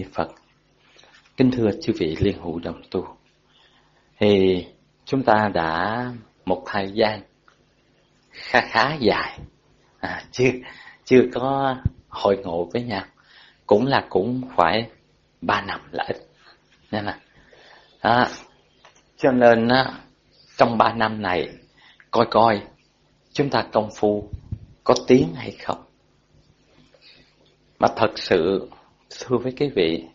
Ni Phật. Kính thưa chư vị liên hữu đồng tu, thì chúng ta đã một thời gian khá dài chưa có hội ngộ với nhau, cũng phải 3 năm là ít, nên là cho nên trong 3 năm này coi chúng ta công phu có tiến hay không. Mà thật sự thưa với quý vị,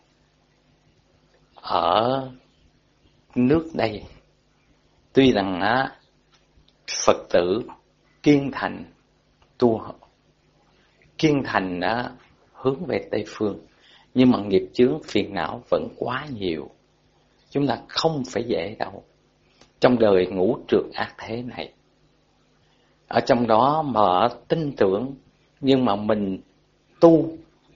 ở nước đây tuy rằng Phật tử kiên thành tu, kiên thành hướng về Tây Phương, nhưng mà nghiệp chướng phiền não vẫn quá nhiều. Chúng ta không phải dễ đâu trong đời ngũ trượt ác thế này. Ở trong đó mà tin tưởng, nhưng mà mình tu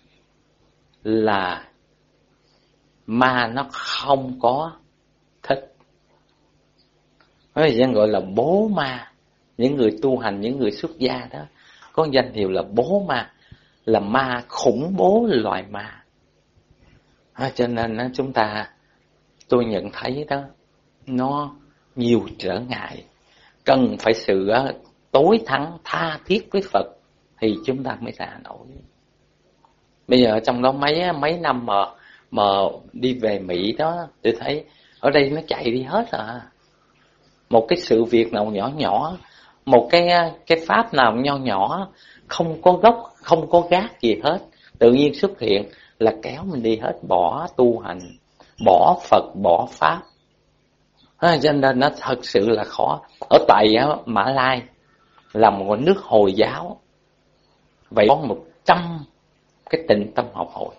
là ma nó không có thích. Thời gian gọi là bố ma. Những người tu hành, những người xuất gia đó có danh hiệu là bố ma, là ma khủng bố loại ma. Cho nên tôi nhận thấy đó, nó nhiều trở ngại, cần phải sự tối thắng tha thiết với Phật thì chúng ta mới ra nổi. Bây giờ trong đó mấy năm mà đi về Mỹ đó, tôi thấy ở đây nó chạy đi hết à. Một cái sự việc nào nhỏ, một cái pháp nào nhỏ, không có gốc, không có gác gì hết, tự nhiên xuất hiện là kéo mình đi hết, bỏ tu hành, bỏ Phật, bỏ pháp. Cho nên nó thật sự là khó. Ở tại Mã Lai là một nước Hồi giáo, vậy có 100 cái tịnh tâm học hội.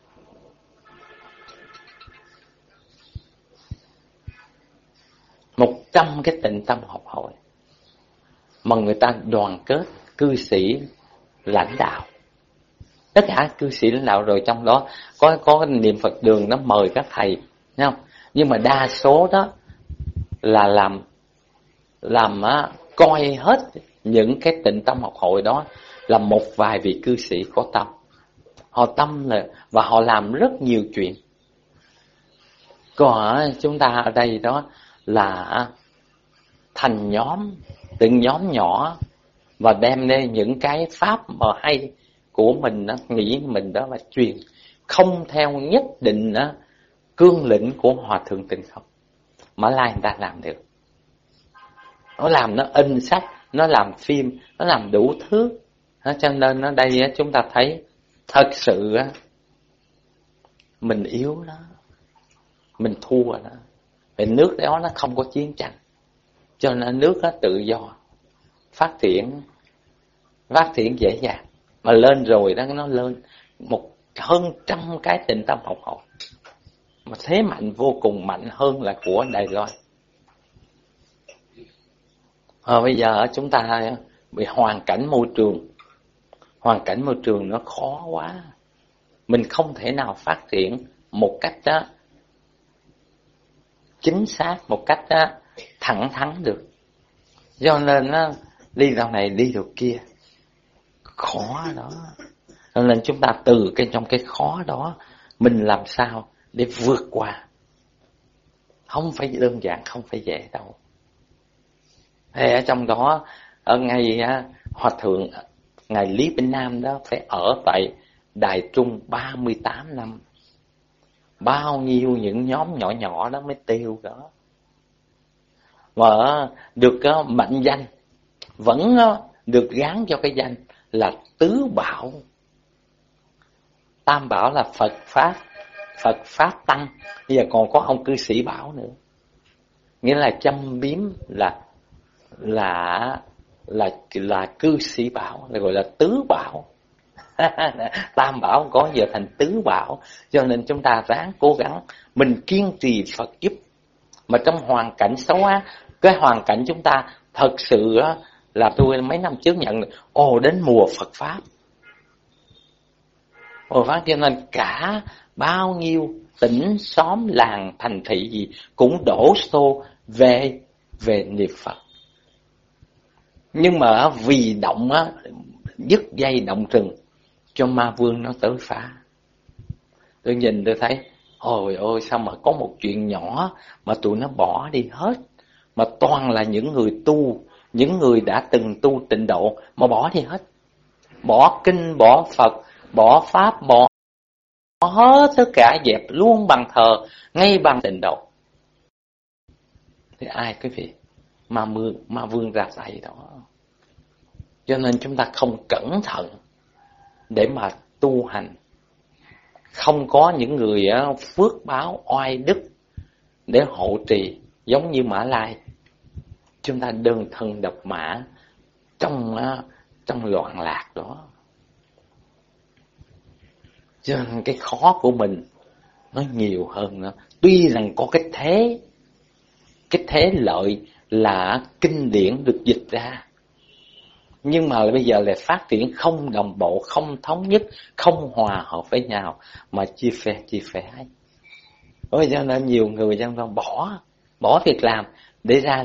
Một 100 cái tịnh tâm học hội mà người ta đoàn kết cư sĩ lãnh đạo, tất cả cư sĩ lãnh đạo, rồi trong đó có niệm Phật đường nó mời các thầy, thấy không? Nhưng mà đa số đó là làm coi hết những cái tịnh tâm học hội đó là một vài vị cư sĩ có tâm. Họ tâm là và họ làm rất nhiều chuyện. Còn chúng ta ở đây đó là thành nhóm, từng nhóm nhỏ, và đem lên những cái pháp mà hay của mình đó, nghĩ mình đó là truyền, không theo nhất định cương lĩnh của Hòa Thượng Tịnh Không. Mã Lai người ta làm được. Nó làm, nó in sách, nó làm phim, nó làm đủ thứ. Cho nên ở đây chúng ta thấy thật sự mình yếu đó, mình thua đó. Vì nước đó nó không có chiến tranh, cho nên nước đó tự do phát triển dễ dàng. Mà lên rồi đó, nó lên hơn 100 cái tịnh tâm học hội, mà thế mạnh vô cùng, mạnh hơn là của Đài Loan. Bây giờ chúng ta bị hoàn cảnh môi trường nó khó quá, mình không thể nào phát triển một cách chính xác, một cách thẳng thắn được. Do nên đi đâu này đi đâu kia, khó đó. Cho nên chúng ta từ trong cái khó đó, mình làm sao để vượt qua. Không phải đơn giản, không phải dễ đâu. Thế ở trong đó, ở ngày Hòa Thượng, ngày Lý Bình Nam đó, phải ở tại Đài Trung 38 năm. Bao nhiêu những nhóm nhỏ đó mới tiêu đó. Mà được mệnh danh, vẫn được gán cho cái danh là tứ bảo. Tam bảo là Phật Pháp Tăng, bây giờ còn có ông cư sĩ bảo nữa. Nghĩa là châm biếm là cư sĩ bảo, là gọi là tứ bảo. Tam bảo có giờ thành tứ bảo. Cho nên chúng ta ráng cố gắng, mình kiên trì Phật giúp. Mà trong hoàn cảnh xấu cái hoàn cảnh chúng ta thật sự là tôi mấy năm trước nhận đến mùa Phật Pháp. Cho nên cả bao nhiêu tỉnh xóm làng thành thị gì cũng đổ xô về niệm Phật. Nhưng mà vì dứt dây động rừng cho ma vương nó tới phá. Tôi nhìn tôi thấy, ôi ôi sao mà có một chuyện nhỏ mà tụi nó bỏ đi hết. Mà toàn là những người tu, những người đã từng tu tịnh độ mà bỏ đi hết. Bỏ kinh, bỏ Phật, bỏ Pháp, bỏ hết tất cả, dẹp luôn bàn thờ, ngay bàn tịnh độ. Thì ai quý vị? Ma vương ra tay đó. Cho nên chúng ta không cẩn thận để mà tu hành. Không có những người phước báo oai đức để hộ trì, giống như Mã Lai. Chúng ta đơn thân độc mã trong loạn lạc đó. Cho nên cái khó của mình nó nhiều hơn nữa. Tuy rằng có cái thế lợi là kinh điển được dịch ra, nhưng mà bây giờ là phát triển không đồng bộ, không thống nhất, không hòa hợp với nhau, mà chia phe. Ôi, cho nên nhiều người dân ta bỏ việc làm để ra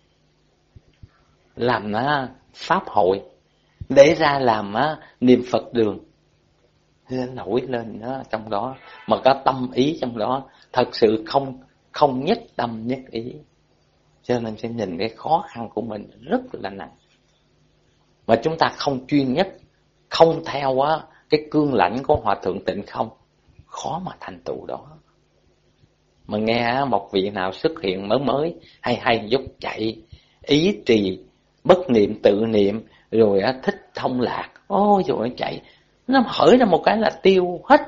làm pháp hội, để ra làm niệm Phật đường. Nổi lên đó trong đó, mà có tâm ý trong đó, thật sự không nhất tâm nhất ý. Cho nên sẽ nhìn cái khó khăn của mình rất là nặng. Mà chúng ta không chuyên nhất, không theo cái cương lãnh của Hòa Thượng Tịnh Không, khó mà thành tựu đó. Mà nghe một vị nào xuất hiện mới hay giúp chạy ý trì, bất niệm tự niệm, rồi thích thông lạc, ôi rồi chạy, nó hởi ra một cái là tiêu hết.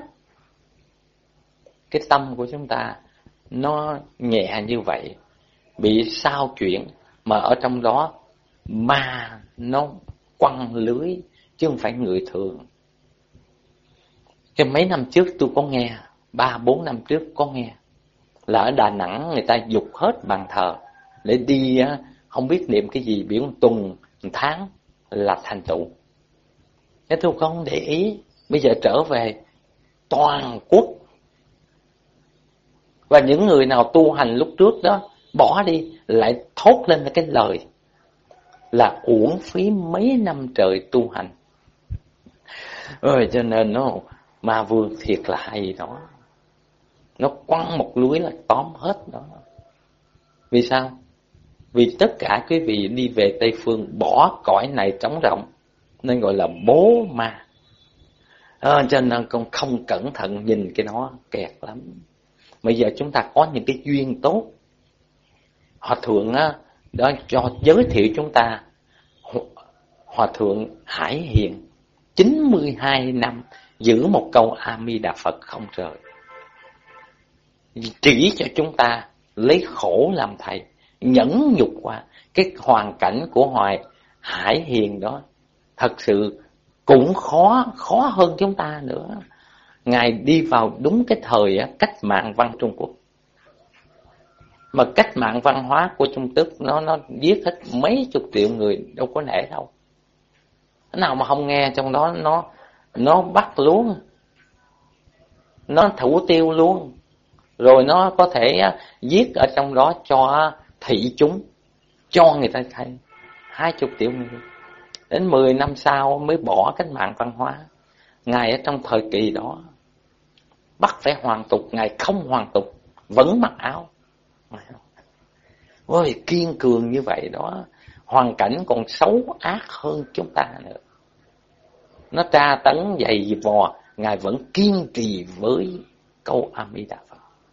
Cái tâm của chúng ta nó nhẹ như vậy, bị sao chuyển, mà ở trong đó ma nó quăng lưới, chứ không phải người thường. Cái mấy năm trước tôi có nghe, 3-4 năm trước có nghe, là ở Đà Nẵng người ta dục hết bàn thờ để đi, không biết niệm cái gì, biểu một tuần, một tháng là thành tựu. Thế tôi không để ý, bây giờ trở về toàn quốc. Và những người nào tu hành lúc trước đó bỏ đi, lại thốt lên cái lời là uổng phí mấy năm trời tu hành. Cho nên ma vương thiệt là hay đó. Nó quăng một lưới là tóm hết đó. Vì sao? Vì tất cả quý vị đi về Tây Phương bỏ cõi này trống rỗng, nên gọi là bố ma. Cho nên con không cẩn thận nhìn cái nó kẹt lắm. Bây giờ chúng ta có những cái duyên tốt. Hòa thượng đó cho giới thiệu chúng ta Hòa thượng Hải Hiền 92 năm giữ một câu A Di Đà Phật không rời, chỉ cho chúng ta lấy khổ làm thầy, nhẫn nhục qua. Cái hoàn cảnh của Hoài Hải Hiền đó thật sự cũng khó hơn chúng ta nữa. Ngài đi vào đúng cái thời cách mạng văn Trung Quốc. Mà cách mạng văn hóa của Trung Quốc nó giết hết mấy chục triệu người, đâu có nể đâu. Cái nào mà không nghe trong đó nó bắt luôn, nó thủ tiêu luôn. Rồi nó có thể giết ở trong đó cho thị chúng, cho người ta thấy 20 triệu người. Đến 10 năm sau mới bỏ cách mạng văn hóa. Ngài ở trong thời kỳ đó bắt phải hoàn tục, Ngài không hoàn tục, vẫn mặc áo. Ôi, kiên cường như vậy đó. Hoàn cảnh còn xấu ác hơn chúng ta nữa. Nó tra tấn dày vò, Ngài vẫn kiên trì với câu A Di Đà Phật.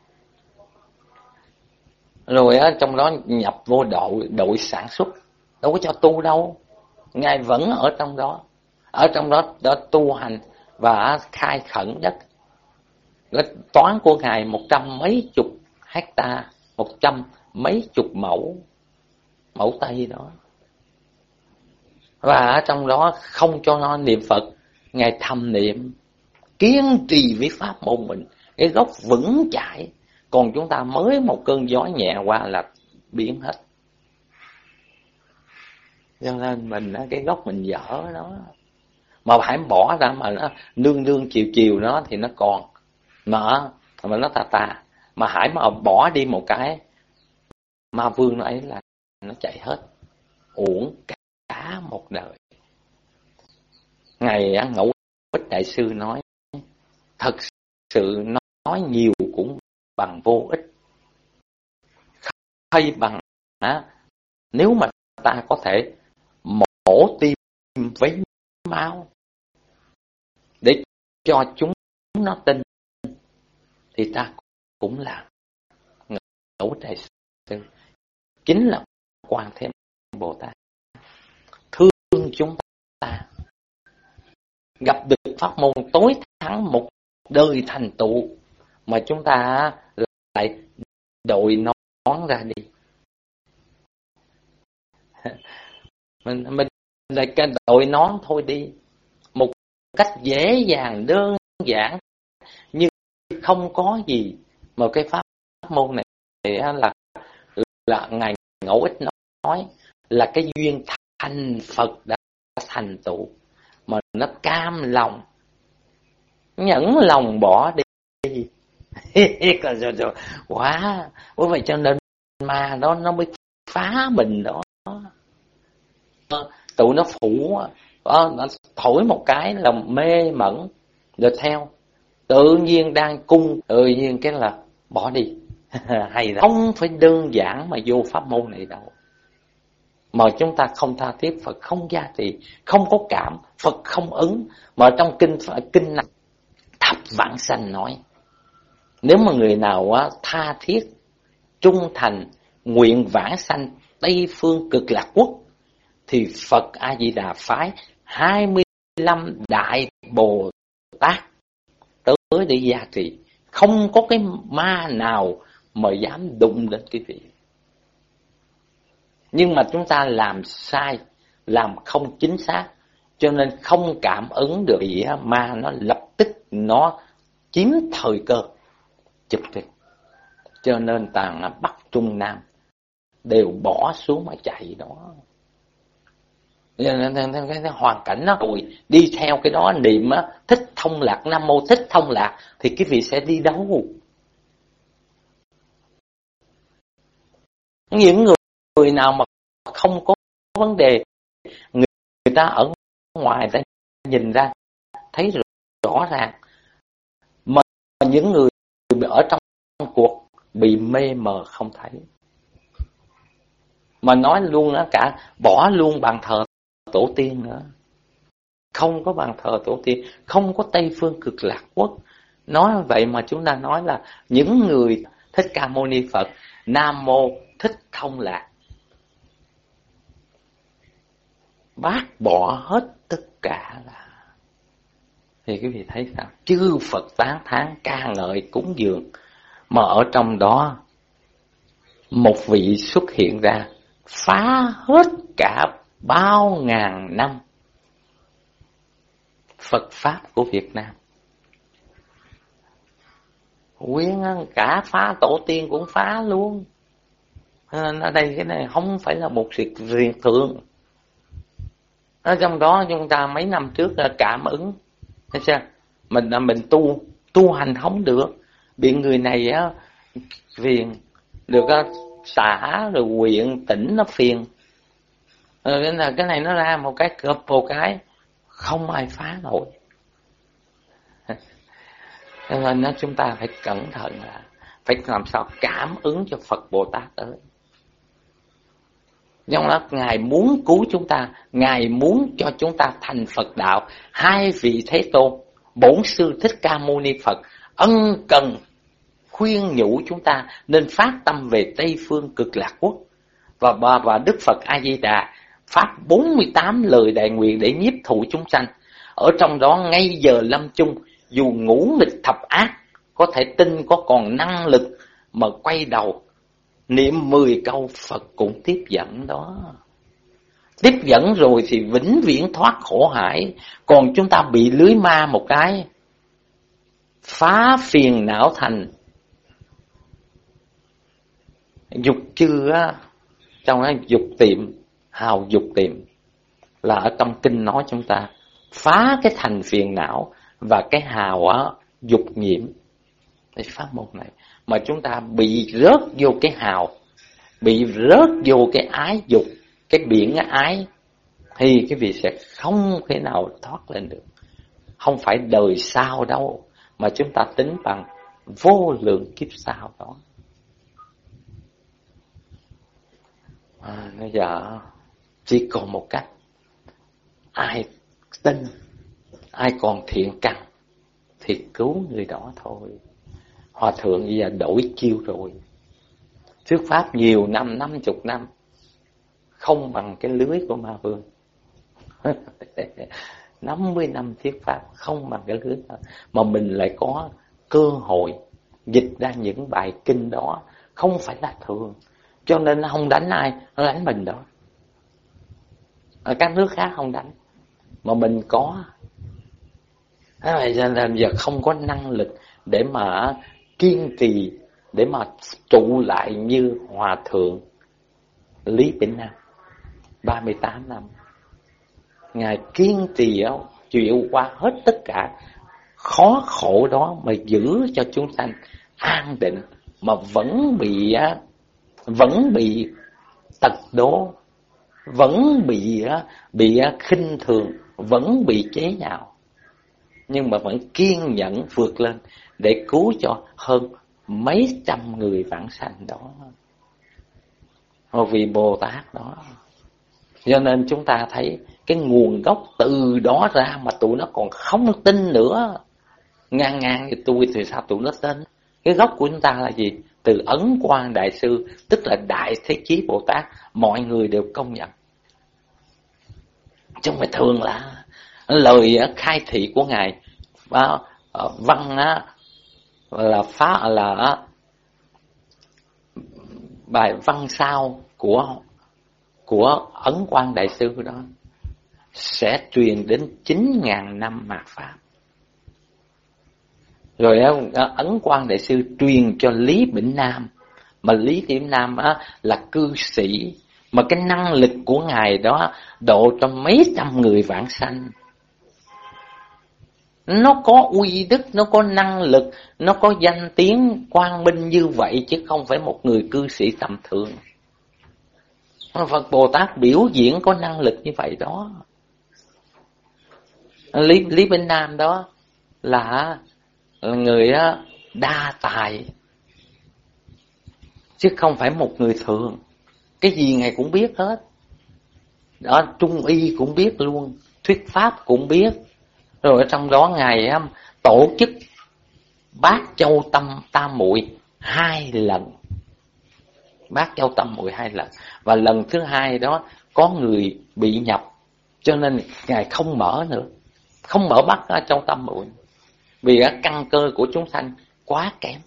Rồi trong đó nhập vô đội sản xuất, đâu có cho tu đâu. Ngài vẫn ở trong đó đã tu hành và khai khẩn đất. Cái toán của Ngài 100 mấy chục hecta, 100 mấy chục mẫu Tây đó. Và ở trong đó không cho nó niệm Phật, Ngài thầm niệm, kiên trì với pháp môn mình, cái gốc vững chãi. Còn chúng ta mới một cơn gió nhẹ qua là biến hết. Cho nên mình cái gốc mình dở đó, mà phải bỏ ra mà nó nương chiều nó thì nó còn, mà nó tà. Mà hãy mà bỏ đi một cái, ma vương nó ấy là nó chạy hết, uổng cả một đời. Ngài Ngẫu Ích Đại Sư nói, thật sự nói nhiều cũng bằng vô ích. Hay bằng nếu mà ta có thể mổ tim với máu để cho chúng nó tin, thì ta cũng là ngẫu đại sư, chính là Quan Thế Bồ Tát thương chúng ta, gặp được pháp môn tối thắng một đời thành tựu mà chúng ta lại đội nón ra đi. Mình lại cái đội nón thôi đi, một cách dễ dàng đơn giản như không có gì, mà cái pháp môn này là ngài Ngẫu Ích nói là cái duyên thành Phật đã thành tựu, mà nó cam lòng nhẫn lòng bỏ đi. Quá, bởi vậy cho nên ma đó nó mới phá mình đó. Tụi nó phủ nó thổi một cái là mê mẩn rồi theo, tự nhiên đang cung, tự nhiên cái là bỏ đi. Hay là không phải đơn giản mà vô pháp môn này đâu, mà chúng ta không tha thiết, Phật không giá trị, không có cảm, Phật không ứng. Mà trong kinh này Thập Vãng Sanh nói, nếu mà người nào tha thiết trung thành nguyện vãng sanh Tây Phương Cực Lạc Quốc, thì Phật A Di Đà phái 25 đại Bồ Tát tới để gia trì, không có cái ma nào mà dám đụng đến quý vị. Nhưng mà chúng ta làm sai, làm không chính xác, cho nên không cảm ứng được, thì ma nó lập tức nó chiếm thời cơ chụp đi. Cho nên toàn Bắc Trung Nam đều bỏ xuống mà chạy đó. Cái hoàn cảnh nó rồi đi theo cái đó, niệm Thích Thông Lạc, Nam Mô Thích Thông Lạc, thì quý vị sẽ đi đâu? Những người nào mà không có vấn đề, người ta ở ngoài ta nhìn ra thấy rõ ràng, mà những người ở trong cuộc bị mê mờ không thấy. Mà nói luôn cả bỏ luôn bàn thờ tổ tiên nữa, không có bàn thờ tổ tiên, không có Tây Phương Cực Lạc Quốc. Nói vậy mà chúng ta nói là những người Thích Ca Mâu Ni Phật, Nam Mô Thích Thông Lạc, bác bỏ hết tất cả là, thì quý vị thấy sao? Chư Phật tán thán ca ngợi cúng dường, mà ở trong đó một vị xuất hiện ra phá hết cả bao ngàn năm Phật Pháp của Việt Nam. Quyến cả phá tổ tiên cũng phá luôn. Ở đây cái này không phải là một việc riêng thường. Ở trong đó chúng ta mấy năm trước là cảm ứng, thấy chưa? Mình tu hành không được, bị người này phiền, được xã rồi huyện tỉnh nó phiền. Cái này nó ra một cái cọp một cái không ai phá nổi. Cho nên chúng ta phải cẩn thận, là phải làm sao cảm ứng cho Phật Bồ Tát tới. Do đó Ngài muốn cứu chúng ta, Ngài muốn cho chúng ta thành Phật đạo. Hai vị Thế Tôn, Bổn Sư Thích Ca Mâu Ni Phật ân cần khuyên nhủ chúng ta nên phát tâm về Tây Phương Cực Lạc Quốc, và Đức Phật A Di Đà phát 48 lời đại nguyện để nhiếp thụ chúng sanh. Ở trong đó ngay giờ lâm chung, dù ngũ nghịch thập ác, có thể tin có còn năng lực mà quay đầu niệm 10 câu, Phật cũng tiếp dẫn đó. Tiếp dẫn rồi thì vĩnh viễn thoát khổ hải. Còn chúng ta bị lưới ma một cái, phá phiền não thành dục chư trong đó dục tiệm, hào dục tiệm, là ở trong kinh nói chúng ta phá cái thành phiền não và cái hào dục nhiễm. Cái pháp môn này mà chúng ta bị rớt vô cái hào, bị rớt vô cái ái dục, cái biển ái, thì cái vị sẽ không thể nào thoát lên được. Không phải đời sau đâu, mà chúng ta tính bằng vô lượng kiếp sau đó. Bây giờ chỉ còn một cách, ai tin, ai còn thiện căn thì cứu người đó thôi. Hòa thượng bây giờ đổi chiêu rồi, thuyết pháp nhiều năm, 50 năm, không bằng cái lưới của Ma Vương. 50 năm thuyết pháp không bằng cái lưới đó. Mà mình lại có cơ hội dịch ra những bài kinh đó, không phải là thường. Cho nên nó không đánh ai, nó đánh mình đó. Ở các nước khác không đánh, mà mình có. Thế vậy nên giờ không có năng lực để mà kiên trì, để mà trụ lại như Hòa thượng Lý Bỉnh Nam 38 năm. Ngài kiên trì chịu qua hết tất cả khó khổ đó mà giữ cho chúng sanh an định, mà vẫn bị tật đố, vẫn bị khinh thường, vẫn bị chế nhạo, nhưng mà vẫn kiên nhẫn vượt lên để cứu cho hơn mấy trăm người vãng sanh đó. Vì Bồ Tát đó. Cho nên chúng ta thấy cái nguồn gốc từ đó ra mà tụi nó còn không tin nữa. Ngang như tôi thì sao tụi nó tin? Cái gốc của chúng ta là gì? Từ Ấn Quang Đại Sư, tức là Đại Thế Chí Bồ Tát, mọi người đều công nhận. Chứ không phải thường là lời khai thị của Ngài văn là bài văn sao của Ấn Quang Đại Sư đó sẽ truyền đến 9.000 năm mạt Pháp. Rồi Ấn Quang Đại Sư truyền cho Lý Bỉnh Nam, mà Lý Bỉnh Nam là cư sĩ, mà cái năng lực của Ngài đó độ cho mấy trăm người vãng sanh. Nó có uy đức, nó có năng lực, nó có danh tiếng quang minh như vậy, chứ không phải một người cư sĩ tầm thường. Phật Bồ Tát biểu diễn có năng lực như vậy đó. Lý Bỉnh Nam đó là người đa tài, chứ không phải một người thường. Cái gì Ngài cũng biết hết. Đó, Trung y cũng biết luôn, thuyết pháp cũng biết. Rồi ở trong đó Ngài tổ chức Bát Châu Tam Muội 2 lần. Bát Châu Tam Muội 2 lần. Và lần thứ 2 đó có người bị nhập, cho nên Ngài không mở nữa, không mở Bát Châu Tam Muội, vì căn cơ của chúng sanh quá kém.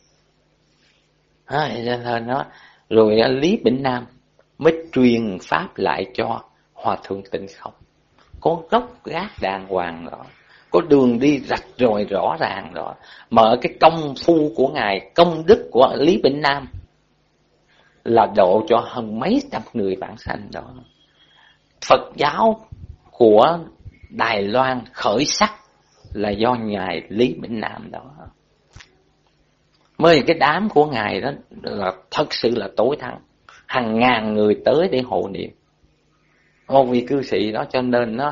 Rồi Lý Bỉnh Nam mới truyền pháp lại cho Hòa thượng Tịnh Không, có gốc gác đàng hoàng đó, có đường đi rạch ròi rõ ràng đó. Mà ở cái công phu của Ngài, công đức của Lý Bỉnh Nam là độ cho hơn mấy trăm người vãng sanh đó. Phật giáo của Đài Loan khởi sắc là do Ngài Lý Bỉnh Nam đó. Mới cái đám của Ngài đó là thật sự là tối thắng, hàng ngàn người tới để hộ niệm. Một vị cư sĩ đó, cho nên nó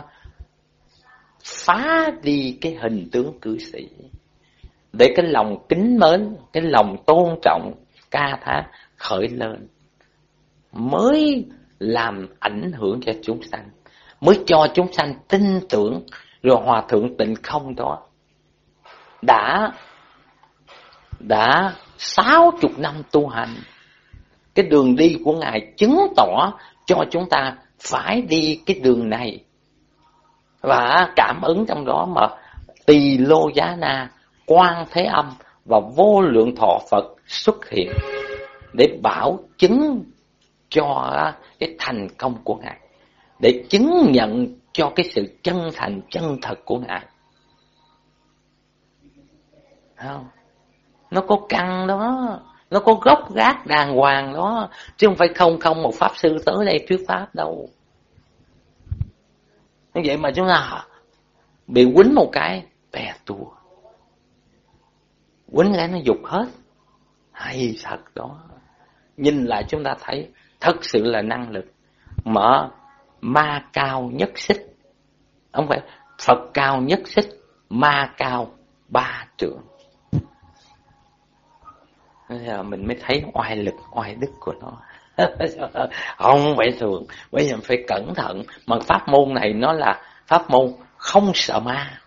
phá đi cái hình tướng cư sĩ, để cái lòng kính mến, cái lòng tôn trọng ca thán khởi lên, mới làm ảnh hưởng cho chúng sanh, mới cho chúng sanh tin tưởng. Rồi Hòa thượng Tịnh Không đó đã 60 năm tu hành, cái đường đi của Ngài chứng tỏ cho chúng ta phải đi cái đường này. Và cảm ứng trong đó mà Tỳ Lô Giá Na, Quan Thế Âm và Vô Lượng Thọ Phật xuất hiện để bảo chứng cho cái thành công của Ngài, để chứng nhận cho cái sự chân thành chân thật của Ngài. Không? Nó có căn đó, nó có gốc gác đàng hoàng đó, chứ không phải không một pháp sư tới đây thuyết pháp đâu. Như vậy mà chúng ta bị quýnh một cái bè tua, quýnh cái nó dục hết. Hay thật đó. Nhìn lại chúng ta thấy thật sự là năng lực. Mở ma cao nhất xích, không phải Phật cao nhất xích, ma cao 3 trượng. Mình mới thấy oai lực, oai đức của nó. Không phải thường, bây giờ phải cẩn thận. Mà pháp môn này nó là pháp môn không sợ ma.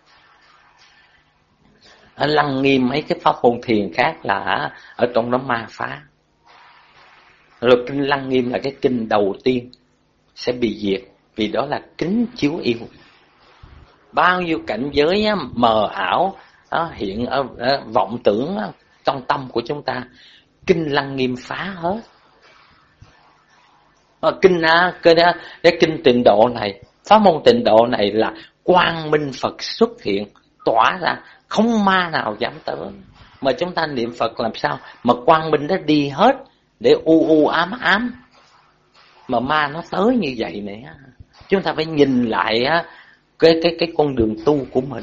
Lăng Nghiêm mấy cái pháp môn thiền khác là ở trong đó ma phá. Rồi kinh Lăng Nghiêm là cái kinh đầu tiên sẽ bị diệt, vì đó là kính chiếu yêu. Bao nhiêu cảnh giới mờ ảo hiện ở vọng tưởng trong tâm của chúng ta, kinh Lăng Nghiêm phá hết. Cái kinh Tịnh Độ này, pháp môn Tịnh Độ này là quang minh Phật xuất hiện, tỏa ra, không ma nào dám tới. Mà chúng ta niệm Phật làm sao mà quang minh nó đi hết để u ám mà ma nó tới như vậy này. Chúng ta phải nhìn lại cái con đường tu của mình.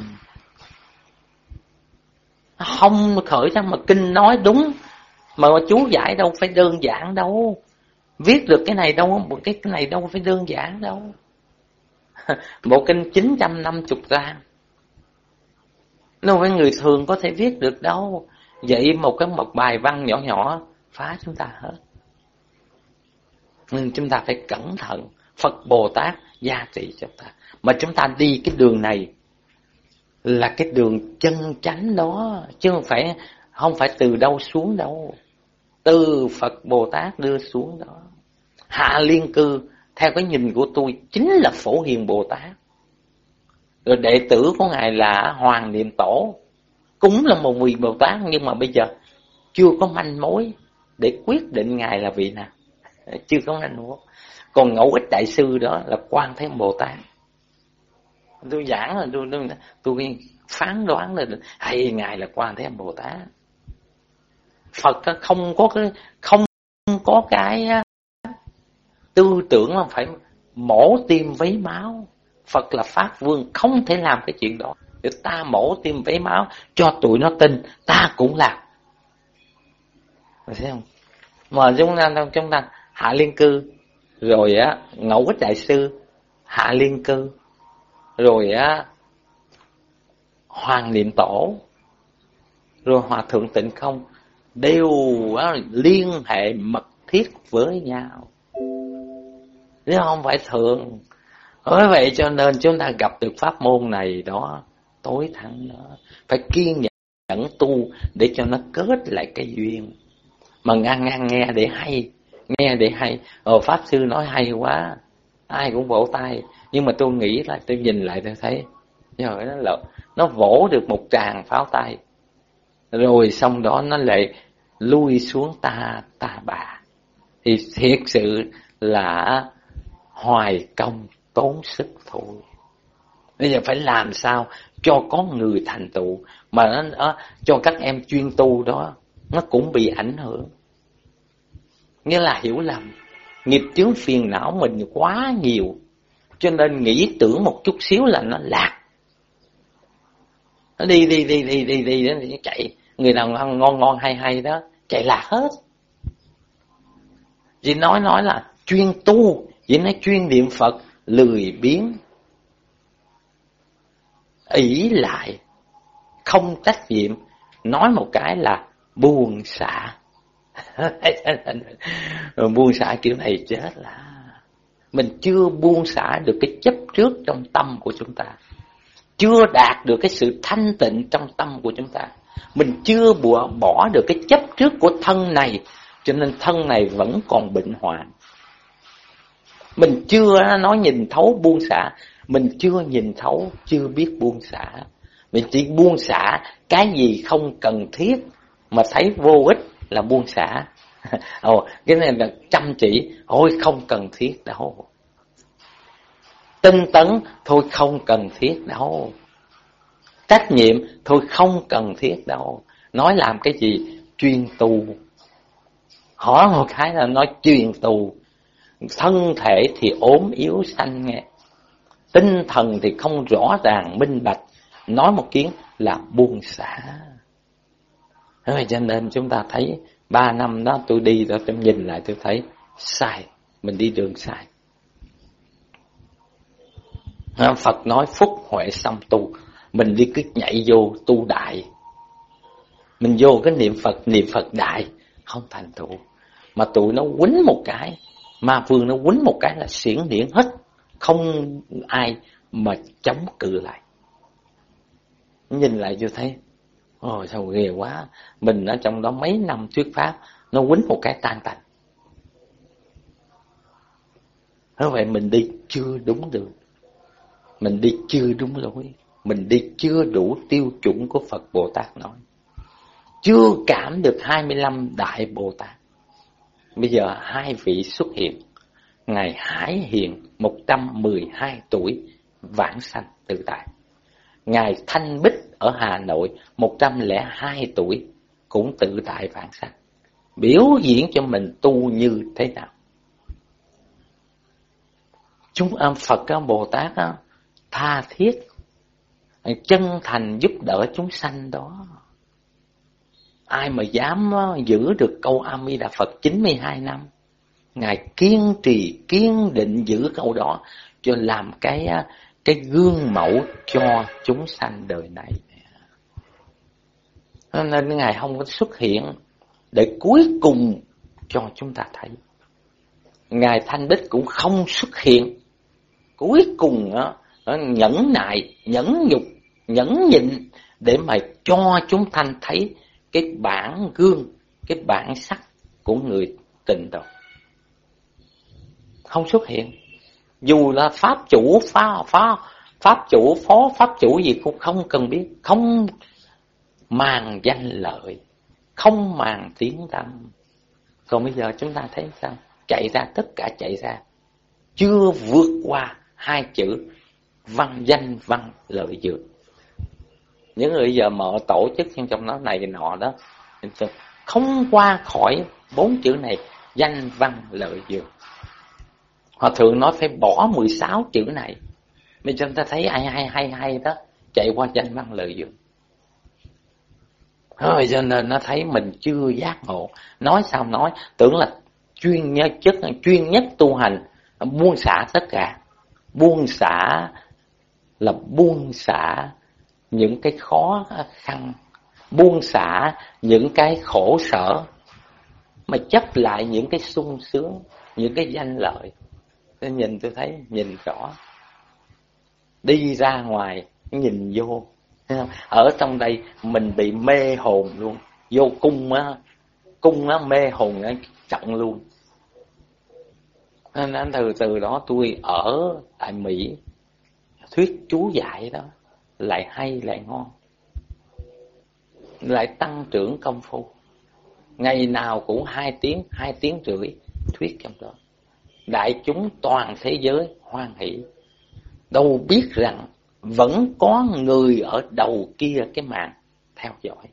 Không khởi ra mà kinh nói đúng, mà chú giải đâu phải đơn giản đâu. Viết được cái này đâu, cái này đâu phải đơn giản đâu. Bộ kinh 950 trang, đâu phải người thường có thể viết được đâu. Vậy một bài văn nhỏ nhỏ phá chúng ta hết. Nhưng chúng ta phải cẩn thận. Phật Bồ Tát gia trị cho ta. Mà chúng ta đi cái đường này là cái đường chân chánh đó, chứ không phải từ đâu xuống đâu. Từ Phật Bồ Tát đưa xuống đó. Hạ Liên Cư theo cái nhìn của tôi chính là Phổ Hiền Bồ Tát. Rồi đệ tử của ngài là Hoàng Niệm Tổ, cũng là một vị Bồ Tát, nhưng mà bây giờ chưa có manh mối để quyết định ngài là vị nào, chưa có manh mối. Còn Ngẫu Ích Đại Sư đó là Quan Thế Âm Bồ Tát. Tôi giảng là tôi phán đoán là hay ngài là Quan Thế Âm Bồ Tát. Phật không có cái tư tưởng mà phải mổ tim vấy máu. Phật là Pháp Vương, không thể làm cái chuyện đó. Để ta mổ tim vấy máu cho tụi nó tin, ta cũng làm. Thấy không? Mà chúng ta Hạ Liên Cư, rồi Ngẫu Ích Đại Sư, Hạ Liên Cư, rồi Hoàng Niệm Tổ, rồi Hòa Thượng Tịnh Không đều liên hệ mật thiết với nhau, chứ không phải thường. Bởi vậy cho nên chúng ta gặp được pháp môn này đó, tối thắng đó, phải kiên nhẫn tu để cho nó kết lại cái duyên. Mà ngang nghe để hay, Pháp Sư nói hay quá, ai cũng vỗ tay. Nhưng mà tôi nghĩ lại, tôi nhìn lại tôi thấy rồi nó vỗ được một tràng pháo tay, rồi xong đó nó lại lui xuống ta bà. Thì thiệt sự là hoài công tốn sức thôi. Bây giờ phải làm sao cho có người thành tựu, mà nó cho các em chuyên tu đó nó cũng bị ảnh hưởng. Nghĩa là hiểu lầm, nghiệp chướng phiền não mình quá nhiều, cho nên nghĩ tưởng một chút xíu là nó lạc. Nó đi nó chạy. Người nào ngon hay đó chạy lạc hết. Chỉ nói là chuyên tu, chỉ nói chuyên niệm Phật, lười biếng, ỷ lại, không trách nhiệm, nói một cái là buông xả. Rồi buông xả kiểu này chết là mình chưa buông xả được cái chấp trước trong tâm của chúng ta, chưa đạt được cái sự thanh tịnh trong tâm của chúng ta, mình chưa bỏ được cái chấp trước của thân này, cho nên thân này vẫn còn bệnh hoạn. Mình chưa nói nhìn thấu buông xả, mình chưa nhìn thấu, chưa biết buông xả. Mình chỉ buông xả cái gì không cần thiết mà thấy vô ích là buông xả. Cái này là chăm chỉ, ôi không cần thiết đâu. Tinh tấn, thôi không cần thiết đâu. Trách nhiệm, thôi không cần thiết đâu. Nói làm cái gì? Chuyên tu. Hỏi một cái là nói chuyên tu. Thân thể thì ốm yếu xanh nghe, tinh thần thì không rõ ràng minh bạch, nói một tiếng là buông xả. Thế vậy cho nên chúng ta thấy 3 năm đó tôi đi rồi, tôi nhìn lại tôi thấy sai, mình đi đường sai. Phật nói phúc huệ xong tu, mình đi cứ nhảy vô tu đại, mình vô cái niệm Phật đại, không thành tựu. Mà tụi nó quýnh một cái, ma vương nó quýnh một cái là xiển điển hết, không ai mà chống cự lại. Nhìn lại tôi thấy ôi sao ghê quá. Mình ở trong đó mấy năm thuyết pháp, nó quýnh một cái tan tành. Thế vậy mình đi chưa đúng đường, mình đi chưa đúng lối, mình đi chưa đủ tiêu chuẩn của Phật Bồ Tát nói, chưa cảm được 25 Đại Bồ Tát. Bây giờ hai vị xuất hiện. Ngài Hải Hiền 112 tuổi vãng sanh tự tại. Ngài Thanh Bích ở Hà Nội 102 tuổi cũng tự tại vãng sanh, biểu diễn cho mình tu như thế nào. Chúng Phật Bồ Tát tha thiết, chân thành giúp đỡ chúng sanh đó. Ai mà dám giữ được câu A Di Đà Phật 92 năm. Ngài kiên trì, kiên định giữ câu đó, cho làm cái gương mẫu cho chúng sanh đời này. Nên Ngài không có xuất hiện để cuối cùng cho chúng ta thấy. Ngài Thanh Bích cũng không xuất hiện cuối cùng nhẫn nại, nhẫn nhục, nhẫn nhịn để mà cho chúng sanh thấy cái bản gương, cái bản sắc của người tịnh độ. Không xuất hiện. Dù là pháp chủ, pháp chủ, phó pháp chủ gì cũng không cần biết, không màng danh lợi, không màng tiếng tăm. Còn bây giờ chúng ta thấy sao? Chạy ra, tất cả chạy ra, chưa vượt qua hai chữ văn danh văn lợi dưỡng. Những người giờ mở tổ chức trong nó này nọ đó, không qua khỏi 4 chữ này, danh văn lợi dưỡng. Họ thường nói phải bỏ 16 chữ này. Mình cho người ta thấy hay đó, chạy qua danh văn lợi dưỡng. Rồi cho nên nó thấy mình chưa giác ngộ. Nói sao nói, tưởng là chuyên nhất tu hành, buông xả tất cả. Buông xả là buông xả những cái khó khăn, buông xả những cái khổ sở, mà chấp lại những cái sung sướng, những cái danh lợi. Nên nhìn tôi thấy, nhìn rõ. Đi ra ngoài, nhìn vô. Ở trong đây mình bị mê hồn luôn. Vô cung á mê hồn á chặn luôn. Nên từ đó tôi ở tại Mỹ, thuyết chú dạy đó lại hay lại ngon, lại tăng trưởng công phu. Ngày nào cũng 2 tiếng rưỡi thuyết trong đó. Đại chúng toàn thế giới hoan hỷ. Đâu biết rằng vẫn có người ở đầu kia cái màn theo dõi.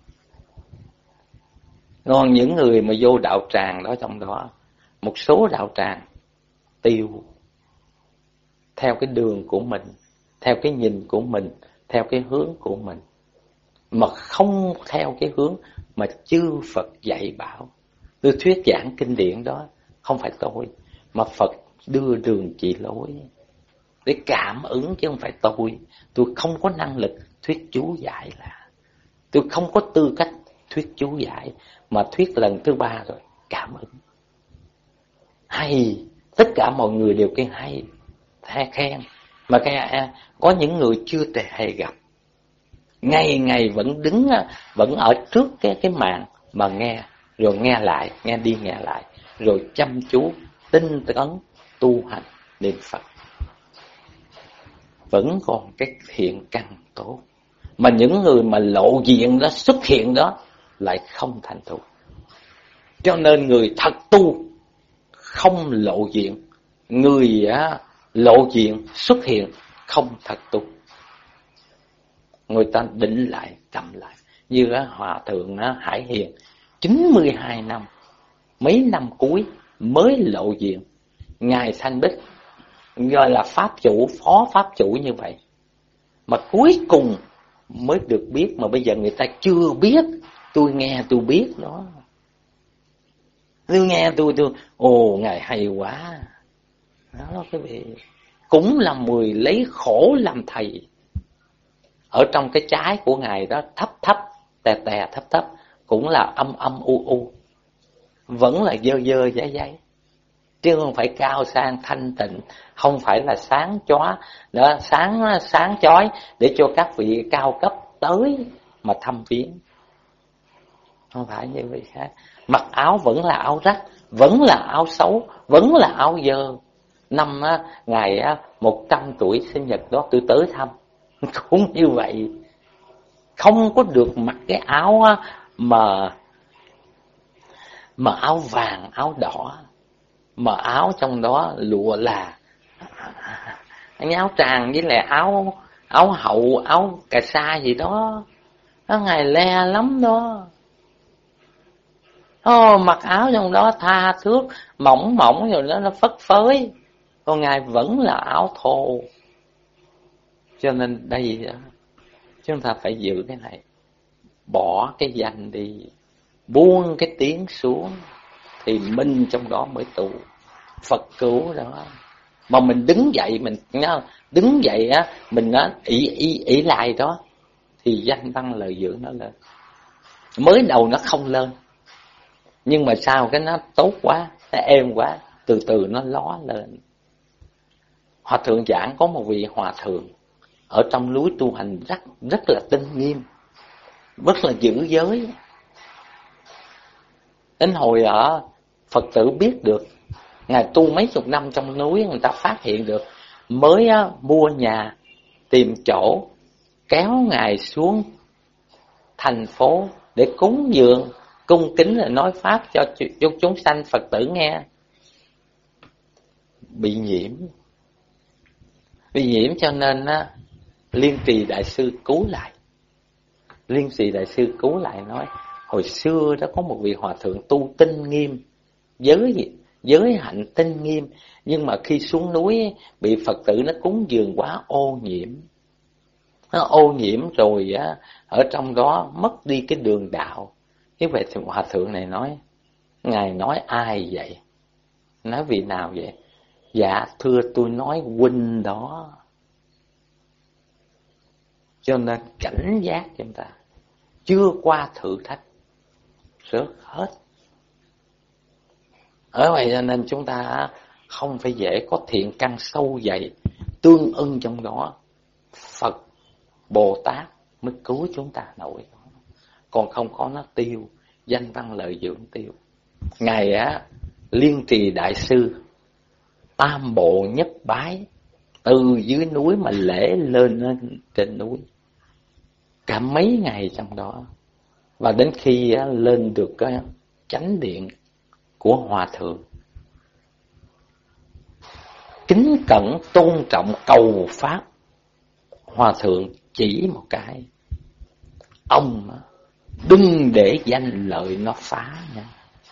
Còn những người mà vô đạo tràng đó, trong đó một số đạo tràng tiêu theo cái đường của mình, theo cái nhìn của mình, theo cái hướng của mình, mà không theo cái hướng mà chư Phật dạy bảo. Tôi thuyết giảng kinh điển đó không phải tôi, mà Phật đưa đường chỉ lối để cảm ứng, chứ không phải tôi. Tôi không có năng lực thuyết chú giải, là tôi không có tư cách thuyết chú giải, mà thuyết lần thứ 3 rồi cảm ứng hay, tất cả mọi người đều khen hay, khen. Mà có những người chưa hề gặp, ngày vẫn đứng, vẫn ở trước cái màn mà nghe, rồi nghe lại, nghe đi nghe lại, rồi chăm chú tinh tấn tu hành niệm Phật, vẫn còn cái thiện căn tốt. Mà những người mà lộ diện đó, xuất hiện đó lại không thành tựu. Cho nên người thật tu không lộ diện, người lộ diện xuất hiện không thật tu. Người ta định lại, cầm lại. Như Hòa Thượng Hải Hiền 92 năm, mấy năm cuối mới lộ diện. Ngài Thanh Bích gọi là pháp chủ, phó pháp chủ như vậy, mà cuối cùng mới được biết. Mà bây giờ người ta chưa biết, tôi nghe tôi biết đó. Tôi nghe tôi ồ Ngài hay quá đó. Cái vị cũng là 10 lấy khổ làm thầy. Ở trong cái trái của Ngài đó thấp thấp, tè tè thấp thấp, cũng là âm âm u u. vẫn là dơ dơ giấy giấy, chứ không phải cao sang thanh tịnh, không phải là sáng chói đó, sáng chói để cho các vị cao cấp tới mà thăm viếng. Không phải như vậy khác. Mặc áo vẫn là áo rách, vẫn là áo xấu, vẫn là áo dơ. Năm ngày 100 tuổi sinh nhật đó tôi tới thăm, cũng như vậy. Không có được mặc cái áo mà áo vàng, áo đỏ, mà áo trong đó lụa là áo tràng với lại áo hậu, áo cà sa gì đó, nó ngày le lắm đó. Mặc áo trong đó tha thước, mỏng mỏng rồi đó, nó phất phới. Còn ngài vẫn là áo thô. Cho nên đây chúng ta phải giữ cái này, bỏ cái danh đi, buông cái tiếng xuống, thì mình trong đó mới tụ Phật cứu đó. Mà mình đứng dậy, đứng dậy mình ỷ lại đó, thì danh văn lời dưỡng nó lên. Mới đầu nó không lên, nhưng mà sau cái nó tốt quá, nó êm quá, từ từ nó ló lên. Hòa thượng giảng có một vị hòa thượng ở trong núi tu hành rất là tinh nghiêm, rất là giữ giới. Đến hồi Phật tử biết được ngài tu mấy chục năm trong núi, người ta phát hiện được, mới mua nhà, tìm chỗ, kéo ngài xuống thành phố để cúng dường, cung kính là nói pháp cho chúng sanh Phật tử nghe. Bị nhiễm cho nên Liên Trì Đại Sư cứu lại. Liên Trì Đại Sư cứu lại nói, hồi xưa đó có một vị hòa thượng tu tinh nghiêm, giới hạnh tinh nghiêm, nhưng mà khi xuống núi bị Phật tử nó cúng dường quá ô nhiễm. Nó ô nhiễm rồi ở trong đó mất đi cái đường đạo. Như vậy thì hòa thượng này nói, ngài nói ai vậy? Nói vị nào vậy? Dạ thưa tôi nói huynh đó. Cho nên cảnh giác chúng ta, chưa qua thử thách rớt hết. Ở vậy cho nên chúng ta không phải dễ có thiện căn sâu dày, tương ưng trong đó. Phật, Bồ Tát mới cứu chúng ta nổi. Còn không có nó tiêu, danh văn lợi dưỡng tiêu. Ngài Liên Trì Đại Sư tam bộ nhất bái, từ dưới núi mà lễ lên trên núi cả mấy ngày trong đó. Và đến khi lên được cái chánh điện của hòa thượng, kính cẩn tôn trọng cầu pháp, hòa thượng chỉ một cái, ông đừng để danh lợi nó phá nha.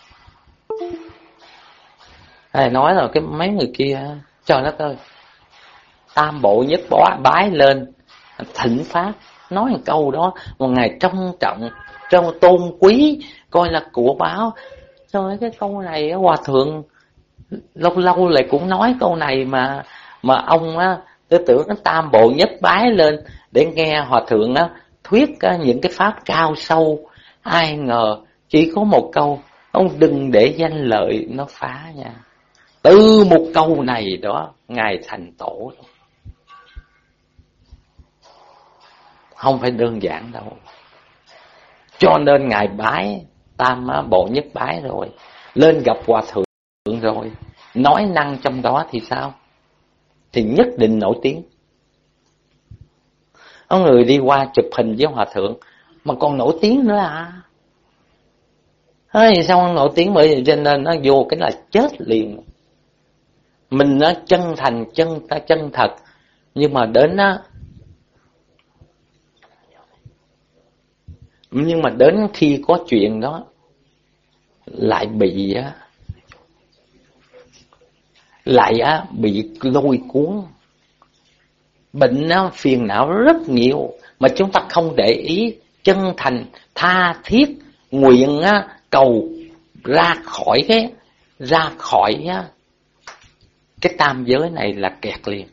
Thầy nói là cái mấy người kia, trời đất ơi, tam bộ nhất bái lên thỉnh pháp, nói một câu đó, một ngày trân trọng, trong tôn quý, coi là của báo. Trời, cái câu này hòa thượng lâu lâu lại cũng nói câu này mà ông tôi tưởng cái tam bộ nhất bái lên để nghe hòa thượng thuyết những cái pháp cao sâu. Ai ngờ chỉ có một câu, ông đừng để danh lợi nó phá nha. Từ một câu này đó ngài thành tổ, không phải đơn giản đâu. Cho nên ngài bái tam bộ nhất bái rồi, lên gặp hòa thượng rồi, nói năng trong đó thì sao? Thì nhất định nổi tiếng. Có người đi qua chụp hình với hòa thượng mà còn nổi tiếng nữa à? Sao không nổi tiếng? Bởi vì cho nên nó vô cái là chết liền. Mình nó chân thành, chân thật, nhưng mà đến khi có chuyện đó lại bị lôi cuốn. Bệnh phiền não rất nhiều mà chúng ta không để ý. Chân thành tha thiết nguyện cầu ra khỏi cái tam giới này là kẹt liền.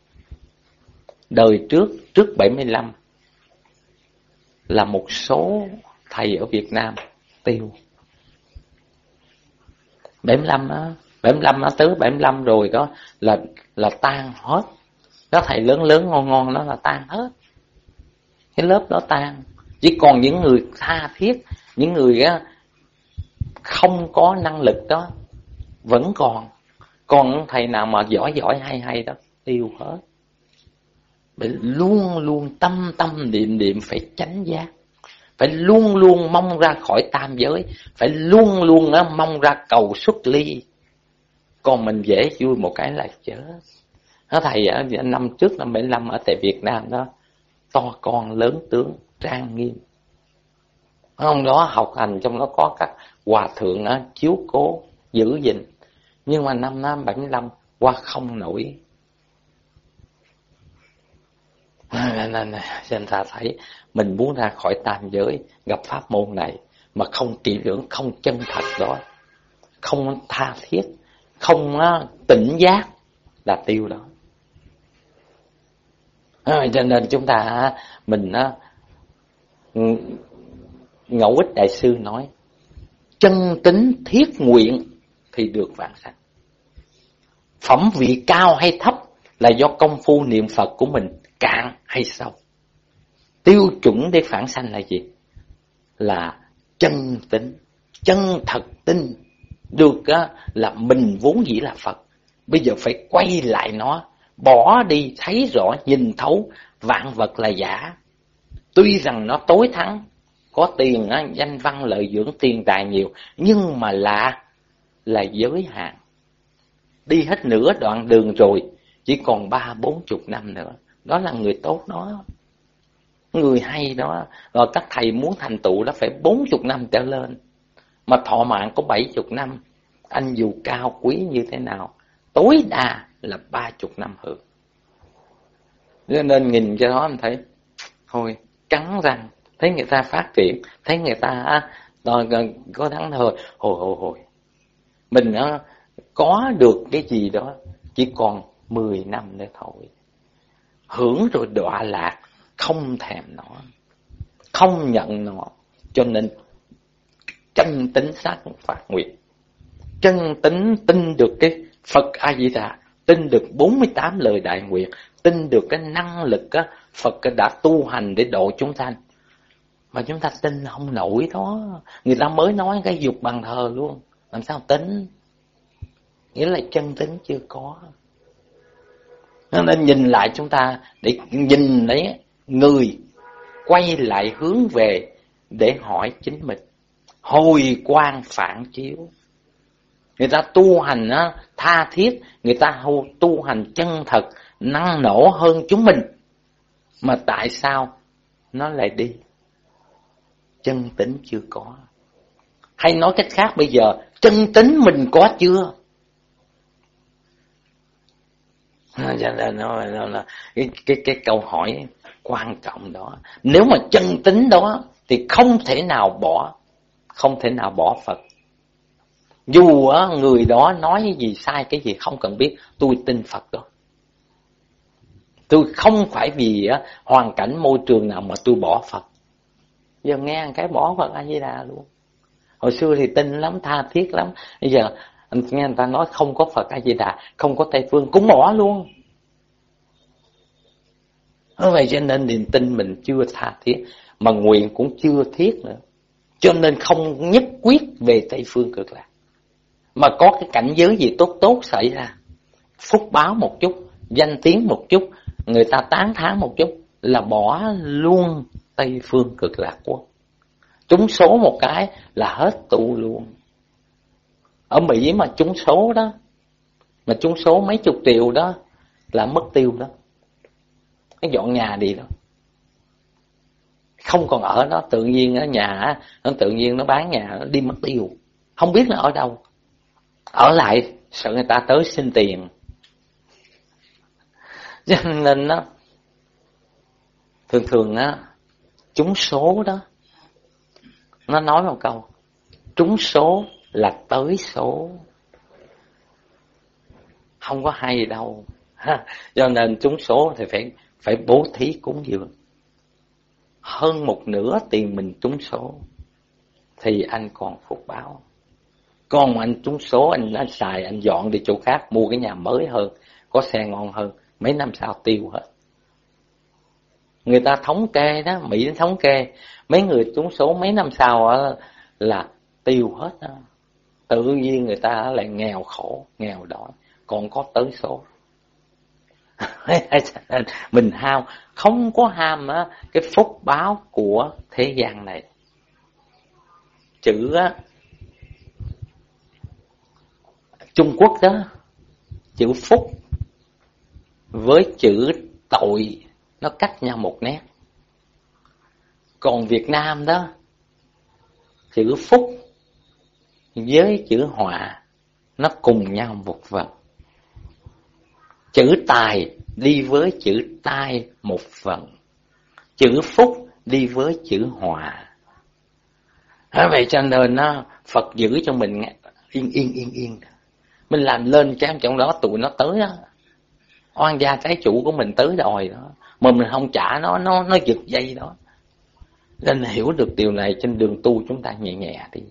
Đời trước 75 là một số thầy ở Việt Nam tiêu. 75 á, 75 nó tới 75 rồi đó là tan hết. Các thầy lớn lớn ngon ngon đó là tan hết. Cái lớp đó tan. Chỉ còn những người tha thiết, những người á không có năng lực đó vẫn còn. Còn thầy nào mà giỏi giỏi hay hay đó tiêu hết. Phải luôn luôn tâm tâm niệm niệm phải chánh giác, phải luôn luôn mong ra khỏi tam giới, phải luôn luôn mong ra cầu xuất ly. Còn mình dễ vui một cái là chết. Thầy ở năm trước năm 75 ở tại Việt Nam đó, to con lớn tướng trang nghiêm. Ông đó học hành, trong đó có các hòa thượng chiếu cố giữ gìn. Nhưng mà năm 75 qua không nổi. Nên ta thấy mình muốn ra khỏi tam giới, gặp pháp môn này mà không kỹ lưỡng, không chân thật đó, không tha thiết, không tỉnh giác là tiêu đó. Cho nên chúng ta mình Ngẫu Ích Đại Sư nói chân tính thiết nguyện thì được vãng sanh. Phẩm vị cao hay thấp là do công phu niệm Phật của mình cạn hay sâu. Tiêu chuẩn để vãng sanh là gì? Là chân tính, chân thật tin được là mình vốn dĩ là Phật. Bây giờ phải quay lại nó, bỏ đi, thấy rõ, nhìn thấu vạn vật là giả. Tuy rằng nó tối thắng, có tiền danh văn lợi dưỡng tiền tài nhiều, nhưng mà là giới hạn. Đi hết nửa đoạn đường rồi, chỉ còn 30-40 năm nữa. Đó là người tốt đó, người hay đó. Rồi các thầy muốn thành tựu đó phải 40 năm trở lên. Mà thọ mạng có 70 năm, anh dù cao quý như thế nào, tối đa là 30 năm hưởng. Nên nhìn cho đó anh thấy, thôi cắn răng, thấy người ta phát triển, thấy người ta có thắng thôi, hồi mình có được cái gì đó chỉ còn 10 năm nữa thôi. Hưởng rồi đọa lạc, không thèm nó, không nhận nó. Cho nên chân tính xác phát nguyện, chân tính tin được cái Phật A Di Đà, tin được 48 lời đại nguyện, tin được cái năng lực Phật đã tu hành để độ chúng sanh. Mà chúng ta tin không nổi đó. Người ta mới nói cái dục bàn thờ luôn, làm sao tính? Nghĩa là chân tính chưa có. Nên nhìn lại chúng ta, để nhìn lấy người, quay lại hướng về để hỏi chính mình, hồi quang phản chiếu. Người ta tu hành tha thiết, người ta tu hành chân thật, năng nổ hơn chúng mình. Mà tại sao nó lại đi? Chân tính chưa có. Hay nói cách khác bây giờ, chân tính mình có chưa? Cái câu hỏi quan trọng đó. Nếu mà chân tính đó thì không thể nào bỏ Phật. Dù người đó nói cái gì sai cái gì không cần biết, tôi tin Phật đó. Tôi không phải vì hoàn cảnh môi trường nào mà tôi bỏ Phật. Giờ nghe cái bỏ Phật A Di Đà luôn. Hồi xưa thì tin lắm, tha thiết lắm. Bây giờ nghe người ta nói không có Phật A Di Đà, không có Tây Phương, cũng bỏ luôn. Vậy cho nên niềm tin mình chưa tha thiết, mà nguyện cũng chưa thiết nữa. Cho nên không nhất quyết về Tây Phương Cực Lạc. Mà có cái cảnh giới gì tốt tốt xảy ra, phúc báo một chút, danh tiếng một chút, người ta tán thán một chút, là bỏ luôn Tây Phương Cực Lạc Quốc. Trúng số một cái là hết tu luôn. Ở Mỹ mà trúng số đó, mà trúng số mấy chục triệu đó là mất tiêu đó. Cái dọn nhà đi đó, không còn ở đó, tự nhiên ở nhà nó tự nhiên nó bán nhà, nó đi mất tiêu, không biết nó ở đâu. Ở lại sợ người ta tới xin tiền. Cho nên thường trúng số đó, nó nói một câu, trúng số là tới số, không có hay đâu. Cho nên trúng số thì phải bố thí cúng dường. Hơn một nửa tiền mình trúng số thì anh còn phúc báo. Còn anh trúng số, anh xài, anh dọn đi chỗ khác, mua cái nhà mới hơn, có xe ngon hơn, mấy năm sau tiêu hết. Người ta thống kê đó, Mỹ thống kê, mấy người trúng số mấy năm sau là tiêu hết đó. Tự nhiên người ta lại nghèo khổ, nghèo đói, còn có tới số. Mình ham, không có ham cái phúc báo của thế gian này. Chữ Trung Quốc đó, chữ phúc với chữ tội nó cách nhau một nét. Còn Việt Nam đó, chữ phúc với chữ họa nó cùng nhau một phần. Chữ tài đi với chữ tai một phần, chữ phúc đi với chữ họa. Vậy cho nên Phật giữ cho mình yên. Mình làm lên cái trong đó tụi nó tới đó. Oan gia trái chủ của mình tới đòi đó, mà mình không trả nó giật dây đó. Nên hiểu được điều này, trên đường tu chúng ta nhẹ nhẹ đi.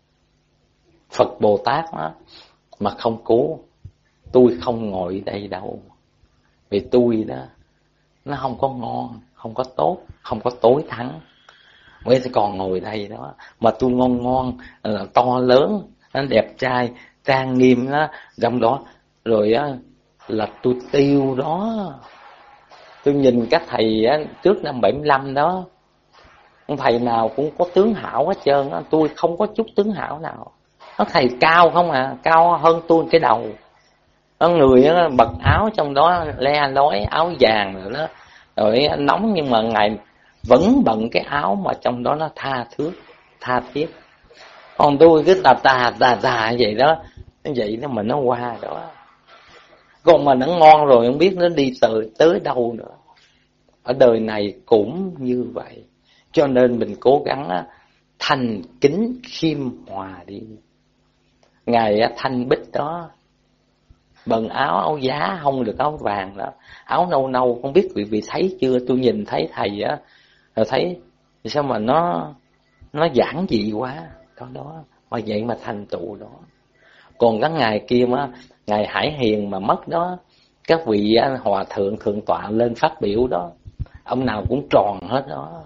Phật Bồ Tát đó, mà không cố, tôi không ngồi đây đâu. Vì tôi đó, nó không có ngon, không có tốt, không có tối thắng. Mới còn ngồi đây đó, mà tôi ngon, to lớn, đẹp trai, trang nghiêm đó, trong đó. Rồi là tôi tiêu đó. Tôi nhìn các thầy trước năm 75 đó, thầy nào cũng có tướng hảo hết trơn á, tôi không có chút tướng hảo nào. Nó thầy cao không à, cao hơn tôi cái đầu. Nó người bật áo trong đó le lói, áo vàng rồi đó, rồi nóng, nhưng mà ngài vẫn bận cái áo mà trong đó nó tha thước, tha thiết. Còn tôi cứ tà vậy đó, vậy đó mà nó qua đó. Còn mà nó ngon rồi không biết nó đi tới đâu nữa. Ở đời này cũng như vậy. Cho nên mình cố gắng thành kính khiêm hòa đi. Ngài Thanh Bích đó, bận áo giá không được áo vàng đó, áo nâu không biết quý vị thấy chưa. Tôi nhìn thấy thầy rồi thấy sao mà nó giản dị quá đó, mà vậy mà thành tựu đó. Còn các ngài kia ngài Hải Hiền mà mất đó, các vị hòa thượng thượng tọa lên phát biểu đó, ông nào cũng tròn hết đó,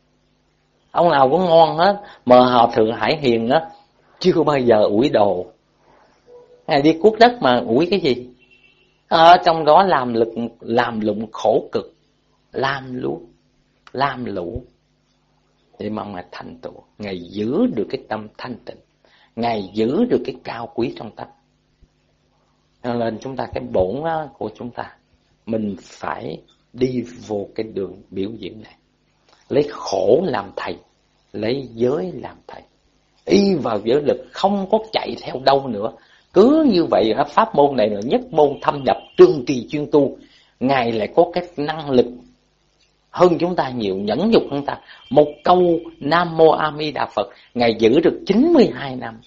ông nào cũng ngon hết. Mà hòa thượng Hải Hiền đó chưa bao giờ ủi đồ. Ngài đi cuốc đất mà ủi cái gì? Ở trong đó làm lụng khổ cực, lam lũ để mong Ngài thành tựu. Ngài giữ được cái tâm thanh tịnh, Ngài giữ được cái cao quý trong tâm. Cho nên chúng ta, cái bổn của chúng ta, mình phải đi vô cái đường biểu diễn này, lấy khổ làm thầy, lấy giới làm thầy, y vào giới lực, không có chạy theo đâu nữa. Cứ như vậy pháp môn này là nhất môn thâm nhập, trương kỳ chuyên tu. Ngài lại có cái năng lực hơn chúng ta nhiều, nhẫn nhục hơn ta. Một câu Nam Mô A Di Đà Phật Ngài giữ được 92 năm.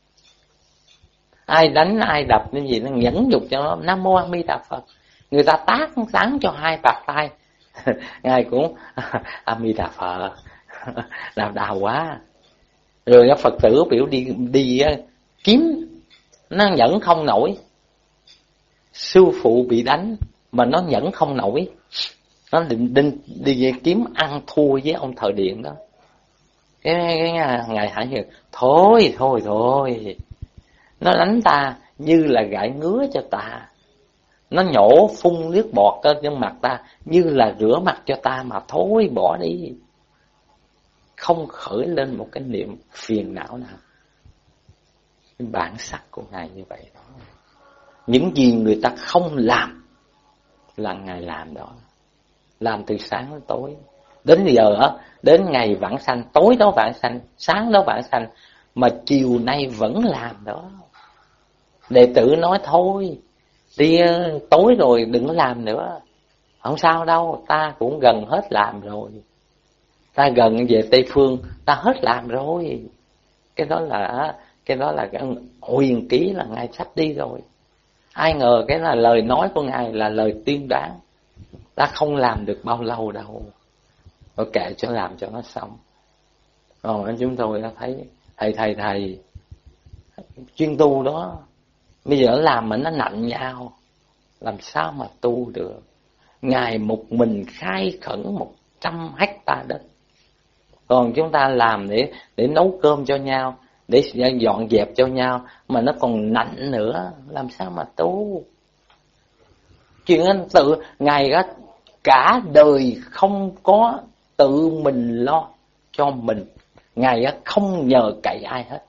Ai đánh ai đập nên gì nó nhẫn nhục cho nó Nam Mô A Di Đà Phật. Người ta tán cho 2 bạt tay Ngài cũng A Di Đà Phật. Đào quá. Rồi Phật tử biểu đi kiếm, nó nhẫn không nổi. Sư phụ bị đánh mà nó nhẫn không nổi, nó định đi kiếm ăn thua với ông thợ điện đó. Cái Ngài Hải Hiền thôi, nó đánh ta như là gãi ngứa cho ta, nó nhổ phun nước bọt trên mặt ta như là rửa mặt cho ta, mà thôi bỏ đi. Không khởi lên một cái niệm phiền não nào. Cái bản sắc của Ngài như vậy đó. Những gì người ta không làm là Ngài làm đó. Làm từ sáng đến tối. Đến giờ đến ngày vãng sanh, tối đó vãng sanh, sáng đó vãng sanh, mà chiều nay vẫn làm đó. Đệ tử nói thôi, đi tối rồi đừng làm nữa. Không sao đâu, ta cũng gần hết làm rồi. Ta gần về Tây Phương, ta hết làm rồi. Cái đó là cái huyền ký là Ngài sắp đi rồi. Ai ngờ cái là lời nói của Ngài là lời tiên đoán. Ta không làm được bao lâu đâu. Rồi kệ cho làm cho nó xong. Rồi chúng tôi đã thấy thầy chuyên tu đó. Bây giờ làm mà nó nạnh nhau, làm sao mà tu được. Ngài một mình khai khẩn 100 hectare đất. Còn chúng ta làm để nấu cơm cho nhau, để dọn dẹp cho nhau, mà nó còn nạnh nữa, làm sao mà tu. Chuyện anh tự Ngài cả đời không có tự mình lo cho mình. Ngài không nhờ cậy ai hết.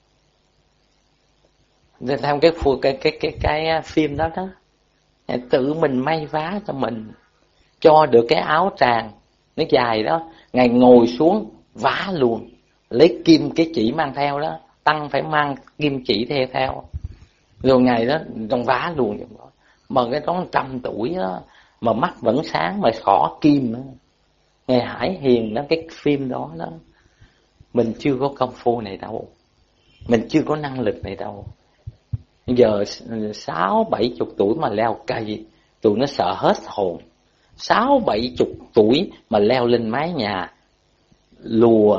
Theo cái phim đó đó, Ngài tự mình may vá cho mình, cho được cái áo tràng nó dài đó, Ngài ngồi xuống vá luôn, lấy kim cái chỉ mang theo đó, tăng phải mang kim chỉ theo, rồi Ngài đó trong vá luôn. Mà cái đó 100 tuổi đó, mà mắt vẫn sáng, mà xỏ kim nữa. Ngài Hải Hiền đó, cái phim đó đó. Mình chưa có công phu này đâu, mình chưa có năng lực này đâu. Giờ 60-70 tuổi mà leo cây, tụi nó sợ hết hồn. 60-70 tuổi mà leo lên mái nhà, lùa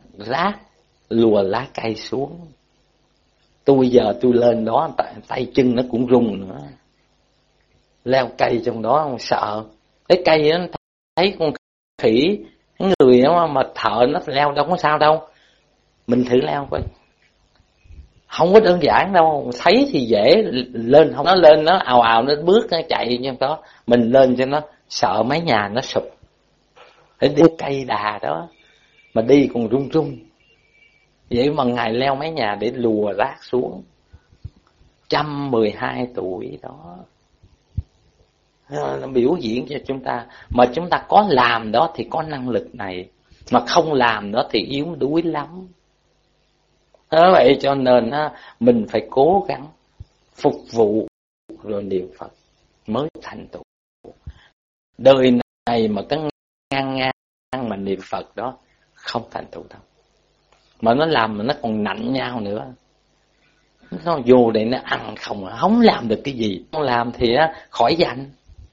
lá cây xuống. Tôi giờ tôi lên đó, tay chân nó cũng rung nữa. Leo cây trong đó sợ. Cái cây nó thấy con khỉ, cái người mà thợ nó leo đâu có sao đâu. Mình thử leo coi, không có đơn giản đâu. Thấy thì dễ, lên không, nó lên nó ào ào, nó bước, nó chạy như đó. Mình lên cho nó sợ mái nhà nó sụp. Để đi cây đà đó mà đi còn run run. Vậy mà Ngài leo mái nhà để lùa rác xuống. 112 tuổi đó, nó biểu diễn cho chúng ta. Mà chúng ta có làm đó thì có năng lực này, mà không làm đó thì yếu đuối lắm. Vậy cho nên mình phải cố gắng phục vụ rồi niệm Phật mới thành tựu. Đời này mà có ngang mà niệm Phật đó không thành tựu đâu. Mà nó làm mà nó còn nạnh nhau nữa. Nó vô để nó ăn không làm được cái gì. Không làm thì khỏi danh.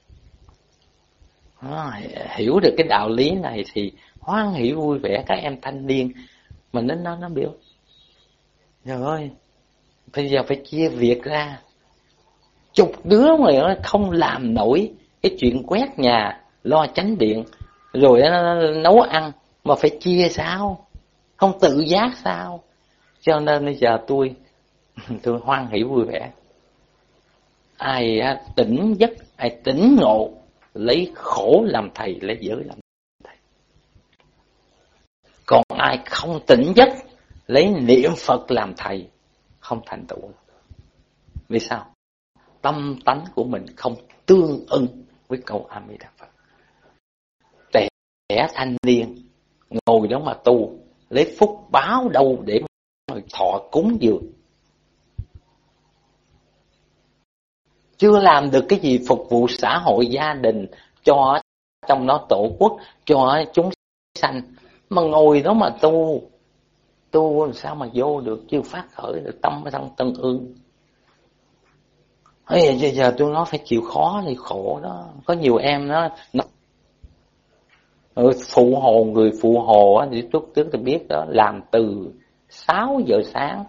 Hiểu được cái đạo lý này thì hoan hỷ vui vẻ. Các em thanh niên mà nó biểu trời ơi, bây giờ phải chia việc ra. 10 đứa mà nó không làm nổi cái chuyện quét nhà, lo chánh điện, rồi nó nấu ăn, mà phải chia sao? Không tự giác sao? Cho nên bây giờ tôi hoan hỷ vui vẻ. Ai tỉnh giấc, ai tỉnh ngộ, lấy khổ làm thầy, lấy giới làm thầy. Còn ai không tỉnh giấc, lấy niệm Phật làm thầy, không thành tựu. Vì sao? Tâm tánh của mình không tương ưng với câu A Di Đà Phật. Trẻ thanh niên ngồi đó mà tu, lấy phúc báo đâu để mà thọ cúng dường. Chưa làm được cái gì phục vụ xã hội, gia đình, cho trong nó tổ quốc, cho chúng sanh, mà ngồi đó mà tu làm sao mà vô được, chưa phát khởi được tâm thân tân ương. Giờ tôi nói phải chịu khó thì khổ đó. Có nhiều em nó phụ hồ, người phụ hồ á, thì trước tôi biết đó, làm từ 6 giờ sáng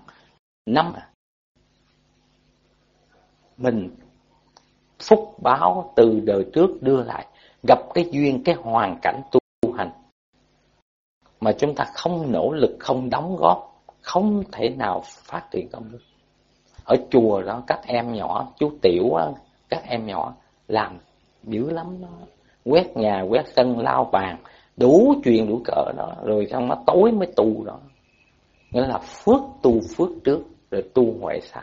mình phúc báo từ đời trước đưa lại, gặp cái duyên, cái hoàn cảnh tu hành mà chúng ta không nỗ lực, không đóng góp, không thể nào phát triển công đức. Ở chùa đó các em nhỏ, chú Tiểu á, các em nhỏ làm dữ lắm đó. Quét nhà, quét sân, lau bàn, đủ chuyện đủ cỡ đó, rồi xong nó tối mới tu đó. Nghĩa là phước tu phước trước, rồi tu huệ sau.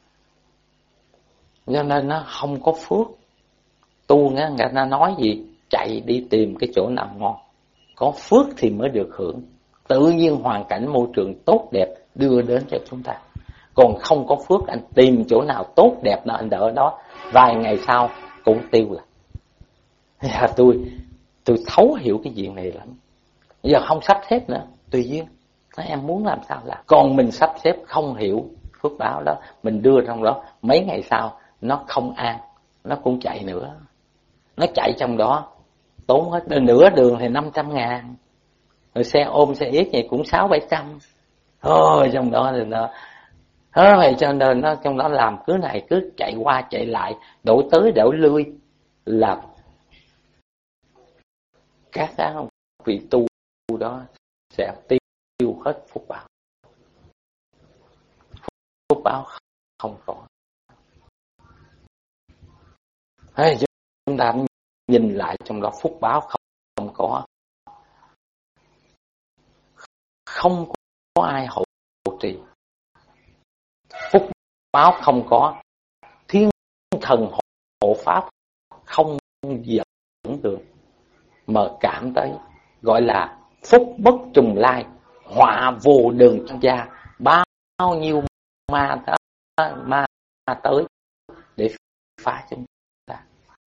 Cho nên nó không có phước. Tu nghe người ta nói gì, chạy đi tìm cái chỗ nào ngon. Có phước thì mới được hưởng. Tự nhiên hoàn cảnh môi trường tốt đẹp đưa đến cho chúng ta. Còn không có phước, anh tìm chỗ nào tốt đẹp đó, anh đỡ đó, vài ngày sau cũng tiêu là. Tôi thấu hiểu cái chuyện này lắm. Giờ không sắp xếp nữa, tùy duyên. Nói em muốn làm sao làm. Còn mình sắp xếp không hiểu phước báo đó, mình đưa trong đó, mấy ngày sau nó không an, nó cũng chạy nữa. Nó chạy trong đó tốn hết, nửa đường thì 500.000, rồi xe ôm xe yết vậy cũng 600-700. Thôi trong đó thì nó Vậy cho nên nó trong đó làm cứ này cứ chạy qua chạy lại, đổi tới đổi lui, là các vị tu đó sẽ tiêu hết phúc báo. Phúc báo không có. Chúng ta nhìn lại trong đó phúc báo không có. Không có ai hộ trì. Phúc báo không có. Thiên thần hộ pháp không dẫn được. Mà cảm tới gọi là phúc bất trùng lai, họa vô đường trong gia. Bao nhiêu ma tới để phá chúng ta.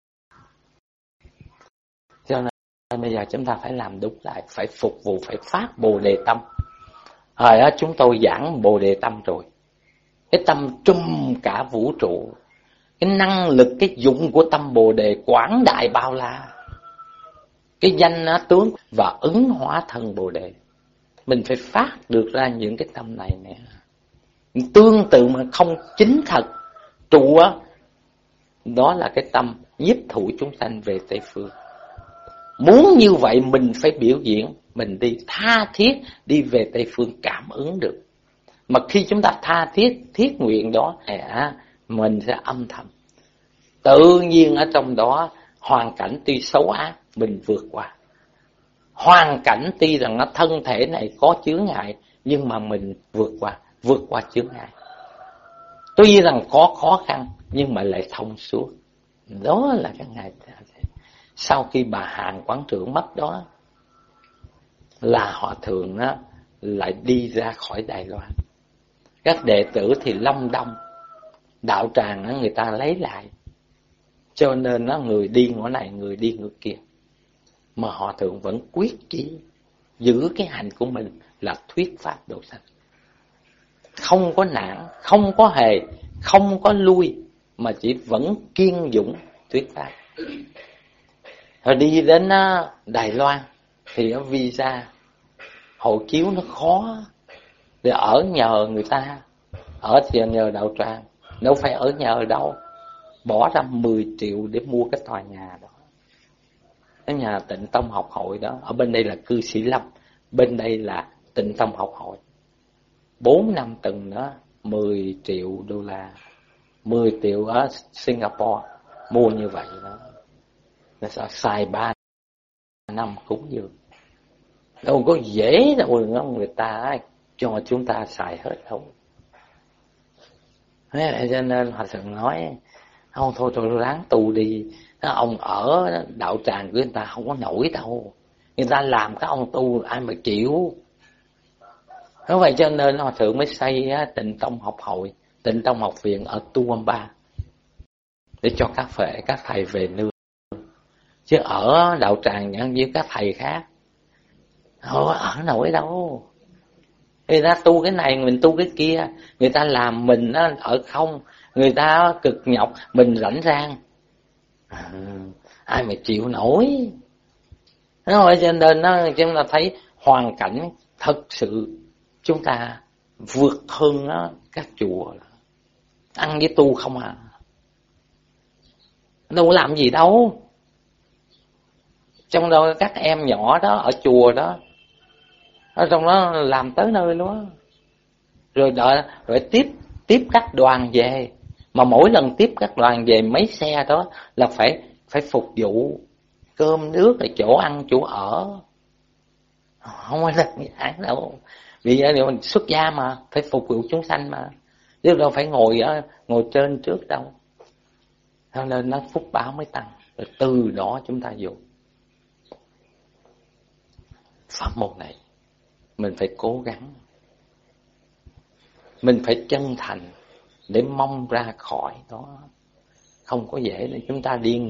Cho nên bây giờ chúng ta phải làm đúng lại, phải phục vụ, phải phát Bồ Đề tâm. Hồi đó chúng tôi giảng Bồ Đề tâm rồi. Cái tâm trùm cả vũ trụ, cái năng lực, cái dụng của tâm Bồ Đề quảng đại bao la. Cái danh tướng và ứng hóa thân Bồ Đề. Mình phải phát được ra những cái tâm này nè. Tương tự mà không chính thật trụ á, đó là cái tâm nhiếp thụ chúng sanh về Tây Phương. Muốn như vậy mình phải biểu diễn, mình đi tha thiết đi về Tây Phương cảm ứng được. Mà khi chúng ta tha thiết nguyện đó, mình sẽ âm thầm. Tự nhiên ở trong đó hoàn cảnh tuy xấu ác mình vượt qua. Hoàn cảnh tuy rằng nó thân thể này có chướng ngại, nhưng mà mình vượt qua chướng ngại. Tuy rằng có khó khăn nhưng mà lại thông suốt. Đó là cái ngày sau khi bà Hàn quán trưởng mất đó, là Hòa Thượng đó lại đi ra khỏi Đài Loan. Các đệ tử thì long đong, đạo tràng đó người ta lấy lại. Cho nên nó người đi ngõ này, người đi ngõ kia. Mà Hòa Thượng vẫn quyết chí giữ cái hành của mình là thuyết pháp độ sanh. Không có nản, không có hề, không có lui, mà chỉ vẫn kiên dũng thuyết pháp. Rồi đi đến Đài Loan thì ở visa, hộ chiếu nó khó. Để ở nhờ người ta, ở thì nhờ đạo tràng, đâu phải ở nhờ đâu. Bỏ ra 10 triệu để mua cái tòa nhà đó. Cái nhà Tịnh Tông Học Hội đó. Ở bên đây là cư sĩ Lâm, bên đây là Tịnh Tông Học Hội. 4 năm tầng đó, 10 triệu đô la, 10 triệu ở Singapore. Mua như vậy đó. Nó sẽ xài 3 năm cúng dường. Đâu có dễ đâu, người ta cho chúng ta xài hết đâu. Thế cho nên Hòa Thượng nói, không thôi ráng tu đi. Ông ở đạo tràng của người ta không có nổi đâu. Người ta làm các ông tu ai mà chịu. Thế vậy cho nên Hòa Thượng mới xây Tịnh Tông Học Hội, Tịnh Tông Học Viện ở Tuamba, để cho các thầy về nương. Chứ ở đạo tràng với các thầy khác không ở nổi đâu. Người ta tu cái này, mình tu cái kia. Người ta làm mình ở không, người ta cực nhọc, mình rảnh rang. Ai mà chịu nổi. Nói cho nên chúng ta thấy hoàn cảnh thật sự chúng ta vượt hơn các chùa. Ăn với tu không à. Đâu có làm gì đâu. Trong đó các em nhỏ đó ở chùa đó, ở trong đó làm tới nơi luôn. Rồi đợi, rồi tiếp các đoàn về. Mà mỗi lần tiếp các đoàn về mấy xe đó là phải phục vụ cơm nước, rồi chỗ ăn chỗ ở. Không phải là như thế đâu. Vì mình xuất gia mà, phải phục vụ chúng sanh mà. Chứ đâu phải ngồi trên trước đâu. Cho nên nó phúc báo mới tăng. Rồi từ đó chúng ta dùng pháp môn này. Mình phải cố gắng, mình phải chân thành để mong ra khỏi đó. Không có dễ để chúng ta đi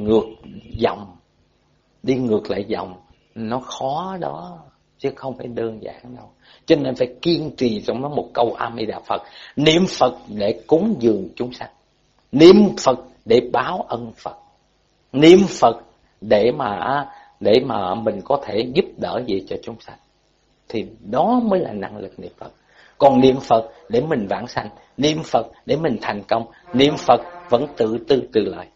ngược lại dòng, nó khó đó, chứ không phải đơn giản đâu. Cho nên phải kiên trì trong đó một câu A Di Đà Phật, niệm Phật để cúng dường chúng sanh, niệm Phật để báo ân Phật, niệm Phật để mà mình có thể giúp đỡ gì cho chúng sanh. Thì đó mới là năng lực niệm Phật. Còn niệm Phật để mình vãng sanh, niệm Phật để mình thành công, niệm Phật vẫn tự tư tự lợi,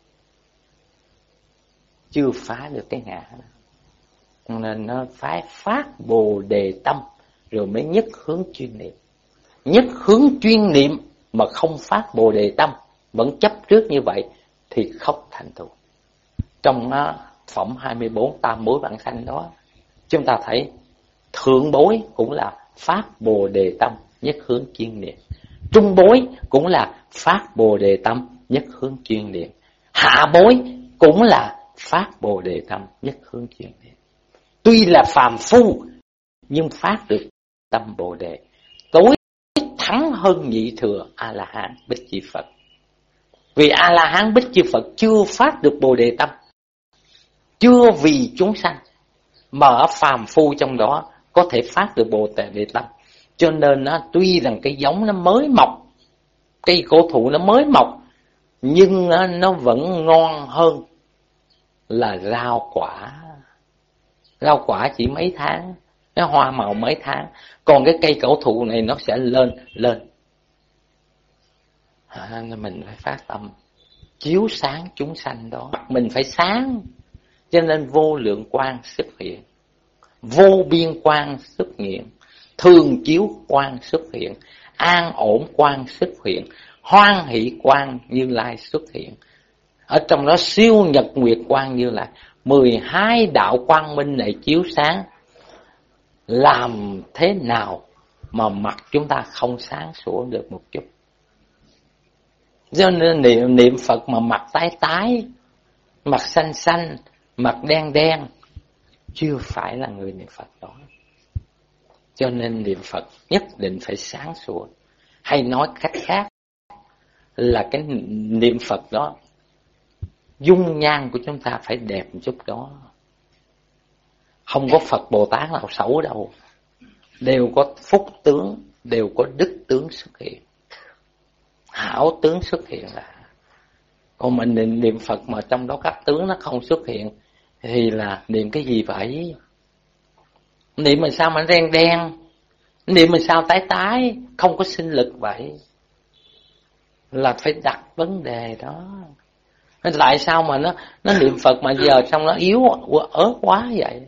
chưa phá được cái ngã. Nên nó phải phát Bồ Đề tâm rồi mới nhất hướng chuyên niệm. Nhất hướng chuyên niệm mà không phát Bồ Đề tâm, vẫn chấp trước như vậy thì không thành tựu. Trong phẩm 24 tam bối vãng sanh đó, chúng ta thấy thượng bối cũng là phát Bồ Đề tâm nhất hướng chuyên niệm, trung bối cũng là phát Bồ Đề tâm nhất hướng chuyên niệm, hạ bối cũng là phát Bồ Đề tâm nhất hướng chuyên niệm. Tuy là phàm phu nhưng phát được tâm Bồ Đề, tối thắng hơn nhị thừa A La Hán Bích Chi Phật. Vì A La Hán Bích Chi Phật chưa phát được Bồ Đề tâm, chưa vì chúng sanh, mà ở phàm phu trong đó có thể phát được Bồ Đề tâm. Cho nên tuy rằng cái giống nó mới mọc, cây cổ thụ nó mới mọc, nhưng nó vẫn ngon hơn là rau quả. Rau quả chỉ mấy tháng, cái hoa màu mấy tháng, còn cái cây cổ thụ này nó sẽ lên. Mình phải phát tâm chiếu sáng chúng sanh đó, mình phải sáng. Cho nên vô lượng quang xuất hiện, vô biên quang xuất hiện, thường chiếu quang xuất hiện, an ổn quang xuất hiện, hoan hỷ quang Như Lai xuất hiện. Ở trong đó siêu nhật nguyệt quang Như Lai, 12 đạo quang minh này chiếu sáng. Làm thế nào mà mặt chúng ta không sáng sủa được một chút? Do nên niệm Phật mà mặt tái tái, mặt xanh xanh, mặt đen đen, chưa phải là người niệm Phật đó. Cho nên niệm Phật nhất định phải sáng sủa. Hay nói cách khác là cái niệm Phật đó, dung nhan của chúng ta phải đẹp một chút đó. Không có Phật Bồ Tát nào xấu đâu, đều có phúc tướng, đều có đức tướng xuất hiện, hảo tướng xuất hiện là. Còn mình niệm Phật mà trong đó các tướng nó không xuất hiện thì là niệm cái gì vậy? Niệm mà sao mà đen đen, niệm mà sao tái tái, không có sinh lực vậy? Là phải đặt vấn đề đó. Tại sao mà nó niệm Phật mà giờ xong nó yếu ớt quá vậy?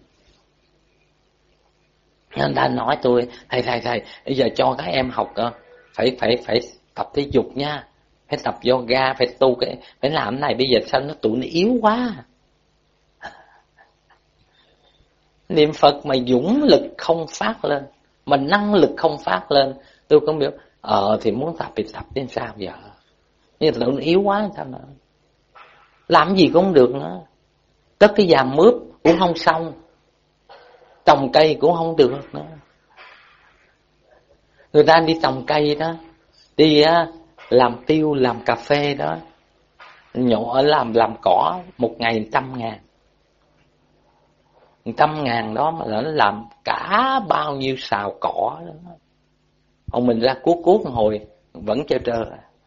Nên ta nói tôi, thầy bây giờ cho các em học phải tập thể dục nha, phải tập yoga, phải tu phải làm cái này. Bây giờ sao tụi nó yếu quá? Niệm Phật mà dũng lực không phát lên, mà năng lực không phát lên, tôi không biết. Thì muốn tập thì tập đến sao giờ? Nhưng tụi nó yếu quá sao nữa? Làm gì cũng không được nữa. Tất cái giàm mướp cũng không xong, trồng cây cũng không được nữa. Người ta đi trồng cây đó, đi làm tiêu, làm cà phê đó, nhổ làm cỏ, một ngày 100.000. 100.000 đó mà nó làm cả bao nhiêu xào cỏ đó. Còn mình ra cuốc một hồi vẫn trơ trơ.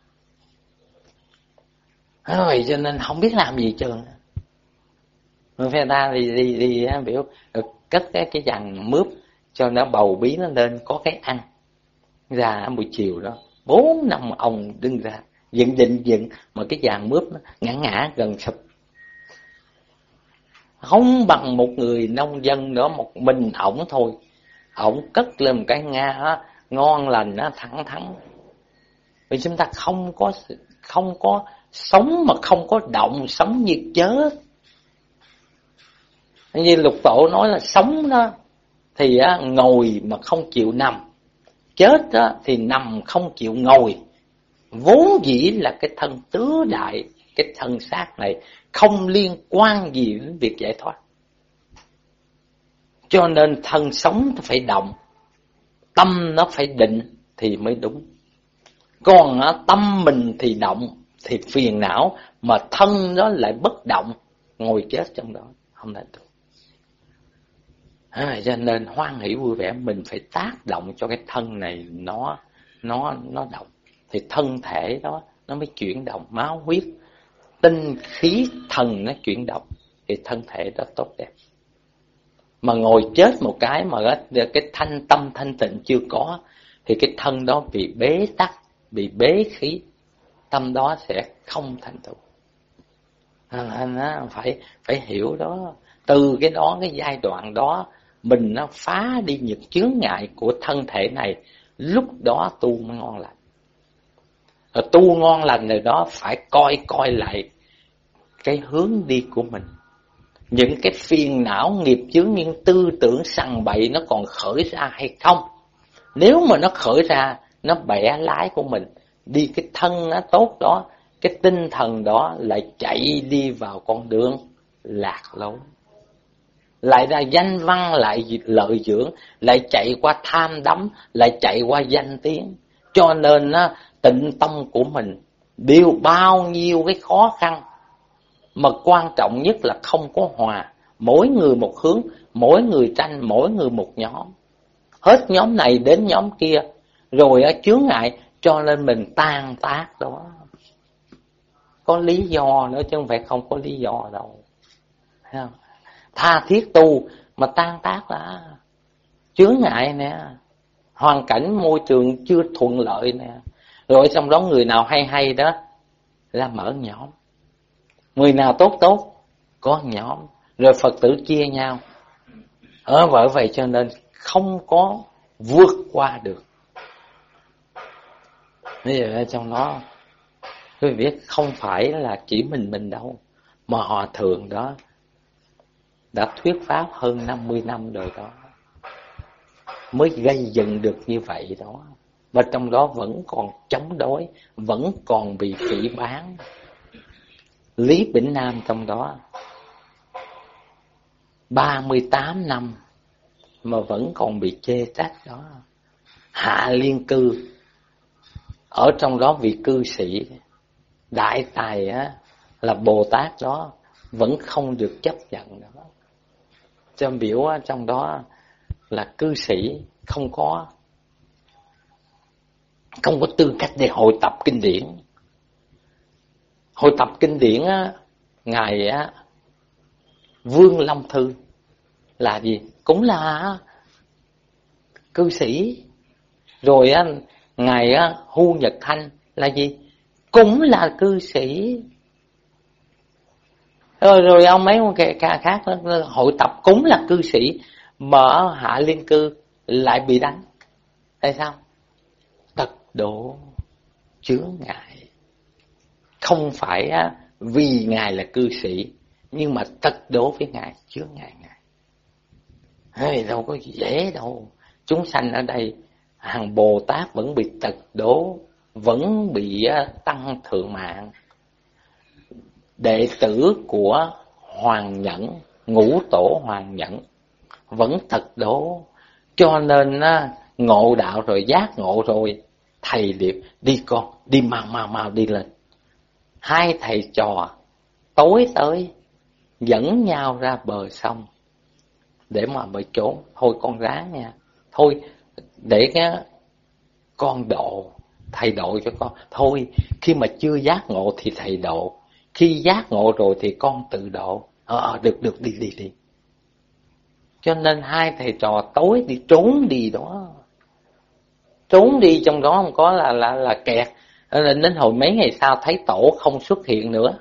Rồi cho nên không biết làm gì trơn. Người ta đi biểu cất cái dàn mướp cho nó bầu bí nó lên có cái ăn. Ra buổi chiều đó 4-5 ông đứng ra dựng mà cái dàn mướp nó ngã gần sụp. Không bằng một người nông dân nữa, một mình ổng thôi, ổng cất lên một cái ngon lành thẳng thắn. Vì chúng ta không có sống mà không có động, sống như chết. Như Lục Tổ nói là sống đó thì ngồi mà không chịu nằm, chết đó thì nằm không chịu ngồi. Vốn dĩ là cái thân tứ đại, cái thân xác này không liên quan gì đến việc giải thoát. Cho nên thân sống nó phải động, tâm nó phải định thì mới đúng. Còn tâm mình thì động thì phiền não, mà thân đó lại bất động, ngồi chết trong đó không thể được. Cho nên hoan hỷ vui vẻ mình phải tác động cho cái thân này nó động, thì thân thể đó nó mới chuyển động, máu huyết tinh khí thần nó chuyển động thì thân thể đó tốt đẹp. Mà ngồi chết một cái mà cái thanh tâm thanh tịnh chưa có thì cái thân đó bị bế tắc, bị bế khí, tâm đó sẽ không thành tựu. Anh phải hiểu đó. Từ cái đó, cái giai đoạn đó, mình nó phá đi những chướng ngại của thân thể này, lúc đó tu mới ngon lành. Rồi tu ngon lành rồi đó, phải coi lại cái hướng đi của mình. Những cái phiền não nghiệp chướng, những tư tưởng sằng bậy nó còn khởi ra hay không? Nếu mà nó khởi ra, nó bẻ lái của mình đi, cái thân nó tốt đó, cái tinh thần đó lại chạy đi vào con đường lạc lối, lại ra danh văn, lại lợi dưỡng, lại chạy qua tham đắm, lại chạy qua danh tiếng. Cho nên tịnh tâm của mình đều bao nhiêu cái khó khăn, mà quan trọng nhất là không có hòa. Mỗi người một hướng, mỗi người tranh, mỗi người một nhóm, hết nhóm này đến nhóm kia, rồi chướng ngại, cho nên mình tan tác đó. Có lý do nữa chứ không phải không có lý do đâu. Thấy không? Tha thiết tu mà tan tác là chướng ngại nè, hoàn cảnh môi trường chưa thuận lợi nè. Rồi trong đó người nào hay đó là mở nhóm, người nào tốt có nhóm, rồi Phật tử chia nhau. Bởi vậy cho nên không có vượt qua được. Bây giờ trong đó quý vị biết không phải là chỉ mình đâu, mà Hòa Thượng đó đã thuyết pháp hơn 50 năm rồi đó, mới gây dựng được như vậy đó. Và trong đó vẫn còn chống đối, vẫn còn bị phỉ báng. Lý Bỉnh Nam trong đó 38 năm mà vẫn còn bị chê trách đó. Hạ Liên Cư, ở trong đó vị cư sĩ đại tài là Bồ Tát đó, vẫn không được chấp nhận đó. Cho biểu trong đó là cư sĩ không có tư cách để hội tập kinh điển. Hội tập kinh điển ngài Vương Long Thư là gì? Cũng là cư sĩ. Rồi ngài Hu Nhật Thanh là gì? Cũng là cư sĩ. Rồi ông mấy ca khác hội tập cũng là cư sĩ, mà ở Hạ Liên Cư lại bị đánh. Tại sao? Tật độ chướng ngại. Không phải vì ngài là cư sĩ, nhưng mà tật độ với ngài chướng ngại ngài. Đâu có dễ đâu. Chúng sanh ở đây, hàng Bồ Tát vẫn bị tật đố, vẫn bị tăng thượng mạng. Đệ tử của Hoàng Nhẫn, Ngũ Tổ Hoàng Nhẫn vẫn tật đố. Cho nên ngộ đạo rồi, giác ngộ rồi, thầy điệp đi con, đi mau đi lên. Hai thầy trò tối tới dẫn nhau ra bờ sông để mà trốn. Thôi con ráng nha, thôi để con độ, thầy độ cho con. Thôi khi mà chưa giác ngộ thì thầy độ, khi giác ngộ rồi thì con tự độ. Được đi. Cho nên hai thầy trò tối đi trốn đi đó, trốn đi trong đó không có là kẹt. Nên đến hồi mấy ngày sau thấy tổ không xuất hiện nữa.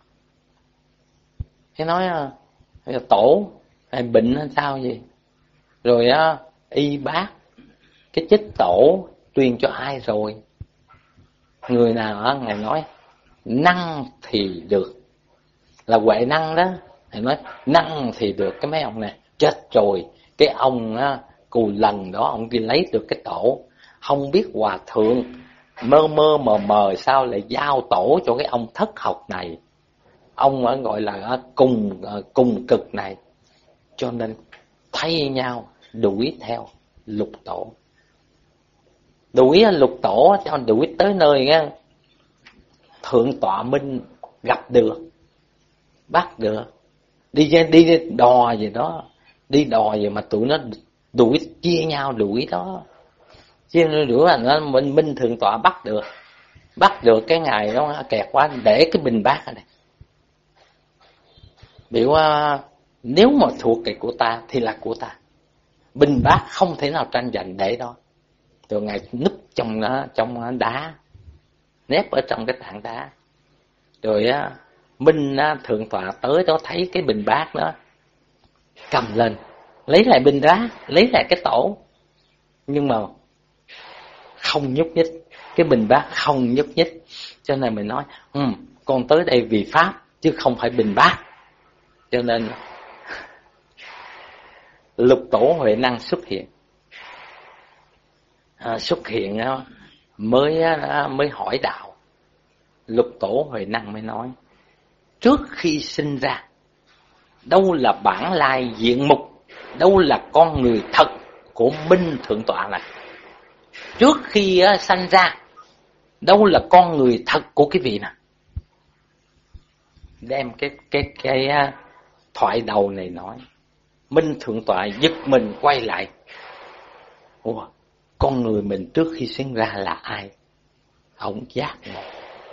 Cái nói tổ hay bệnh hay sao gì. Rồi y bác cái chích tổ truyền cho ai rồi. Người nào ngài nói năng thì được, là Huệ Năng đó. Ngài nói năng thì được. Cái mấy ông này chết rồi. Cái ông Cù Lần đó, ông đi lấy được cái tổ. Không biết Hòa Thượng mơ mờ sao lại giao tổ cho cái ông thất học này, ông gọi là cùng cực này. Cho nên thay nhau đuổi theo lục tổ. Đuổi lục tổ cho đuổi tới nơi Thượng Tọa Minh gặp được, bắt được. Đi đò gì đó, đi đò gì mà tụi nó đuổi, chia nhau đuổi đó. Chia nhau đuổi là nó Minh Thượng Tọa bắt được cái ngày đó kẹt quá, để cái bình bát ở đây. Biểu nếu mà thuộc cái của ta thì là của ta. Bình bát không thể nào tranh giành, để đó. Rồi ngài núp trong đá, nép ở trong cái tảng đá. Rồi Minh thượng tọa tới đó thấy cái bình bát đó, cầm lên, lấy lại bình đá, lấy lại cái tổ, nhưng mà không nhúc nhích, cái bình bát không nhúc nhích. Cho nên mình nói, con tới đây vì pháp chứ không phải bình bát. Cho nên Lục Tổ Huệ Năng xuất hiện. Xuất hiện mới hỏi đạo. Lục Tổ Huệ Năng mới nói, trước khi sinh ra, đâu là bản lai diện mục, đâu là con người thật của Minh Thượng Tọa này. Trước khi sanh ra, đâu là con người thật của cái vị này. Đem cái thoại đầu này nói, Minh Thượng Tọa giật mình quay lại. Ủa, con người mình trước khi sinh ra là ai? Ông giác ngộ.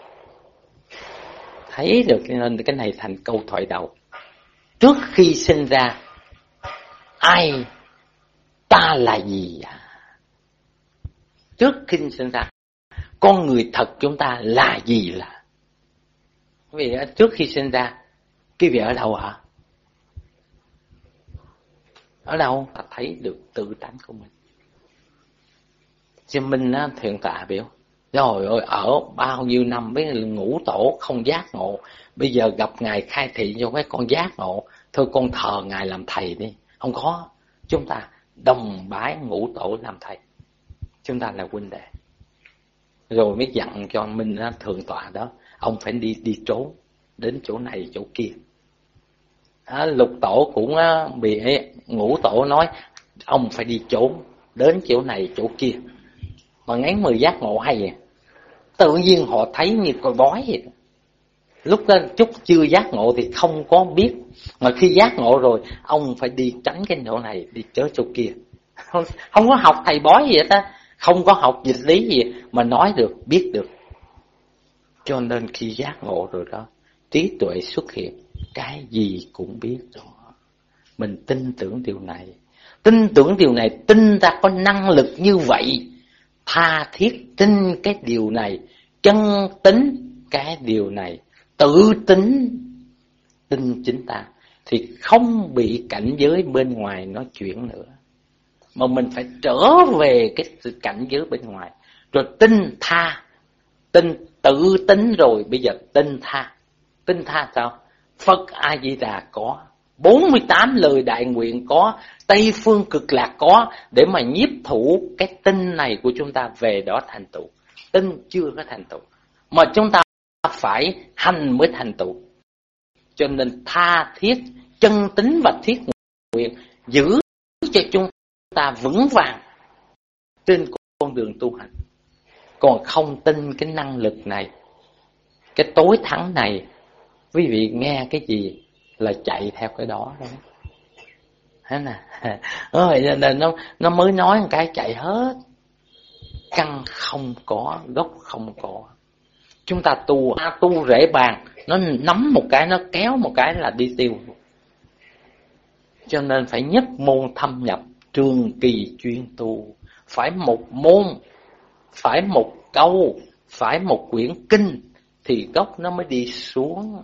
Thấy được nên cái này thành câu thoại đầu. Trước khi sinh ra, ai, ta là gì? Trước khi sinh ra, con người thật chúng ta là gì là? Vì trước khi sinh ra, cái vị ở đâu hả? Ở đâu? Ta thấy được tự tánh của mình. Chứ mình Thượng Tọa biểu, rồi ơi, ở bao nhiêu năm với ngũ tổ không giác ngộ, bây giờ gặp Ngài khai thị cho mấy con giác ngộ, thôi con thờ Ngài làm thầy đi. Không có, chúng ta đồng bái ngũ tổ làm thầy, chúng ta là huynh đệ. Rồi mới dặn cho mình Thượng Tọa đó, ông phải đi trốn, đến chỗ này chỗ kia. Lục Tổ cũng bị ngũ tổ nói, ông phải đi trốn, đến chỗ này chỗ kia. Mà ngắn 10 giác ngộ hay vậy, tự nhiên họ thấy như coi bói vậy. Lúc đó chút chưa giác ngộ thì không có biết, mà khi giác ngộ rồi, ông phải đi tránh cái chỗ này, đi tới chỗ kia. Không có học thầy bói gì hết á, không có học dịch lý gì mà nói được, biết được. Cho nên khi giác ngộ rồi đó, trí tuệ xuất hiện, cái gì cũng biết rồi. Mình tin tưởng điều này, tin ta có năng lực như vậy, tha thiết tin cái điều này, chân tính cái điều này, tự tính tin chính ta, thì không bị cảnh giới bên ngoài nói chuyện nữa, mà mình phải trở về cái sự cảnh giới bên ngoài, rồi tin tha, tin tự tính rồi bây giờ tin tha. Tin tha sao? Phật A Di Đà có, 48 lời đại nguyện có, Tây phương cực lạc có, để mà nhiếp thủ cái tin này của chúng ta về đó thành tựu. Tin chưa có thành tựu, mà chúng ta phải hành mới thành tựu. Cho nên tha thiết, chân tính và thiết nguyện giữ cho chúng ta vững vàng trên con đường tu hành. Còn không tin cái năng lực này, cái tối thắng này, quý vị nghe cái gì là chạy theo cái đó đó. Thế nè, nên nó mới nói một cái chạy hết. Căn không có, gốc không có. Chúng ta tu rễ bàn, nó nắm một cái, nó kéo một cái là đi tiêu. Cho nên phải nhất môn thâm nhập, trường kỳ chuyên tu. Phải một môn, phải một câu, phải một quyển kinh, thì gốc nó mới đi xuống.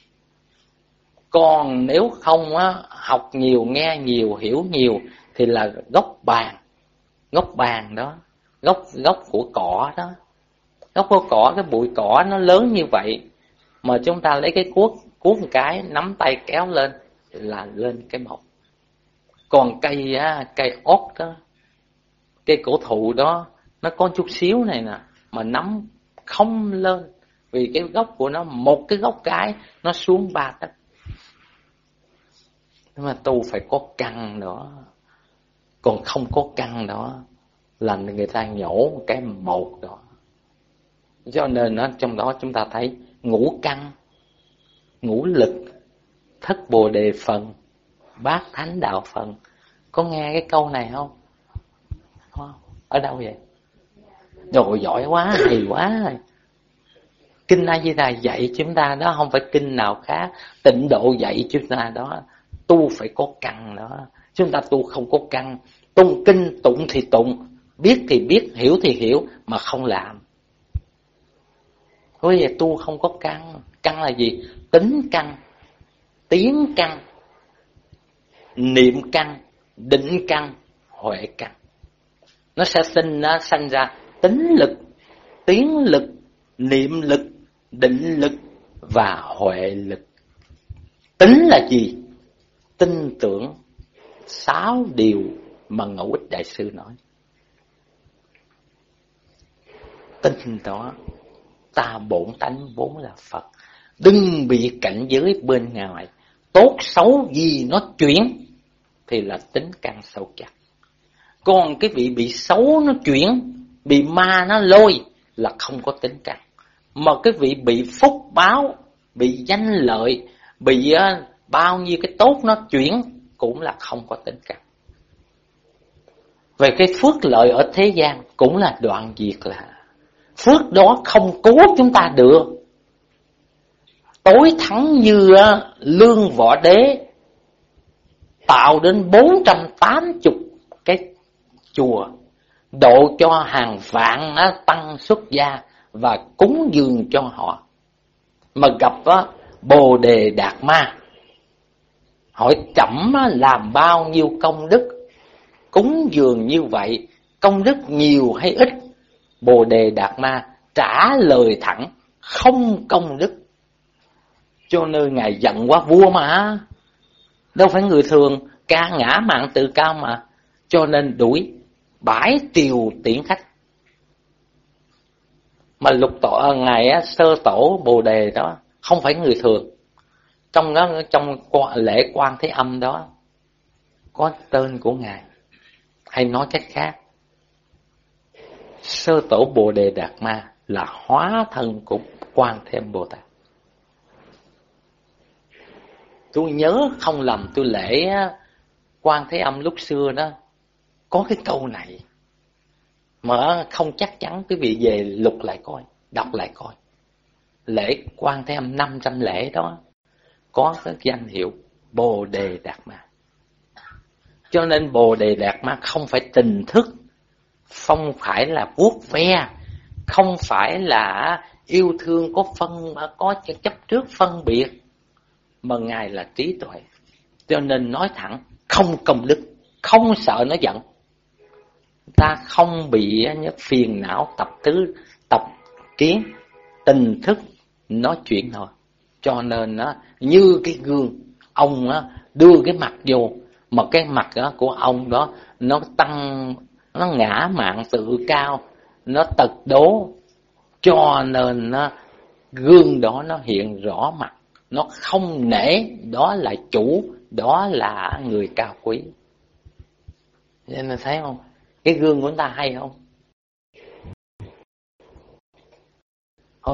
Còn nếu không học nhiều, nghe nhiều, hiểu nhiều thì là gốc bàn đó, gốc của cỏ đó. Gốc của cỏ, cái bụi cỏ nó lớn như vậy, mà chúng ta lấy cái cuốc một cái, nắm tay kéo lên là lên cái mọc. Còn cây ốt đó, cây cổ thụ đó, nó có chút xíu này nè, mà nắm không lên, vì cái gốc của nó, một cái gốc cái nó xuống 3 tấc. Nhưng mà tu phải có căn đó. Còn không có căn đó là người ta nhổ cái một đó. Cho nên trong đó chúng ta thấy ngũ căn, ngũ lực, thất bồ đề phần, bát thánh đạo phần. Có nghe cái câu này không? Ở đâu vậy? Rồi giỏi quá, hay quá. Kinh A Di Đà dạy chúng ta đó, không phải kinh nào khác. Tịnh độ dạy chúng ta đó, tu phải có căn đó. Chúng ta tu không có căn, tung kinh tụng thì tụng, biết thì biết, hiểu thì hiểu, mà không làm. Bây giờ tu không có căn. Căn là gì? Tính căn, tiến căn, niệm căn, định căn, huệ căn. Nó sẽ sanh ra tính lực, tiến lực, niệm lực, định lực và huệ lực. Tính là gì? Tin tưởng 6 điều mà Ngẫu Ích Đại Sư nói. Tin đó, ta bổn tánh vốn là Phật. Đừng bị cảnh giới bên ngoài tốt xấu gì nó chuyển, thì là tính căn sâu chắc. Còn cái vị bị xấu nó chuyển, bị ma nó lôi là không có tính căn. Mà cái vị bị phúc báo, bị danh lợi, bị bao nhiêu cái tốt nó chuyển cũng là không có tính căn. Về cái phước lợi ở thế gian cũng là đoạn diệt, là phước đó không cứu chúng ta được. Tối thắng như Lương Võ Đế tạo đến 480 cái chùa, độ cho hàng vạn tăng xuất gia và cúng dường cho họ. Mà gặp Bồ Đề Đạt Ma, hỏi chậm làm bao nhiêu công đức, cúng dường như vậy công đức nhiều hay ít? Bồ Đề Đạt Ma trả lời thẳng, không công đức. Cho nên Ngài giận quá, vua mà, đâu phải người thường, ca ngã mạn tự cao mà. Cho nên đuổi bãi tiều tiễn khách. Mà Ngài Sơ Tổ Bồ Đề đó không phải người thường. Trong lễ Quan Thế Âm đó có tên của Ngài. Hay nói cách khác, Sơ Tổ Bồ Đề Đạt Ma là hóa thân của Quan Thế Âm Bồ Tát. Tôi nhớ không lầm, tôi lễ Quan Thế Âm lúc xưa đó có cái câu này, mà không chắc chắn, quý vị về lục lại coi, đọc lại coi. Lễ Quan Thế Âm 500 lễ đó có cái danh hiệu Bồ Đề Đạt Ma. Cho nên Bồ Đề Đạt Ma không phải tình thức, không phải là vuốt ve, không phải là yêu thương có chấp trước phân biệt, mà Ngài là trí tuệ. Cho nên nói thẳng, không công đức, không sợ nó giận. Ta không bị phiền não tập kiến, tình thức nó chuyển thôi. Cho nên như cái gương, ông đưa cái mặt vô, mà cái mặt của ông đó nó ngã mạn tự cao, nó tật đố, cho nên gương đó nó hiện rõ mặt, nó không nể đó là chủ, đó là người cao quý. Nên là thấy không, cái gương của chúng ta hay không? Thôi.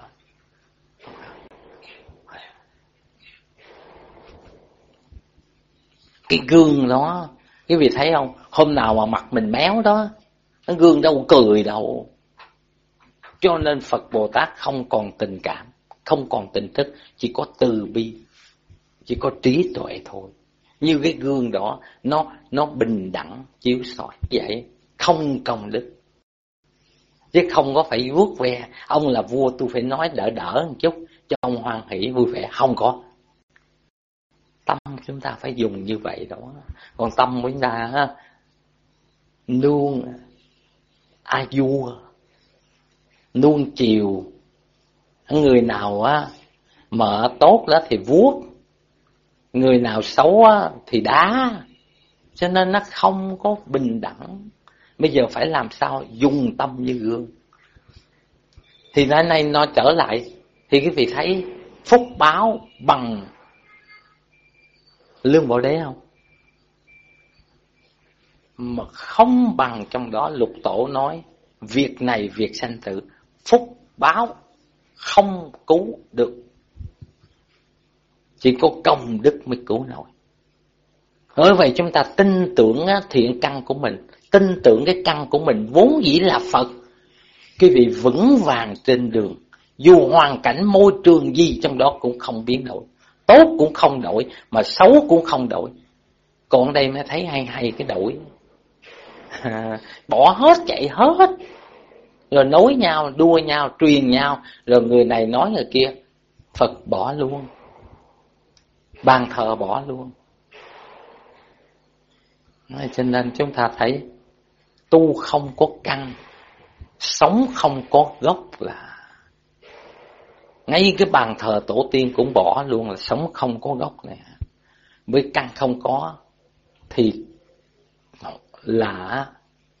Cái gương đó, quý vị thấy không? Hôm nào mà mặt mình méo đó, cái gương đâu cười đâu. Cho nên Phật Bồ Tát không còn tình cảm, không còn tình thức, chỉ có từ bi, chỉ có trí tuệ thôi. Như cái gương đó, nó bình đẳng chiếu soi vậy, không công đức. Chứ không có phải vuốt ve, ông là vua tôi phải nói đỡ một chút cho ông hoan hỷ vui vẻ, không có. Tâm chúng ta phải dùng như vậy đó. Còn tâm của chúng ta nuông vua, nuông chiều. Người nào mà tốt đó thì vuốt, người nào xấu thì đá. Cho nên nó không có bình đẳng. Bây giờ phải làm sao dùng tâm như gương. Thì nay nó trở lại, thì quý vị thấy phúc báo bằng Lương Bảo Đế không? Mà không bằng. Trong đó Lục Tổ nói việc này việc sanh tử, phúc báo không cứu được, chỉ có công đức mới cứu nổi. Bởi vậy chúng ta tin tưởng thiện căn của mình, tin tưởng cái căn của mình vốn dĩ là Phật. Quý vị vững vàng trên đường, dù hoàn cảnh môi trường gì trong đó cũng không biến đổi, tốt cũng không đổi, mà xấu cũng không đổi. Còn đây mới thấy hay cái đổi. Bỏ hết, chạy hết. rồi nối nhau, đua nhau, truyền nhau, rồi người này nói người kia. Phật bỏ luôn, bàn thờ bỏ luôn. Cho nên chúng ta thấy tu không có căn, sống không có gốc là ngay cái bàn thờ tổ tiên cũng bỏ luôn, là sống không có gốc này. Với căn không có thì là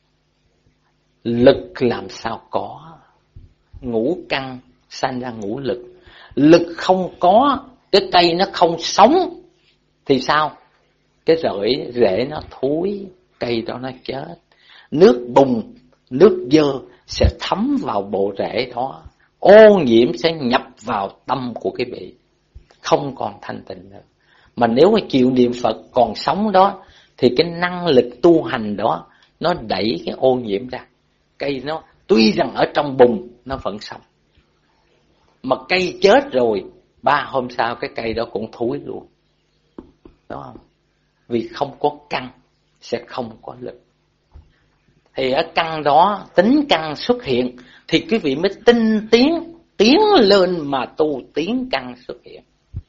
lực làm sao có. Ngũ căn sanh ra ngũ lực. Lực không có, cái cây nó không sống thì sao? Cái rễ nó thúi, cây đó nó chết. Nước bùn, nước dơ sẽ thấm vào bộ rễ đó, ô nhiễm sẽ nhập vào tâm của cái vị, không còn thanh tịnh nữa. Mà nếu mà chịu niệm Phật còn sống đó, thì cái năng lực tu hành đó nó đẩy cái ô nhiễm ra. Cây nó tuy rằng ở trong bùn nó vẫn sống, mà cây chết rồi 3 hôm sau cái cây đó cũng thúi luôn, đúng không? Vì không có căn sẽ không có lực. Thì ở căn đó, tính căn xuất hiện thì quý vị mới tinh tiến lên mà tu, tiến căn xuất hiện.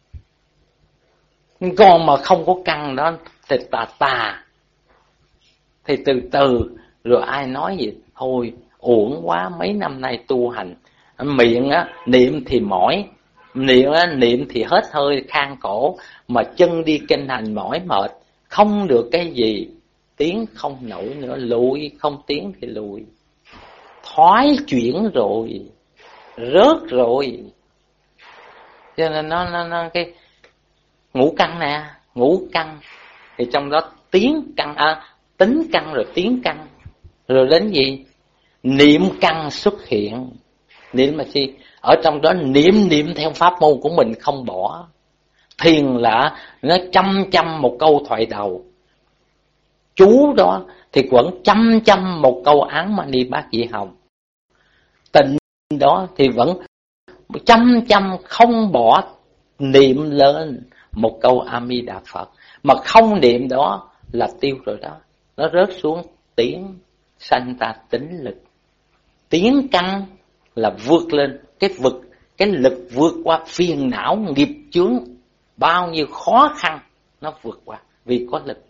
Còn mà không có căn đó thì tà thì từ từ rồi ai nói gì thôi uổng quá, mấy năm nay tu hành, miệng á niệm thì mỏi, niệm thì hết hơi khang cổ, mà chân đi kinh hành mỏi mệt, không được cái gì, tiến không nổi nữa, lùi không tiến thì lùi, thoái chuyển rồi, rớt rồi. Cho nên nó cái ngũ căn nè, ngũ căn thì trong đó tiến căn, tính căn rồi tiến căn, rồi đến gì? Niệm căn xuất hiện. Niệm mà chi? Ở trong đó niệm theo pháp môn của mình không bỏ. Thiền là nó chăm một câu thoại đầu, chú đó thì vẫn chăm một câu án Mani Bát Di Hồng. Tịnh đó thì vẫn chăm không bỏ, niệm lên một câu A Di Đà Phật. Mà không niệm đó là tiêu rồi đó, nó rớt xuống tiếng, sanh ta tính lực. Tiến căn là vượt lên cái lực vượt qua phiền não nghiệp chướng, bao nhiêu khó khăn nó vượt qua vì có lực.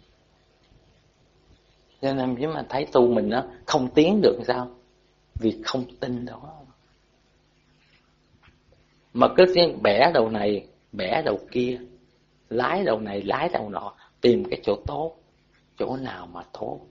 Cho nên nếu mà thấy tu mình nó không tiến được sao? Vì không tin đó. Mà cứ bẻ đầu này, bẻ đầu kia, lái đầu này, lái đầu nọ, tìm cái chỗ tốt, chỗ nào mà tốt.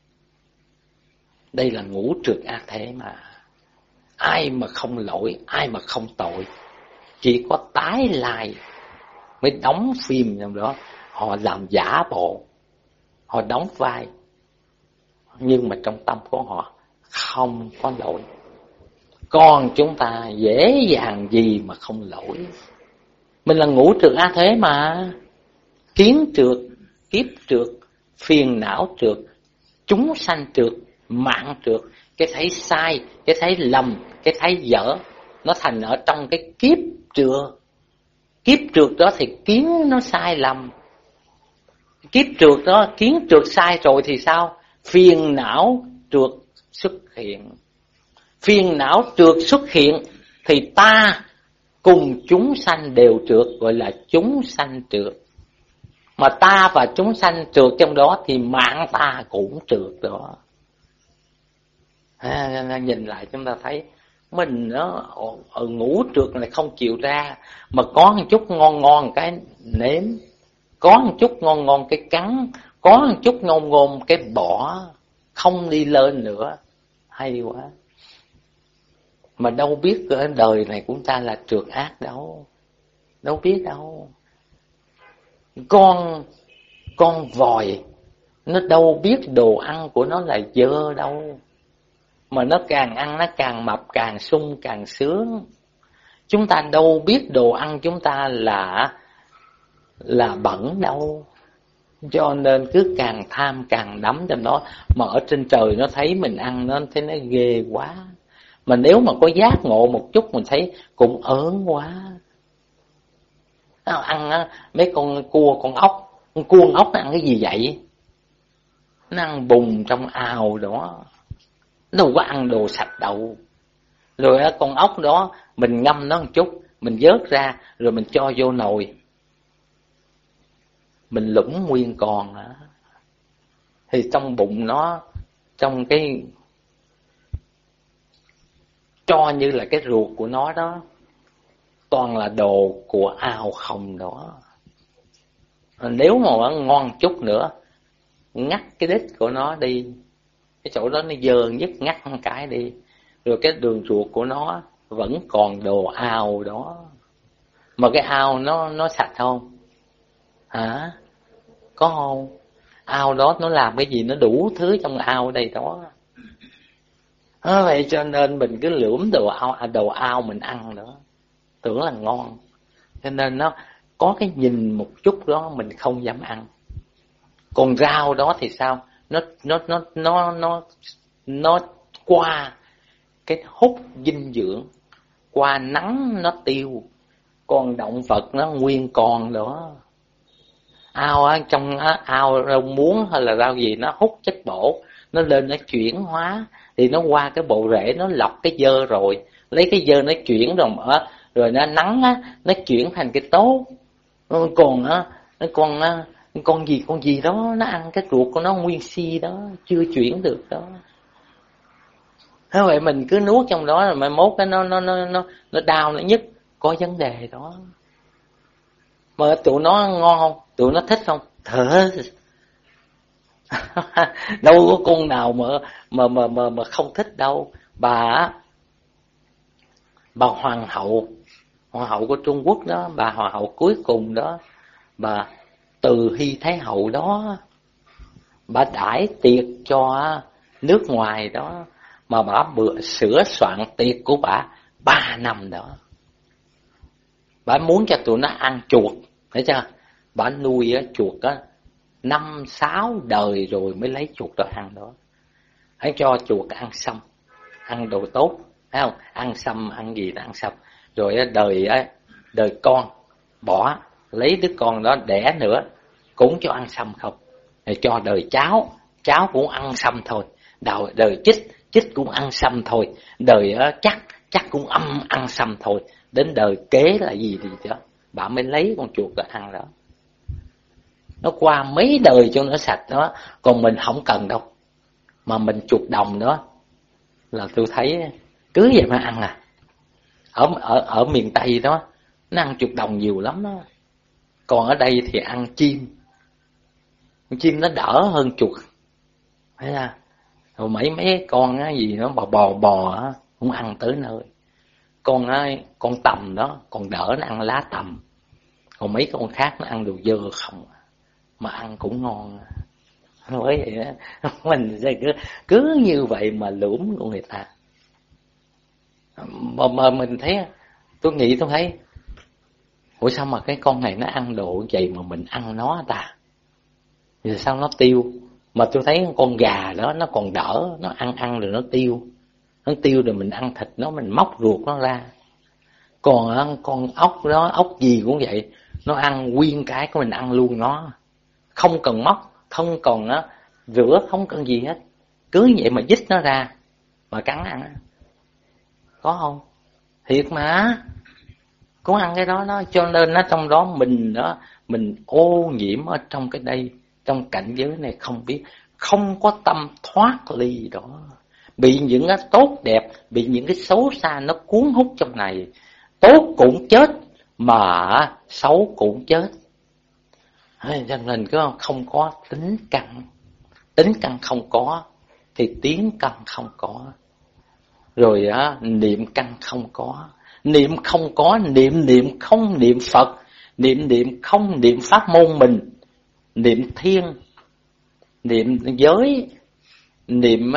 Đây là ngũ trược ác thế mà. Ai mà không lỗi, ai mà không tội, chỉ có tái lai mới đóng phim trong đó. Họ làm giả bộ, họ đóng vai, nhưng mà trong tâm của họ không có lỗi. Còn chúng ta dễ dàng gì mà không lỗi. Mình là ngũ trược ác thế mà. Kiến trược, kiếp trược, phiền não trược, chúng sanh trược, mạng trược. Cái thấy sai, cái thấy lầm, cái thấy dở, nó thành ở trong cái kiếp trược. Kiếp trược đó thì kiến nó sai lầm. Kiếp trược đó, kiến trược sai rồi thì sao? Phiền não trược xuất hiện. Phiền não trược xuất hiện thì ta cùng chúng sanh đều trược, gọi là chúng sanh trược. Mà ta và chúng sanh trược trong đó thì mạng ta cũng trược đó. Nhìn lại chúng ta thấy mình nó ở ngũ trược này không chịu ra, mà có một chút ngon cái nếm, có một chút ngon cái cắn, có một chút ngon cái bỏ, không đi lên nữa. Hay quá. Mà đâu biết ở đời này của ta là trược ác đâu, đâu biết đâu. Con vòi nó đâu biết đồ ăn của nó là dơ đâu, mà nó càng ăn nó càng mập, càng sung càng sướng. Chúng ta đâu biết đồ ăn chúng ta là bẩn đâu, cho nên cứ càng tham càng đắm trong đó. Mà ở trên trời nó thấy mình ăn nó thấy nó ghê quá, mà nếu mà có giác ngộ một chút mình thấy cũng ớn quá. Nó ăn mấy con cua con ốc, con cua con ốc nó ăn cái gì vậy? Nó ăn bùn trong ao đó. nó đâu có ăn đồ sạch đâu. Rồi con ốc đó mình ngâm nó một chút, mình vớt ra rồi mình cho vô nồi, mình lũng nguyên con đó. Thì trong bụng nó, trong cái cho như là cái ruột của nó đó, toàn là đồ của ao không đó. Nếu mà nó ngon chút nữa, ngắt cái đít của nó đi, cái chỗ đó nó dơ nhất, ngắt một cái đi, rồi cái đường ruột của nó vẫn còn đồ ao đó. Mà cái ao nó sạch không? Hả? Có không? Ao đó nó làm cái gì, nó đủ thứ trong ao đây đó. Vậy cho nên mình cứ lượm đồ ao mình ăn nữa, tưởng là ngon. Cho nên nó có cái nhìn một chút đó mình không dám ăn. Còn rau đó thì sao? Nó qua cái hút dinh dưỡng, qua nắng nó tiêu. Còn động vật nó nguyên còn đó. Ao trong ao rau muống hay là rau gì nó hút chất bổ, nó lên nó chuyển hóa, thì nó qua cái bộ rễ nó lọc cái dơ rồi, lấy cái dơ nó chuyển rồi nó nắng nó chuyển thành cái tốt. Còn con gì đó nó ăn cái ruột của nó nguyên si đó, chưa chuyển được đó. Thế vậy mình cứ nuốt trong đó rồi mai mốt cái nó đau, nó nhức, có vấn đề đó. Mà tụi nó ngon không? Tụi nó thích không? Thở. Đâu có con nào mà không thích đâu. Bà hoàng hậu của Trung Quốc đó, bà hoàng hậu cuối cùng đó, bà Từ Hy Thái hậu đó, bà đãi tiệc cho nước ngoài đó, mà bà sửa soạn tiệc của bà 3 năm đó. Bà muốn cho tụi nó ăn chuột, thấy chưa? Bà nuôi chuột 5-6 đời rồi mới lấy chuột ra ăn đó. Hãy cho chuột ăn sâm, ăn đồ tốt, thấy không? Ăn sâm, ăn gì đó ăn sâm. Rồi đời con bỏ, lấy đứa con đó đẻ nữa, cũng cho ăn sâm không. Rồi cho đời cháu cũng ăn sâm thôi. Đời chích cũng ăn sâm thôi. Đời chắc cũng ăn sâm thôi. Đến đời kế là gì thì đó, bà mới lấy con chuột ra ăn đó. Nó qua mấy đời cho nó sạch đó. Còn mình không cần đâu. Mà mình chuột đồng đó là tôi thấy cứ vậy mà ăn à. Ở miền Tây đó nó ăn chuột đồng nhiều lắm đó. Còn ở đây thì ăn chim. Chim nó đỡ hơn chuột. Thấy không? Rồi mấy con gì nó bò cũng ăn tới nơi. Con tầm đó còn đỡ, nó ăn lá tầm. Còn mấy con khác nó ăn đồ dơ không, mà ăn cũng ngon. Bởi vậy đó, mình sẽ cứ như vậy mà lủm của người ta. Mà mình thấy, tôi thấy ủa sao mà cái con này nó ăn đồ vậy mà mình ăn nó ta? Vì sao nó tiêu? Mà tôi thấy con gà đó nó còn đỡ, nó ăn rồi nó tiêu. Nó tiêu rồi mình ăn thịt nó, mình móc ruột nó ra. Còn con ốc đó, ốc gì cũng vậy, nó ăn nguyên cái của mình ăn luôn nó. Không cần móc, không còn rửa, không cần gì hết. Cứ vậy mà dít nó ra mà cắn ăn. Có không? Thiệt mà. Cũng ăn cái đó đó. Cho nên trong đó mình ô nhiễm ở trong cái đây, trong cảnh giới này không biết, không có tâm thoát ly đó. Bị những cái tốt đẹp, bị những cái xấu xa nó cuốn hút trong này. Tốt cũng chết, mà xấu cũng chết. Cho nên không có tính căn. Tính căn không có thì tiến căn không có. Rồi niệm căn không có. Niệm không có, niệm không niệm Phật. Niệm không niệm pháp môn mình. Niệm thiên, niệm giới, niệm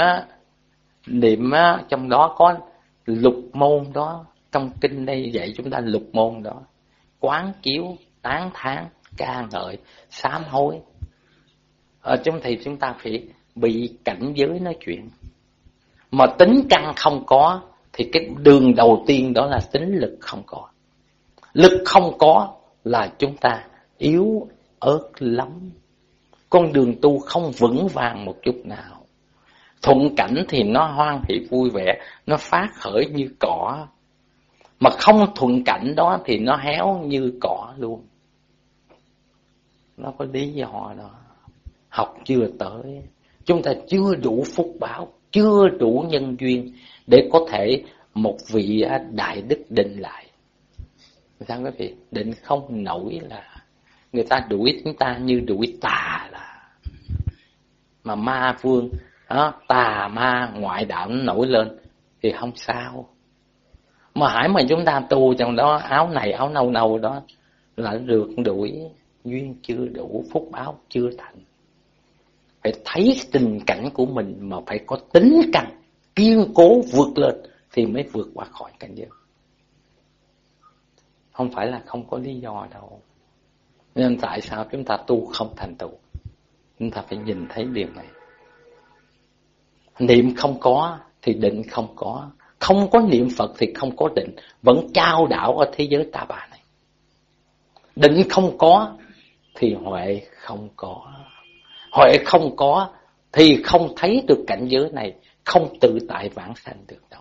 trong đó có lục môn đó. Trong kinh đây dạy chúng ta lục môn đó. Quán chiếu, tán thán, ca ngợi, sám hối. Ở trong thì chúng ta phải bị cảnh giới nói chuyện. Mà tính căn không có thì cái đường đầu tiên đó là tính lực không có. Lực không có là chúng ta yếu ớt lắm. Con đường tu không vững vàng một chút nào. Thuận cảnh thì nó hoan hỷ vui vẻ, nó phát khởi như cỏ. Mà không thuận cảnh đó thì nó héo như cỏ luôn. Nó có lý do đó. Học chưa tới, chúng ta chưa đủ phúc báo, chưa đủ nhân duyên để có thể một vị đại đức định lại. Sao quý vị? Định không nổi là người ta đuổi chúng ta như đuổi tà là. Mà ma vương, tà ma ngoại đạo nó nổi lên thì không sao. Mà hãy mà chúng ta tu trong đó áo này áo nâu nâu đó là rượt đuổi, duyên chưa đủ, phúc báo chưa thành. Phải thấy tình cảnh của mình mà phải có tính căn kiên cố vượt lên thì mới vượt qua khỏi cảnh giới. Không phải là không có lý do đâu. Nên tại sao chúng ta tu không thành tựu? Chúng ta phải nhìn thấy điều này. Niệm không có thì định không có. Không có niệm Phật thì không có định. Vẫn chao đảo ở thế giới ta bà này. Định không có thì huệ không có. Huệ không có thì không thấy được cảnh giới này, không tự tại vãng sanh được đâu.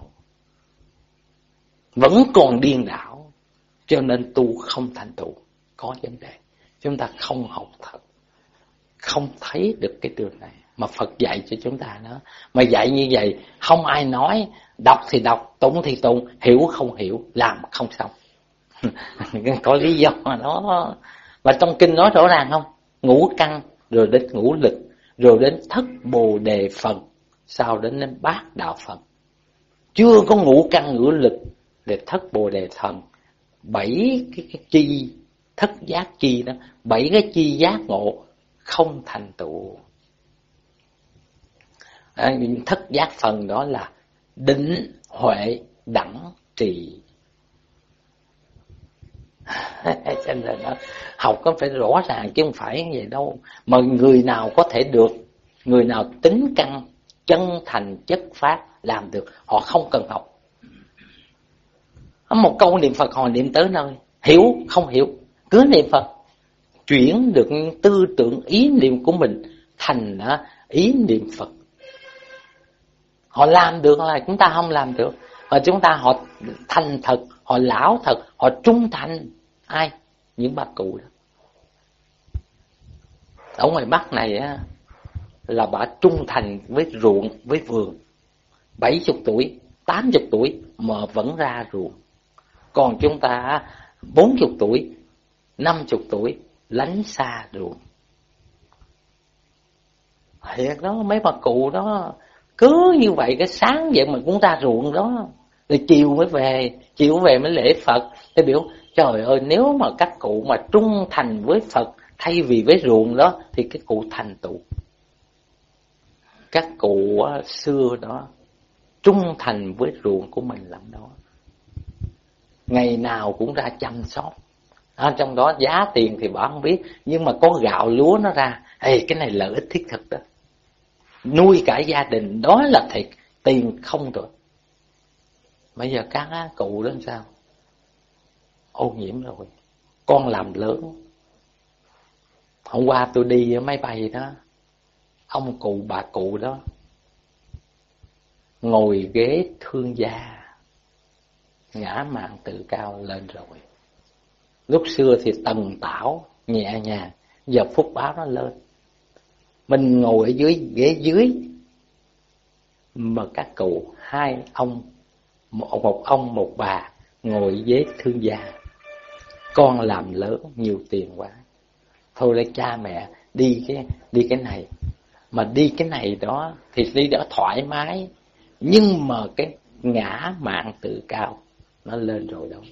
Vẫn còn điên đảo, cho nên tu không thành tựu, có vấn đề. Chúng ta không học thật, không thấy được cái điều này. Mà Phật dạy cho chúng ta đó. Mà dạy như vậy, không ai nói, đọc thì đọc, tụng thì tụng, hiểu không hiểu, làm không xong. Có lý do đó. Và trong kinh nói rõ ràng không? Ngũ căn, rồi đến ngũ lực, rồi đến thất bồ đề phần, sau đến bát đạo phần. Chưa có ngũ căn ngũ lực để thất bồ đề thần. 7 cái chi, thất giác chi đó, 7 cái chi giác ngộ không thành tựu. Thất giác phần đó là định, huệ, đẳng, trì. Cho nên đó, học có phải rõ ràng chứ không phải vậy đâu. Mà người nào có thể được, người nào tính căn, chân thành, chất phát làm được, họ không cần học. Một câu niệm Phật họ niệm tới nơi. Hiểu, không hiểu, cứ niệm Phật. Chuyển được tư tưởng ý niệm của mình thành ý niệm Phật. Họ làm được là chúng ta không làm được. Và chúng ta họ thành thật, họ lão thật, họ trung thành. Ai? Những bà cụ đó. Ở ngoài Bắc này á, là bà trung thành với ruộng, với vườn. 70 tuổi, 80 tuổi mà vẫn ra ruộng. Còn chúng ta 40 tuổi, 50 tuổi lánh xa ruộng. Thiệt đó, mấy bà cụ đó cứ như vậy, cái sáng vậy mà cũng ra ruộng đó, rồi chiều mới về, chiều về mới lễ Phật. Tôi biểu trời ơi, nếu mà các cụ mà trung thành với Phật thay vì với ruộng đó thì cái cụ thành tựu. Các cụ xưa đó trung thành với ruộng của mình lắm đó, ngày nào cũng ra chăm sóc. Trong đó giá tiền thì bà không biết, nhưng mà có gạo lúa nó ra, cái này lợi ích thiết thực đó, nuôi cả gia đình, đó là thiệt, tiền không rồi. Bây giờ các cụ đó làm sao? Ô nhiễm rồi. Con làm lớn. Hôm qua tôi đi máy bay đó, ông cụ bà cụ đó ngồi ghế thương gia, ngã mạn tự cao lên rồi. Lúc xưa thì tần tảo nhẹ nhàng, giờ phúc báo nó lên. Mình ngồi ở dưới ghế dưới, mà các cụ hai ông, một ông một bà ngồi ghế thương gia. Con làm lớn nhiều tiền quá, thôi lấy cha mẹ đi cái này. Mà đi cái này đó thì đi đỡ thoải mái, nhưng mà cái ngã mạn tự cao nó lên rồi đâu.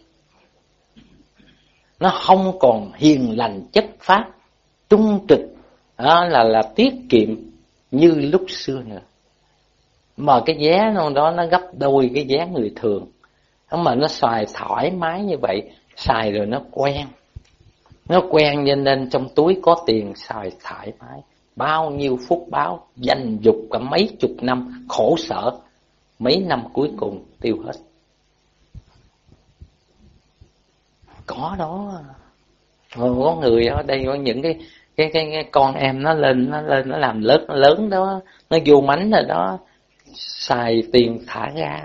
Nó không còn hiền lành chất phát, trung trực, là tiết kiệm như lúc xưa nữa. Mà cái vé đó nó gấp đôi cái vé người thường. Mà nó xài thoải mái như vậy, xài rồi nó quen. Nó quen nên trong túi có tiền xài thoải mái. Bao nhiêu phúc báo, danh dục cả mấy chục năm, khổ sở, mấy năm cuối cùng tiêu hết. Có đó. Có người ở đây có những cái con em nó lên nó làm lớn đó, nó vô mánh rồi đó, xài tiền thả ga.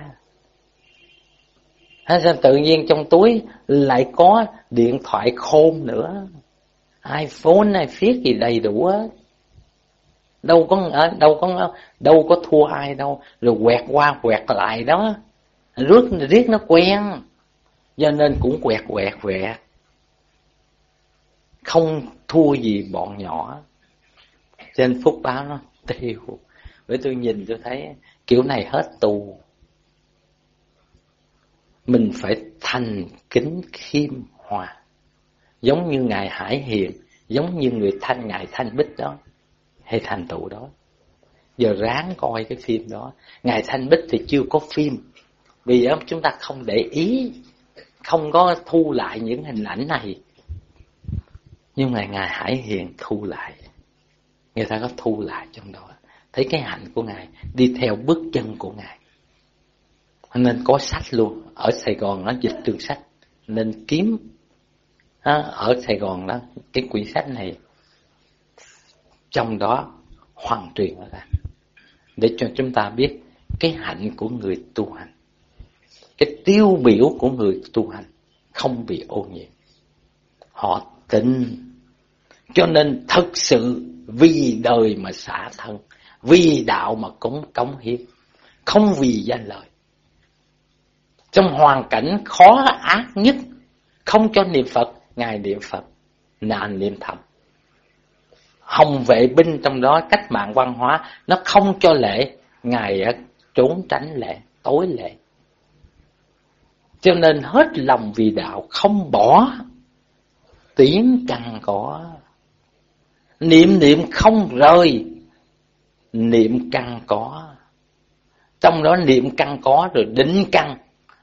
Sao tự nhiên trong túi lại có điện thoại khôn nữa, iPhone, iPhone gì đầy đủ hết. Đâu có thua ai đâu. Rồi quẹt qua quẹt lại đó, riết nó quen, cho nên cũng quẹt. Không thua gì bọn nhỏ. Trên phúc báo nó tiêu. Bởi tôi nhìn tôi thấy kiểu này hết tù. Mình phải thành kính khiêm hòa, giống như ngài Hải Hiền, giống như ngài Thanh Bích đó, hay thành tựu đó. Giờ ráng coi cái phim đó. Ngài Thanh Bích thì chưa có phim, vì chúng ta không để ý, không có thu lại những hình ảnh này. Nhưng mà ngài Hải Hiền thu lại, người ta có thu lại trong đó, thấy cái hạnh của ngài, đi theo bước chân của ngài. Nên có sách luôn. Ở Sài Gòn nó dịch từ sách, nên kiếm ở Sài Gòn đó, cái quyển sách này trong đó hoàn truyền ra, để cho chúng ta biết cái hạnh của người tu hành, cái tiêu biểu của người tu hành không bị ô nhiễm. Họ tin, cho nên thực sự vì đời mà xả thân, vì đạo mà cống hiến, không vì danh lợi. Trong hoàn cảnh khó ác nhất, không cho niệm Phật, ngài niệm Phật, nạn niệm thầm. Hồng vệ binh trong đó, cách mạng văn hóa, nó không cho lễ, ngài trốn tránh lễ, tối lễ. Cho nên hết lòng vì đạo, không bỏ, tiếng cằn cỏ. Niệm không rời, niệm cằn cỏ. Trong đó niệm cằn cỏ rồi định căn,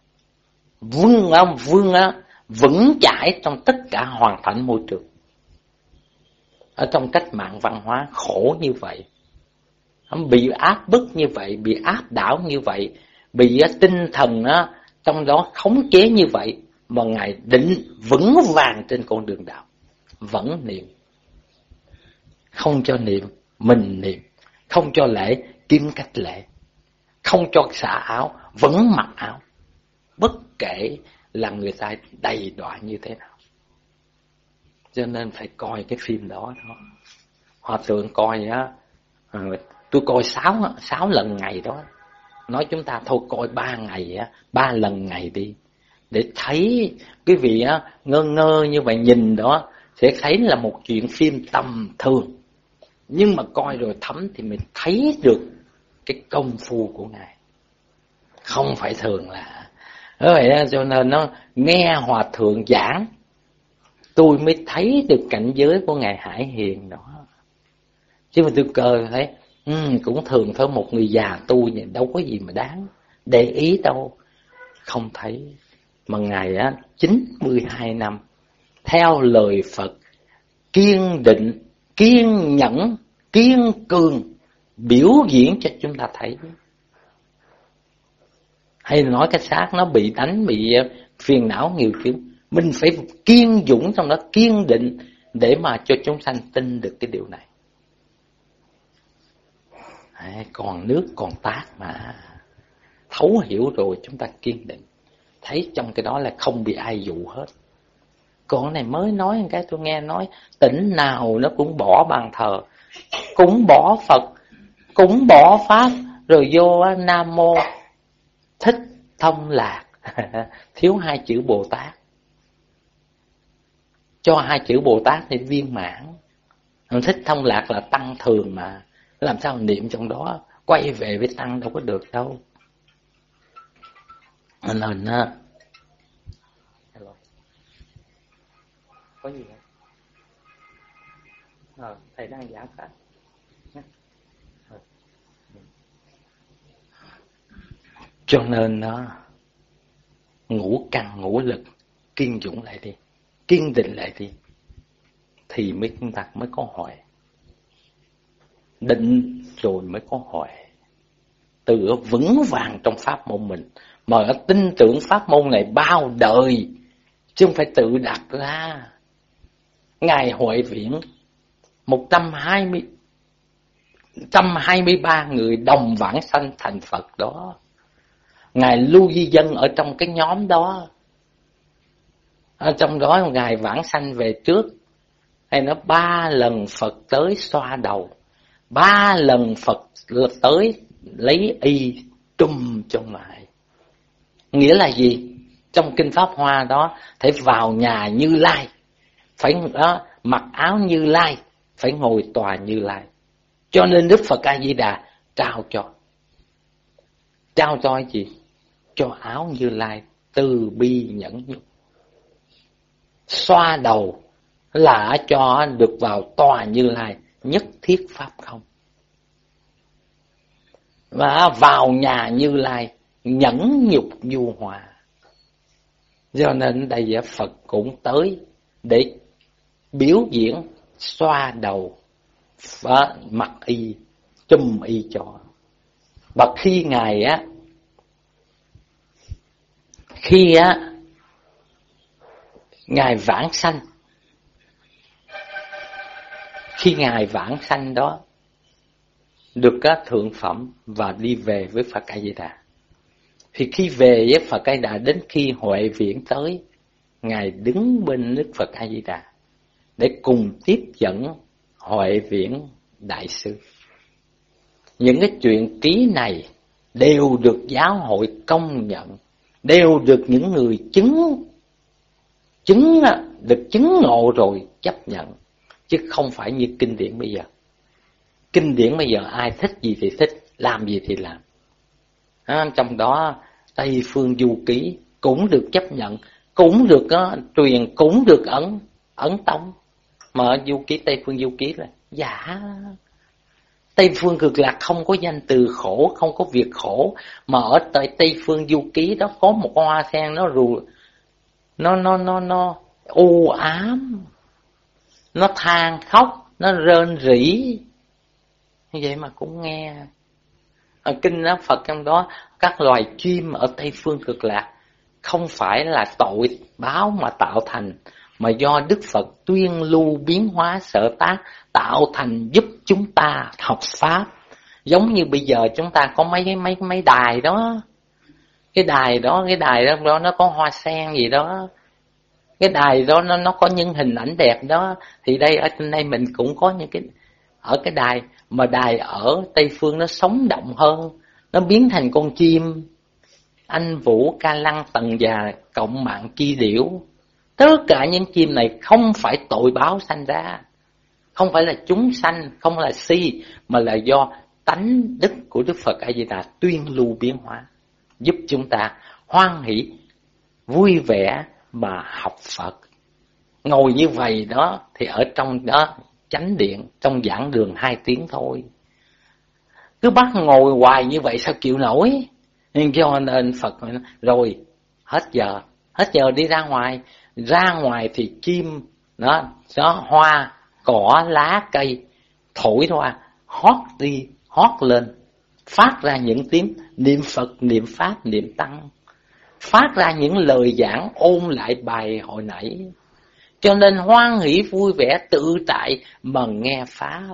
vững chãi trong tất cả hoàn cảnh môi trường. Ở trong cách mạng văn hóa khổ như vậy, bị áp bức như vậy, bị áp đảo như vậy, bị tinh thần trong đó khống chế như vậy, mà ngài định vững vàng trên con đường đạo, vẫn niệm. Không cho niệm, mình niệm. Không cho lễ, kiếm cách lễ. Không cho xả áo, vẫn mặc áo, bất kể là người ta đầy đọa như thế nào. Cho nên phải coi cái phim đó. Hòa thượng coi tôi coi 6 lần ngày đó. Nói chúng ta thôi coi 3 ngày 3 lần ngày đi, để thấy cái vị ngơ như vậy, nhìn đó sẽ thấy là một chuyện phim tầm thường, nhưng mà coi rồi thấm thì mình thấy được cái công phu của ngài không phải thường là. Vậy cho nên nó nghe hòa thượng giảng, tôi mới thấy được cảnh giới của ngài Hải Hiền đó. Chứ mà tôi cơ thấy cũng thường thôi, một người già tu vậy đâu có gì mà đáng để ý đâu. Không thấy. Mà ngài 92 năm theo lời Phật, kiên định, kiên nhẫn, kiên cường, biểu diễn cho chúng ta thấy. Hay là nói cái xác nó bị đánh, bị phiền não nhiều chuyện, mình phải kiên dũng trong đó, kiên định, để mà cho chúng sanh tin được cái điều này. Còn nước còn tát mà, thấu hiểu rồi chúng ta kiên định, thấy trong cái đó là không bị ai dụ hết. Còn này mới nói một cái tôi nghe nói, tỉnh nào nó cũng bỏ bàn thờ, cũng bỏ Phật, cũng bỏ Pháp, rồi vô Nam Mô Thích Thông Lạc. Thiếu 2 chữ Bồ Tát, cho 2 chữ Bồ Tát thì viên mãn. Thích Thông Lạc là tăng thường mà, làm sao niệm trong đó, quay về với tăng đâu có được đâu. Nên có gì không? Thầy đang giảng pháp. Cho nên ngũ căn ngũ lực kiên dũng lại đi, kiên định lại đi, thì chúng ta mới có huệ. Định rồi mới có huệ. Tự vững vàng trong pháp môn mình, mà tin tưởng pháp môn này bao đời, chứ không phải tự đặt ra. Ngài Huệ Viễn 120 123 người đồng vãng sanh thành Phật đó. Ngài Lưu Di Dân ở trong cái nhóm đó. Ở trong đó Ngài vãng sanh về trước. Hay nó 3 lần Phật tới xoa đầu, 3 lần Phật tới lấy y trùm cho Ngài. Nghĩa là gì? Trong Kinh Pháp Hoa đó, phải vào nhà Như Lai, phải đó, mặc áo Như Lai, phải ngồi tòa Như Lai. Cho nên Đức Phật A Di Đà trao cho cái gì? Cho áo Như Lai, từ bi nhẫn nhục. Xoa đầu là cho được vào tòa Như Lai, nhất thiết pháp không. Và vào nhà Như Lai, nhẫn nhục nhu hòa. Do nên đây giờ Phật cũng tới để biểu diễn xoa đầu và mặc y, chùm y cho. Và khi Ngài vãng sanh, khi Ngài vãng sanh đó được các thượng phẩm và đi về với Phật A Di Đà. Thì khi về với Phật A Di Đà, đến khi Huệ Viễn tới, Ngài đứng bên Đức Phật A Di Đà để cùng tiếp dẫn Huệ Viễn đại sư. Những cái chuyện ký này đều được giáo hội công nhận, đều được những người được chứng ngộ rồi chấp nhận, chứ không phải như kinh điển bây giờ. Kinh điển bây giờ ai thích gì thì thích, làm gì thì làm. Trong đó Tây Phương Du Ký cũng được chấp nhận, cũng được truyền, cũng được ấn tống. Mà Du Ký, Tây Phương Du Ký là giả. Tây Phương Cực Lạc không có danh từ khổ, không có việc khổ. Mà ở Tây Phương Du Ký đó có một con hoa sen nó u ám, nó than khóc, nó rên rỉ. Như vậy mà cũng nghe. Ở kinh đó, Phật trong đó, các loài chim ở Tây Phương Cực Lạc không phải là tội báo mà tạo thành, mà do Đức Phật tuyên lưu biến hóa sở tác tạo thành, giúp chúng ta học pháp. Giống như bây giờ chúng ta có mấy đài đó. Cái đài đó nó có hoa sen gì đó. Cái đài đó nó có những hình ảnh đẹp đó. Thì đây ở trên đây mình cũng có những cái ở cái đài, mà đài ở Tây Phương nó sống động hơn, nó biến thành con chim anh vũ, ca lăng, tần già, cộng mạng, chi điểu. Tất cả những chim này không phải tội báo sanh ra, không phải là chúng sanh, không là si, mà là do tánh đức của Đức Phật A Di Đà tuyên lưu biến hóa, giúp chúng ta hoan hỷ, vui vẻ mà học Phật. Ngồi như vậy đó thì ở trong đó chánh điện, trong giảng đường 2 tiếng thôi. Cứ bắt ngồi hoài như vậy sao chịu nổi. Nhưng cho nên Phật rồi hết giờ đi ra ngoài. Ra ngoài thì chim đó, hoa, cỏ, lá, cây thổi ra, hót lên, phát ra những tiếng niệm Phật, niệm Pháp, niệm Tăng, phát ra những lời giảng ôn lại bài hồi nãy. Cho nên hoan hỷ vui vẻ tự tại mà nghe Pháp.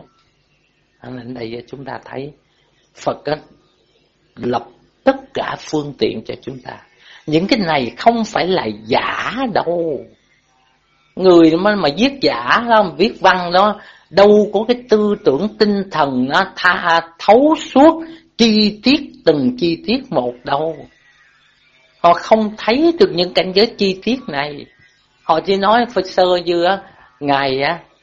Nên đây chúng ta thấy Phật lập tất cả phương tiện cho chúng ta. Những cái này không phải là giả đâu. Người mà viết giả đó, viết văn đó, đâu có cái tư tưởng tinh thần nó thấu suốt chi tiết, từng chi tiết một đâu. Họ không thấy được những cảnh giới chi tiết này. Họ chỉ nói Phật sơ như Ngài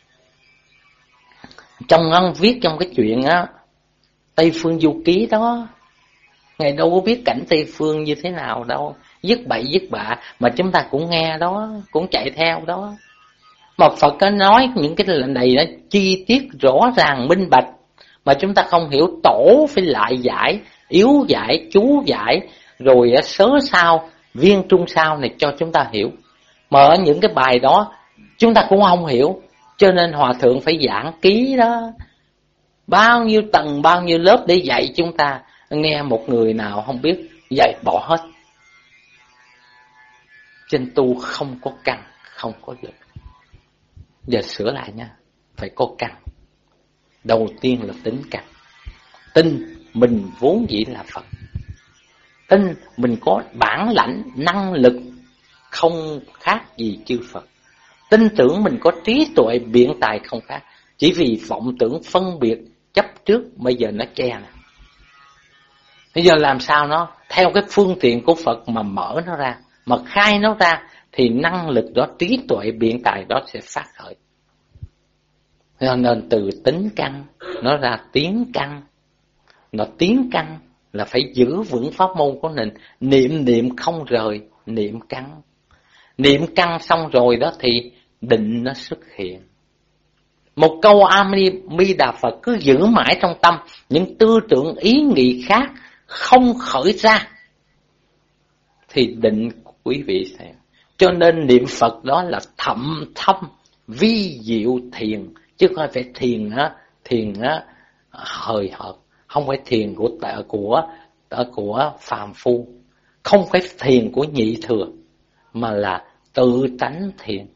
trong viết trong cái chuyện Tây Phương Du Ký đó, Ngài đâu có biết cảnh Tây Phương như thế nào đâu. Dứt bậy dứt bạ mà chúng ta cũng nghe đó, cũng chạy theo đó. Mà Phật có nói những cái này đó chi tiết rõ ràng minh bạch, mà chúng ta không hiểu, tổ phải lại giải, yếu giải, chú giải, rồi sớ sao, viên trung sao này cho chúng ta hiểu. Mà ở những cái bài đó chúng ta cũng không hiểu, cho nên Hòa Thượng phải giảng ký đó. Bao nhiêu tầng, bao nhiêu lớp để dạy chúng ta. Nghe một người nào không biết, dạy bỏ hết. Trên tu không có căn, không có lực. Giờ sửa lại nha, phải có căn. Đầu tiên là tính căn. tin mình vốn dĩ là Phật, tin mình có bản lãnh, năng lực không khác gì chư Phật, tin tưởng mình có trí tuệ biện tài không khác. Chỉ vì vọng tưởng phân biệt chấp trước, bây giờ nó che nè. Bây giờ làm sao nó theo cái phương tiện của Phật mà mở nó ra, mà khai nó ra, thì năng lực đó, trí tuệ biện tài đó sẽ phát khởi. Nên từ tính căn nó ra tiến căn. Nó tiến căn là phải giữ vững pháp môn của mình, niệm không rời, niệm căn. Niệm căn xong rồi đó thì định nó xuất hiện. Một câu A Di Đà Phật cứ giữ mãi trong tâm, những tư tưởng ý nghĩ khác không khởi ra thì định quý vị xem. Cho nên niệm Phật đó là thậm thâm vi diệu thiền, chứ không phải thiền hời hợt, không phải thiền của phàm phu, không phải thiền của nhị thừa, mà là tự tánh thiền.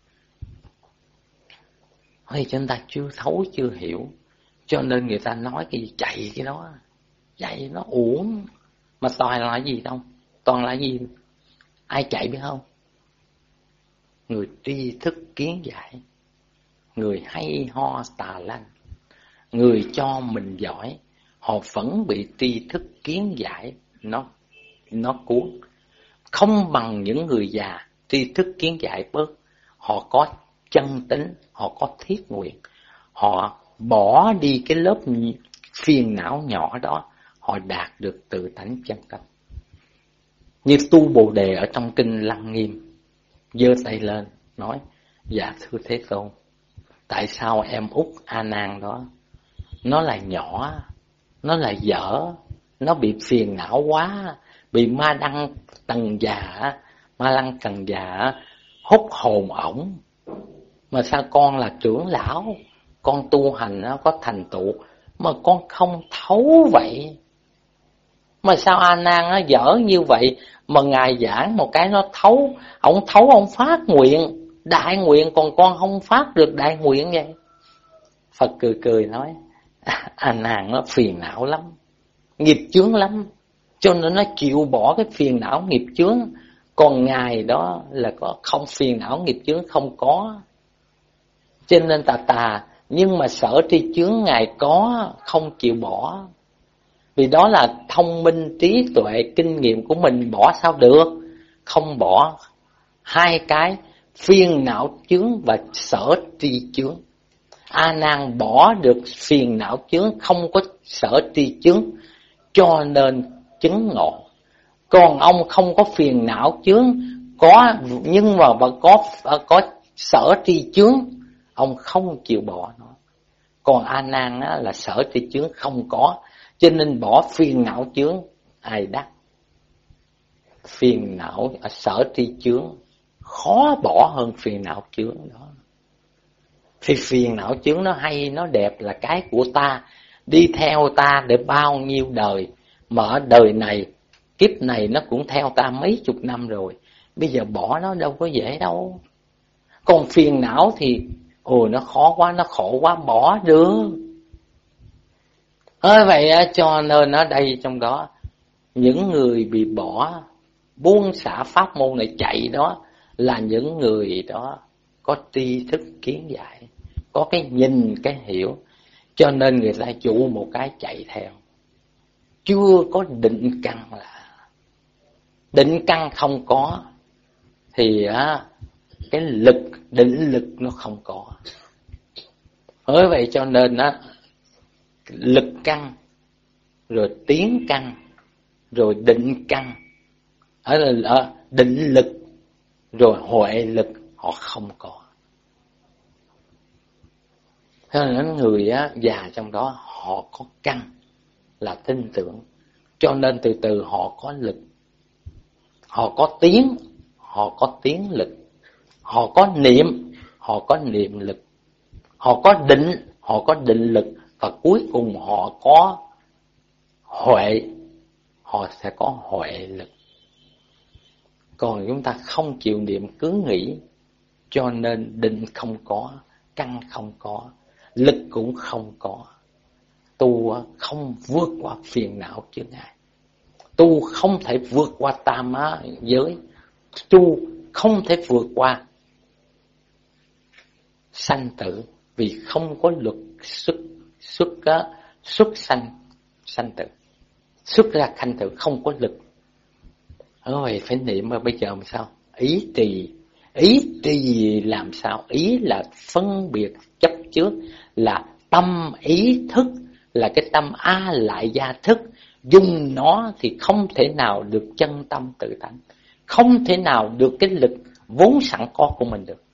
Hay chúng ta chưa thấu chưa hiểu, cho nên người ta nói cái gì chạy cái đó, chạy nó uổng. Mà toàn là gì đâu, toàn là gì? Ai chạy biết không? Người tri thức kiến giải, người hay ho tà lanh, người cho mình giỏi, họ vẫn bị tri thức kiến giải nó cuốn. Không bằng những người già tri thức kiến giải bớt, họ có chân tính, họ có thiết nguyện, họ bỏ đi cái lớp phiền não nhỏ đó, họ đạt được tự tánh chân tâm. Như Tu Bồ Đề ở trong kinh Lăng Nghiêm, giơ tay lên nói: dạ thưa Thế Tôn, tại sao em út A Nan đó nó là nhỏ, nó là dở, nó bị phiền não quá, bị ma đăng tần già hút hồn ổng, mà sao con là trưởng lão, con tu hành nó có thành tựu mà con không thấu vậy? Mà sao A Nan nó dở như vậy mà ngài giảng một cái nó thấu, ông phát nguyện, đại nguyện, còn con không phát được đại nguyện vậy? Phật cười nói: A Nan nó phiền não lắm, nghiệp chướng lắm, cho nên nó chịu bỏ cái phiền não nghiệp chướng. Còn ngài đó là có không phiền não nghiệp chướng không có, cho nên tà, nhưng mà sở tri chướng ngài có, không chịu bỏ. Vì đó là thông minh, trí tuệ, kinh nghiệm của mình, bỏ sao được? Không bỏ. Hai cái phiền não chướng và sở tri chướng. A Nan bỏ được phiền não chướng, không có sở tri chướng, cho nên chứng ngộ. Còn ông không có phiền não chướng, có nhưng mà có sở tri chướng, ông không chịu bỏ nó. Còn A Nan là sở tri chướng không có, cho nên bỏ phiền não chướng ai đắc. Phiền não sở tri chướng khó bỏ hơn phiền não chướng đó. Thì phiền não chướng nó hay, nó đẹp là cái của ta, đi theo ta để bao nhiêu đời, mà ở đời này, kiếp này nó cũng theo ta mấy chục năm rồi, bây giờ bỏ nó đâu có dễ đâu. Còn phiền não thì nó khó quá, nó khổ quá, bỏ được. Vậy cho nên ở đây trong đó, những người bị bỏ, buông xả pháp môn này chạy đó, là những người đó có tri thức kiến giải, có cái nhìn, cái hiểu, cho nên người ta chủ một cái chạy theo. Chưa có định căn, là định căn không có thì cái định lực nó không có. Vậy cho nên lực căn, rồi tiến căn, rồi định căn, ở định lực rồi huệ lực họ không có. Thế nên người già trong đó họ có căn là tin tưởng, cho nên từ từ họ có lực, họ có tiến lực, họ có niệm, họ có niệm lực, họ có định lực, và cuối cùng họ có huệ, họ sẽ có huệ lực. Còn chúng ta không chịu niệm, cứ nghĩ, cho nên định không có, căn không có, lực cũng không có. tu không vượt qua phiền não chướng ngại, tu không thể vượt qua tam giới, tu không thể vượt qua sanh tử, vì không có luật xuất sanh tử, xuất ra sanh tử không có lực. Rồi phải niệm mà bây giờ làm sao? Ý trì làm sao? Ý là phân biệt chấp trước, là tâm ý thức, là cái tâm A lại gia thức. Dùng nó thì không thể nào được chân tâm tự tánh, không thể nào được cái lực vốn sẵn có của mình được.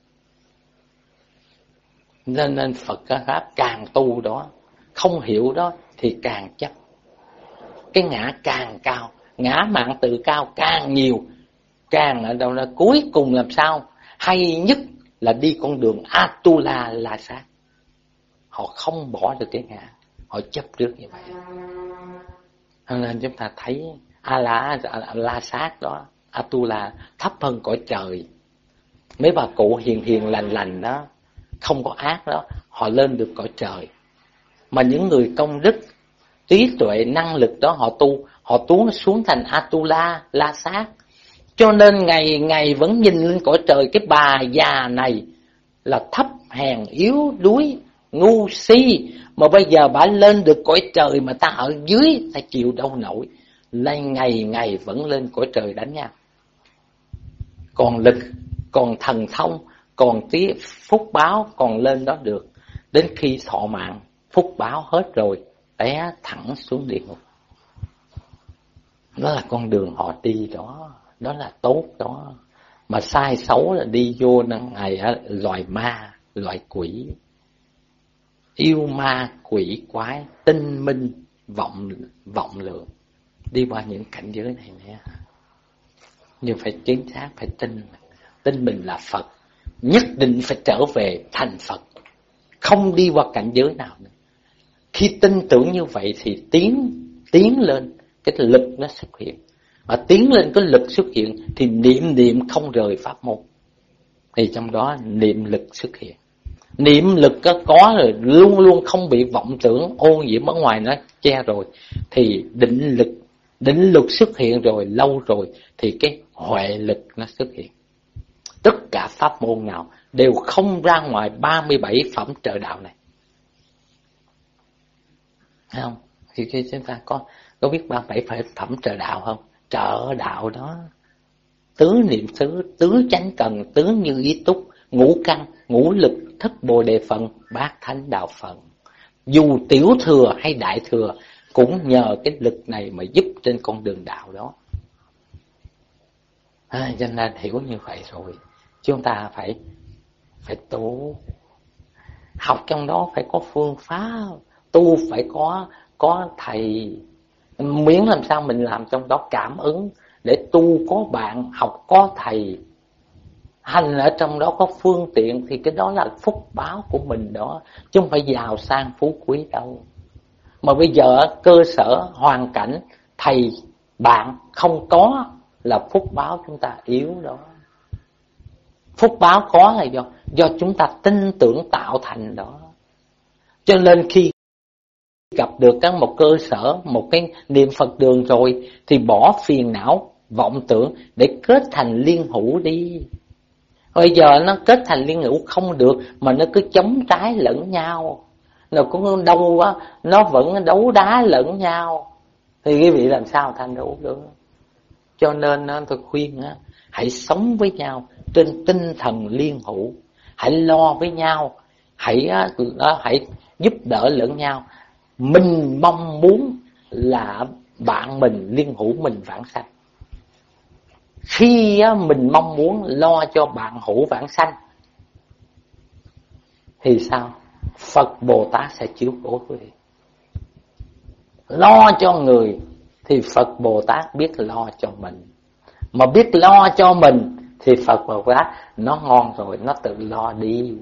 Nên Phật Pháp càng tu đó, không hiểu đó thì càng chấp. Cái ngã càng cao, ngã mạn tự cao càng nhiều, càng ở đâu là cuối cùng làm sao? Hay nhất là đi con đường Atula La Sát. Họ không bỏ được cái ngã, họ chấp trước như vậy. Nên chúng ta thấy La Sát đó, Atula thấp hơn cõi trời. Mấy bà cụ hiền lành đó, không có ác đó, họ lên được cõi trời. Mà những người công đức, trí tuệ, năng lực đó họ tu xuống thành Atula La Sát. Cho nên ngày vẫn nhìn lên cõi trời. Cái bà già này là thấp hèn yếu đuối ngu si, mà bây giờ bà lên được cõi trời mà ta ở dưới ta chịu đâu nổi. Lên ngày vẫn lên cõi trời đánh nhau. Còn lực, còn thần thông, còn tí phúc báo còn lên đó được. Đến khi thọ mạng phúc báo hết rồi, té thẳng xuống địa ngục. Đó là con đường họ đi đó, đó là tốt đó. Mà sai xấu là đi vô ngày loài ma, loài quỷ, yêu ma quỷ quái, tinh minh vọng lượng, đi qua những cảnh giới này nè. Nhưng phải chính xác, phải tin mình là Phật, nhất định phải trở về thành Phật, không đi qua cảnh giới nào nữa. Khi tin tưởng như vậy thì tiến lên, cái lực nó xuất hiện. Mà tiến lên cái lực xuất hiện thì niệm không rời pháp môn. Thì trong đó niệm lực xuất hiện. Niệm lực có rồi, luôn luôn không bị vọng tưởng ô nhiễm ở ngoài nó che rồi. Thì định lực xuất hiện rồi, lâu rồi thì cái huệ lực nó xuất hiện. Tất cả pháp môn nào đều không ra ngoài 37 phẩm trợ đạo này. Thấy không? Thì khi chúng ta có biết 37 phẩm trợ đạo không? Trợ đạo đó, tứ niệm xứ, tứ chánh cần, tứ như ý túc, ngũ căn, ngũ lực, thất bồ đề phần, bát thánh đạo phận. Dù tiểu thừa hay đại thừa cũng nhờ cái lực này mà giúp trên con đường đạo đó. Cho nên hiểu như vậy rồi, chúng ta phải tu. Học trong đó phải có phương pháp, tu phải có thầy. Miễn làm sao mình làm trong đó cảm ứng để tu có bạn, học có thầy, hành ở trong đó có phương tiện, thì cái đó là phúc báo của mình đó, chứ không phải giàu sang phú quý đâu. Mà bây giờ cơ sở hoàn cảnh thầy bạn không có là phúc báo chúng ta yếu đó. Phúc báo có là do chúng ta tin tưởng tạo thành đó. Cho nên khi gặp được một cơ sở, một cái niệm Phật đường rồi thì bỏ phiền não, vọng tưởng để kết thành liên hữu đi. Bây giờ nó kết thành liên hữu không được mà nó cứ chống trái lẫn nhau, nó cũng đâu á, nó vẫn đấu đá lẫn nhau, thì quý vị làm sao thành đủ được? Cho nên tôi khuyên hãy sống với nhau trên tinh thần liên hữu, hãy lo với nhau, hãy giúp đỡ lẫn nhau. Mình mong muốn là bạn mình liên hữu mình vãng sanh. Khi mình mong muốn lo cho bạn hữu vãng sanh thì sao? Phật Bồ Tát sẽ chiếu cố quý vị. Lo cho người thì Phật Bồ Tát biết lo cho mình. Mà biết lo cho mình thì Phật Bồ Tát nó ngon rồi, nó tự lo đi.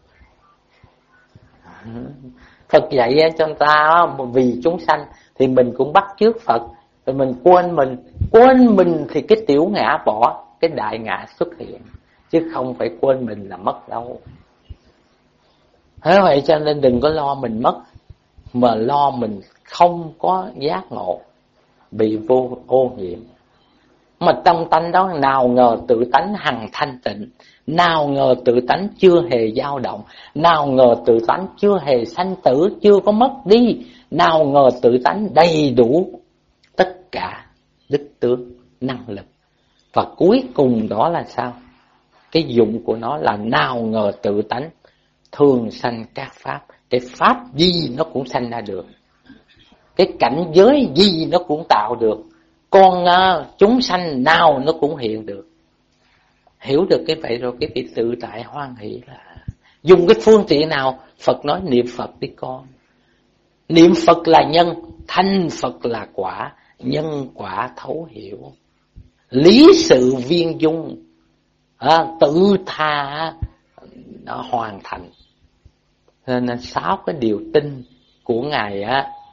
Phật dạy cho người ta vì chúng sanh thì mình cũng bắt chước Phật. Rồi mình quên mình thì cái tiểu ngã bỏ, cái đại ngã xuất hiện, chứ không phải quên mình là mất đâu. Thế vậy cho nên đừng có lo mình mất. mà lo mình không có giác ngộ, bị vô ô nhiễm. Mà trong tánh đó nào ngờ tự tánh hằng thanh tịnh, nào ngờ tự tánh chưa hề dao động, nào ngờ tự tánh chưa hề sanh tử, chưa có mất đi, nào ngờ tự tánh đầy đủ tất cả đức tướng năng lực. Và cuối cùng đó là sao? Cái dụng của nó là nào ngờ tự tánh thường sanh các pháp. Cái pháp gì nó cũng sanh ra được, cái cảnh giới gì nó cũng tạo được, con chúng sanh nào nó cũng hiện được. Hiểu được cái vậy rồi, cái vị tự tại hoan hỷ là dùng cái phương tiện nào? Phật nói niệm Phật đi con. Niệm Phật là nhân, thanh Phật là quả, nhân quả thấu hiểu, lý sự viên dung, tự tha nó hoàn thành. Nên 6 cái điều tin của Ngài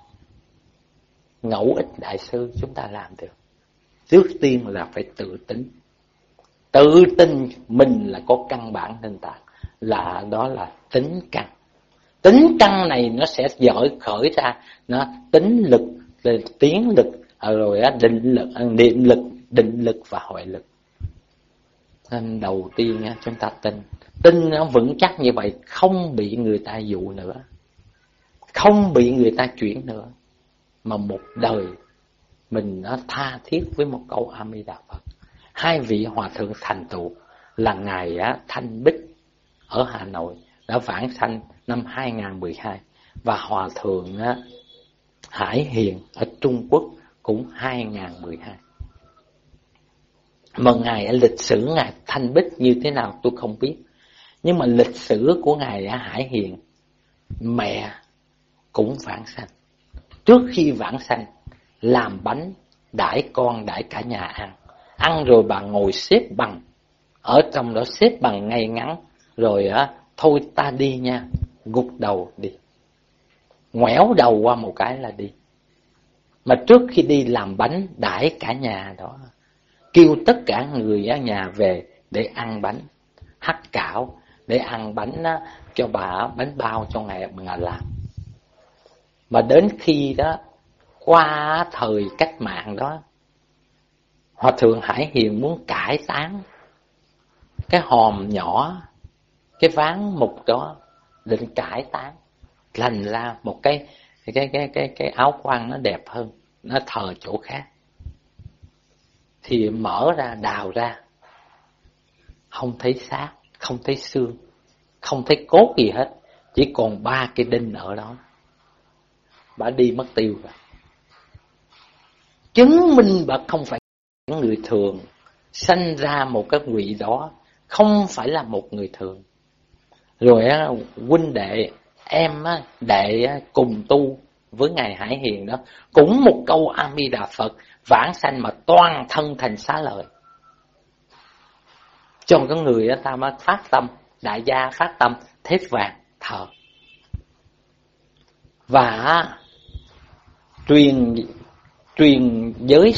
Ngẫu Ích Đại Sư chúng ta làm được. Trước tiên là phải tự tính. Tự tin mình là có căn bản nền tảng, là đó là tính căn. Tính căn này nó sẽ khởi ra nó tính lực, tiến lực, rồi định lực, niệm lực, định lực và huệ lực. Nên đầu tiên chúng ta tin nó vững chắc như vậy, không bị người ta dụ nữa, không bị người ta chuyển nữa, mà một đời mình nó tha thiết với một câu A Di Đà Phật. 2 vị hòa thượng thành tựu là ngài Thanh Bích ở Hà Nội đã vãng sanh năm 2012, và hòa thượng Hải Hiền ở Trung Quốc cũng 2012. Mà ngài lịch sử ngài Thanh Bích như thế nào tôi không biết, nhưng mà lịch sử của ngài Hải Hiền, mẹ cũng vãng sanh. Trước khi vãng sanh làm bánh đãi con đãi cả nhà ăn rồi bà ngồi xếp bằng ở trong đó, xếp bằng ngay ngắn, rồi thôi ta đi nha, gục đầu đi, ngoẻo đầu qua một cái là đi. Mà trước khi đi làm bánh đãi cả nhà đó, kêu tất cả người ở nhà về để ăn bánh, hắc cảo để ăn bánh cho bà, bánh bao cho ngài làm. Mà đến khi đó qua thời cách mạng đó, hòa thượng Hải Hiền muốn cải tán cái hòm nhỏ, cái ván mục đó, định cải tán thành ra một cái áo quan nó đẹp hơn, nó thờ chỗ khác. Thì mở ra, đào ra, không thấy xác, không thấy xương, không thấy cốt gì hết, chỉ còn 3 cái đinh ở đó. Bà đi mất tiêu rồi. Chứng minh bà không phải người thường, sanh ra một cái vị đó, không phải là một người thường. Rồi huynh đệ, em đệ cùng tu với ngài Hải Hiền đó, cũng một câu A Di Đà Phật vãng sanh mà toàn thân thành xá lợi. Cho cái người ta mới phát tâm, đại gia phát tâm thép vàng thờ. Và truyền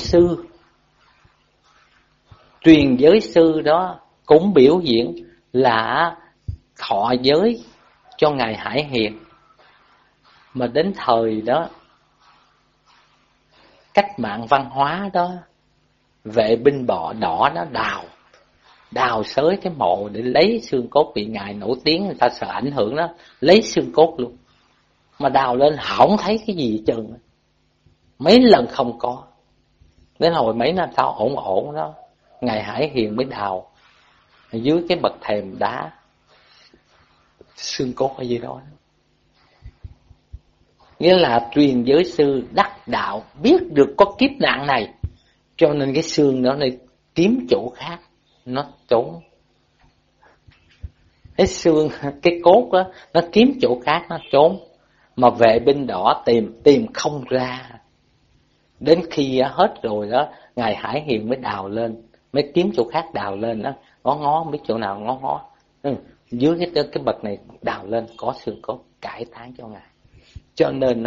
giới sư đó cũng biểu diễn là thọ giới cho ngài Hải Hiền. Mà đến thời đó cách mạng văn hóa đó, vệ binh bọ đỏ nó đào xới cái mộ để lấy xương cốt, bị ngài nổi tiếng người ta sợ ảnh hưởng đó, lấy xương cốt luôn. Mà đào lên không thấy cái gì hết trơn, mấy lần không có. Đến hồi mấy năm sau ổn đó, ngài Hải Hiền mới đào dưới cái bậc thềm đá xương cốt ở dưới đó. Nghĩa là truyền giới sư đắc đạo, biết được có kiếp nạn này, cho nên cái xương đó này kiếm chỗ khác nó trốn. Cái xương, cái cốt đó, nó kiếm chỗ khác nó trốn. Mà vệ binh đỏ tìm không ra. Đến khi hết rồi đó, ngài Hải Hiền mới đào lên, mới kiếm chỗ khác đào lên đó, ngó không biết chỗ nào ngó. Dưới cái bậc này đào lên có xương cốt, cải tán cho ngài. Cho nên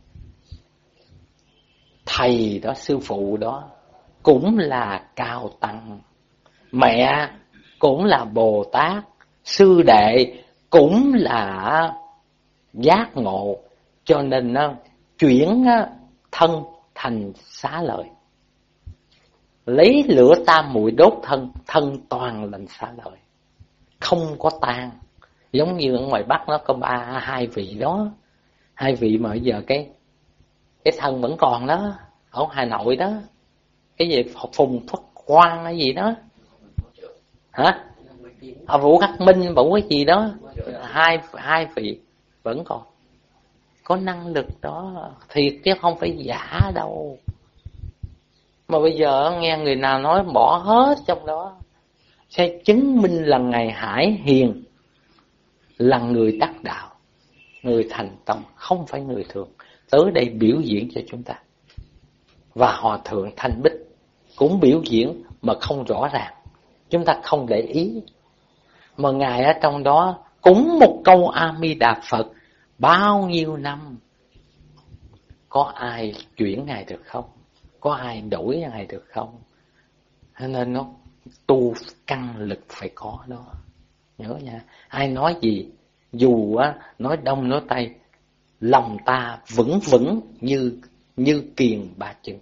thầy đó, sư phụ đó cũng là cao tăng, mẹ cũng là Bồ Tát, sư đệ cũng là giác ngộ. Cho nên nó chuyển thân thành xá lợi. Lấy lửa tam muội đốt thân, thân toàn là xá lợi, không có tan. Giống như ở ngoài Bắc nó có hai vị đó, hai vị mà bây giờ cái thân vẫn còn đó, ở Hà Nội đó, cái gì Phùng Phất Quang hay gì đó, hả? Vũ Khắc Minh, Vũ cái gì đó, hai vị vẫn còn có năng lực đó, thiệt chứ không phải giả đâu. Mà bây giờ nghe người nào nói bỏ hết trong đó, sẽ chứng minh là Ngài Hải Hiền là người đắc đạo, người thành tâm, không phải người thường, tới đây biểu diễn cho chúng ta. Và Hòa Thượng Thanh Bích cũng biểu diễn mà không rõ ràng, chúng ta không để ý. Mà Ngài ở trong đó cũng một câu A Di Đà Phật bao nhiêu năm, có ai chuyển Ngài được không? Có ai đổi Ngài được không? Nên nó tu căn lực phải có đó, nhớ nha. Ai nói gì, dù nói đông nói tây, lòng ta vững vững như kiền ba chân.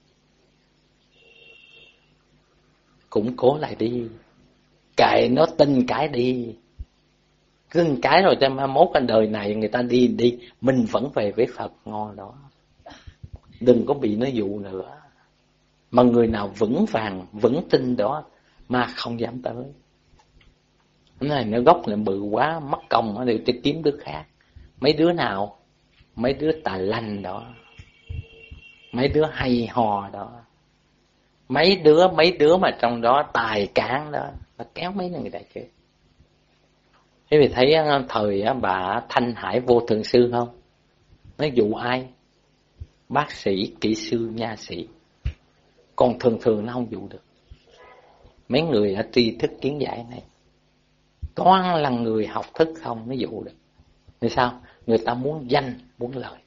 Củng cố lại đi, kệ nó tin cái đi, tin cái rồi cho mai mốt cái đời này người ta đi mình vẫn về với Phật ngon đó. Đừng có bị nó dụ nữa. Mà người nào vững vàng, vững tin đó mà không dám tới. Cái này nó gốc lại bự quá, mất công đều đi kiếm đứa khác. Mấy đứa nào? Mấy đứa tà lanh đó, mấy đứa hay hò đó, mấy đứa mà trong đó tài cán đó, nó kéo mấy người đại chơi. Thế vì thấy thời bà Thanh Hải Vô Thượng Sư không? Nó dụ ai? Bác sĩ, kỹ sư, nha sĩ. Còn thường nó không dụ được. Mấy người ở tri thức kiến giải này toàn là người học thức không, nó dụ được. Vì sao? Người ta muốn danh, muốn lợi.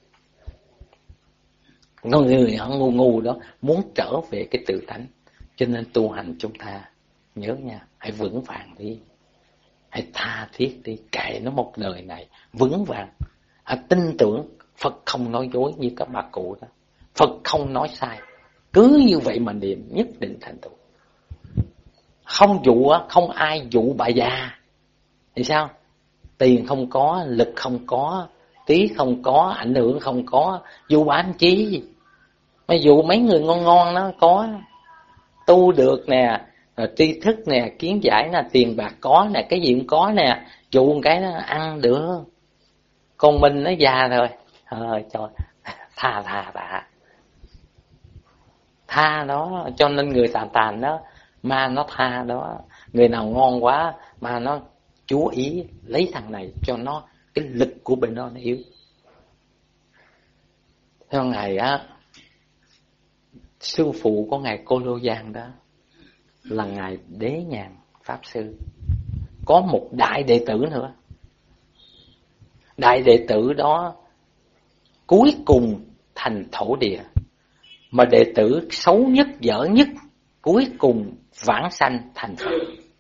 Người họ ngu đó muốn trở về cái tự tánh. Cho nên tu hành chúng ta nhớ nha, hãy vững vàng đi, hãy tha thiết đi, kệ nó một đời này vững vàng. Tin tưởng Phật không nói dối như các bà cụ đó, Phật không nói sai, cứ như vậy mà niệm nhất định thành tựu. Không dụ, không ai dụ bà già thì sao? Tiền không có, lực không có, tí không có, ảnh hưởng không có, dụ bà anh chi? Mà dụ mấy người ngon nó có, tu được nè, tri thức nè, kiến giải nè, tiền bạc có nè, cái gì cũng có nè, dụ một cái nó ăn được. Còn mình nó già rồi, cho tha đó. Cho nên người tàn đó mà nó tha đó. Người nào ngon quá mà nó chú ý lấy thằng này cho nó, cái lực của bên nó yếu. Theo Ngài sư phụ của Ngài Cô Lô Giang đó là Ngài Đế Nhàn Pháp Sư. Có một đại đệ tử nữa. Đại đệ tử đó cuối cùng thành thổ địa. Mà đệ tử xấu nhất, dở nhất, cuối cùng vãng sanh thành Phật.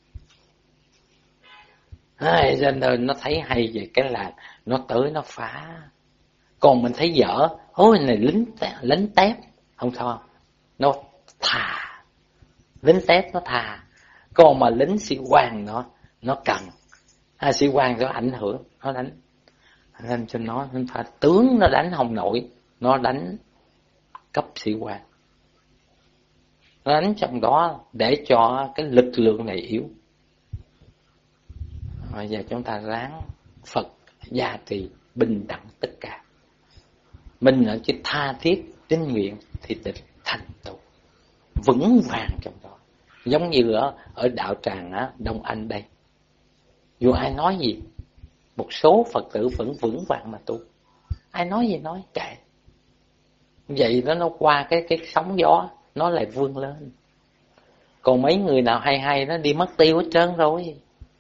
Cho nên nó thấy hay về cái là nó tới nó phá. Còn mình thấy dở, này lính tép, không sao, nó thà. Lính tép nó thà. Còn mà lính sĩ quan nó cần. Sĩ quan nó ảnh hưởng, nó đánh. Nên cho nó phải tướng nó đánh không nổi, nó đánh cấp sĩ quan. Nó đánh trong đó để cho cái lực lượng này yếu. Bây giờ chúng ta ráng Phật gia trì bình đẳng tất cả. Mình ở chỉ tha thiết tín nguyện thì được thành tựu vững vàng trong đó. Giống như ở đạo tràng Đông Anh đây, dù ai nói gì, một số Phật tử vẫn vững vàng mà tu. Ai nói gì nói kệ. Vậy đó, nó qua cái sóng gió, nó lại vươn lên. Còn mấy người nào hay nó đi mất tiêu hết trơn rồi.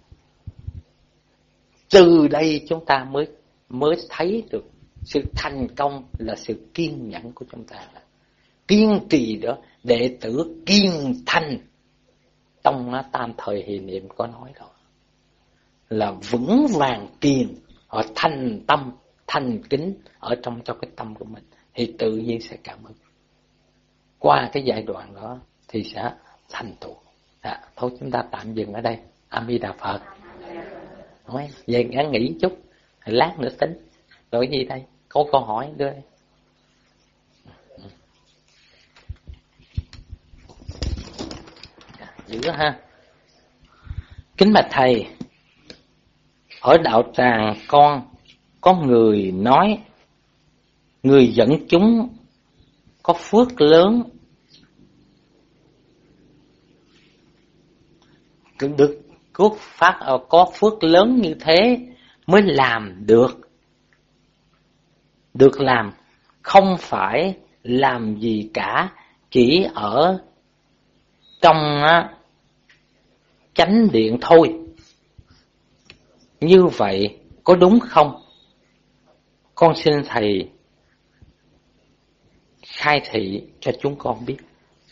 Từ đây chúng ta mới thấy được sự thành công là sự kiên nhẫn của chúng ta. Kiên trì đó, đệ tử kiên thành. Trong Tam Thời Hiền Niệm có nói đó, là vững vàng kiên, họ thành tâm thành kính ở trong cái tâm của mình, thì tự nhiên sẽ cảm ứng. Qua cái giai đoạn đó thì sẽ thành tựu. Thôi chúng ta tạm dừng ở đây. A Di Đà Phật. Về ngắn nghỉ chút, lát nữa tính. Rồi gì đây? Có câu hỏi đưa đây. Dữ ha. Kính bạch thầy, ở đạo tràng con có người nói người dẫn chúng có phước lớn, được có phước lớn như thế mới làm được làm, không phải làm gì cả, chỉ ở trong chánh điện thôi. Như vậy có đúng không? Con xin thầy khai thị cho chúng con biết.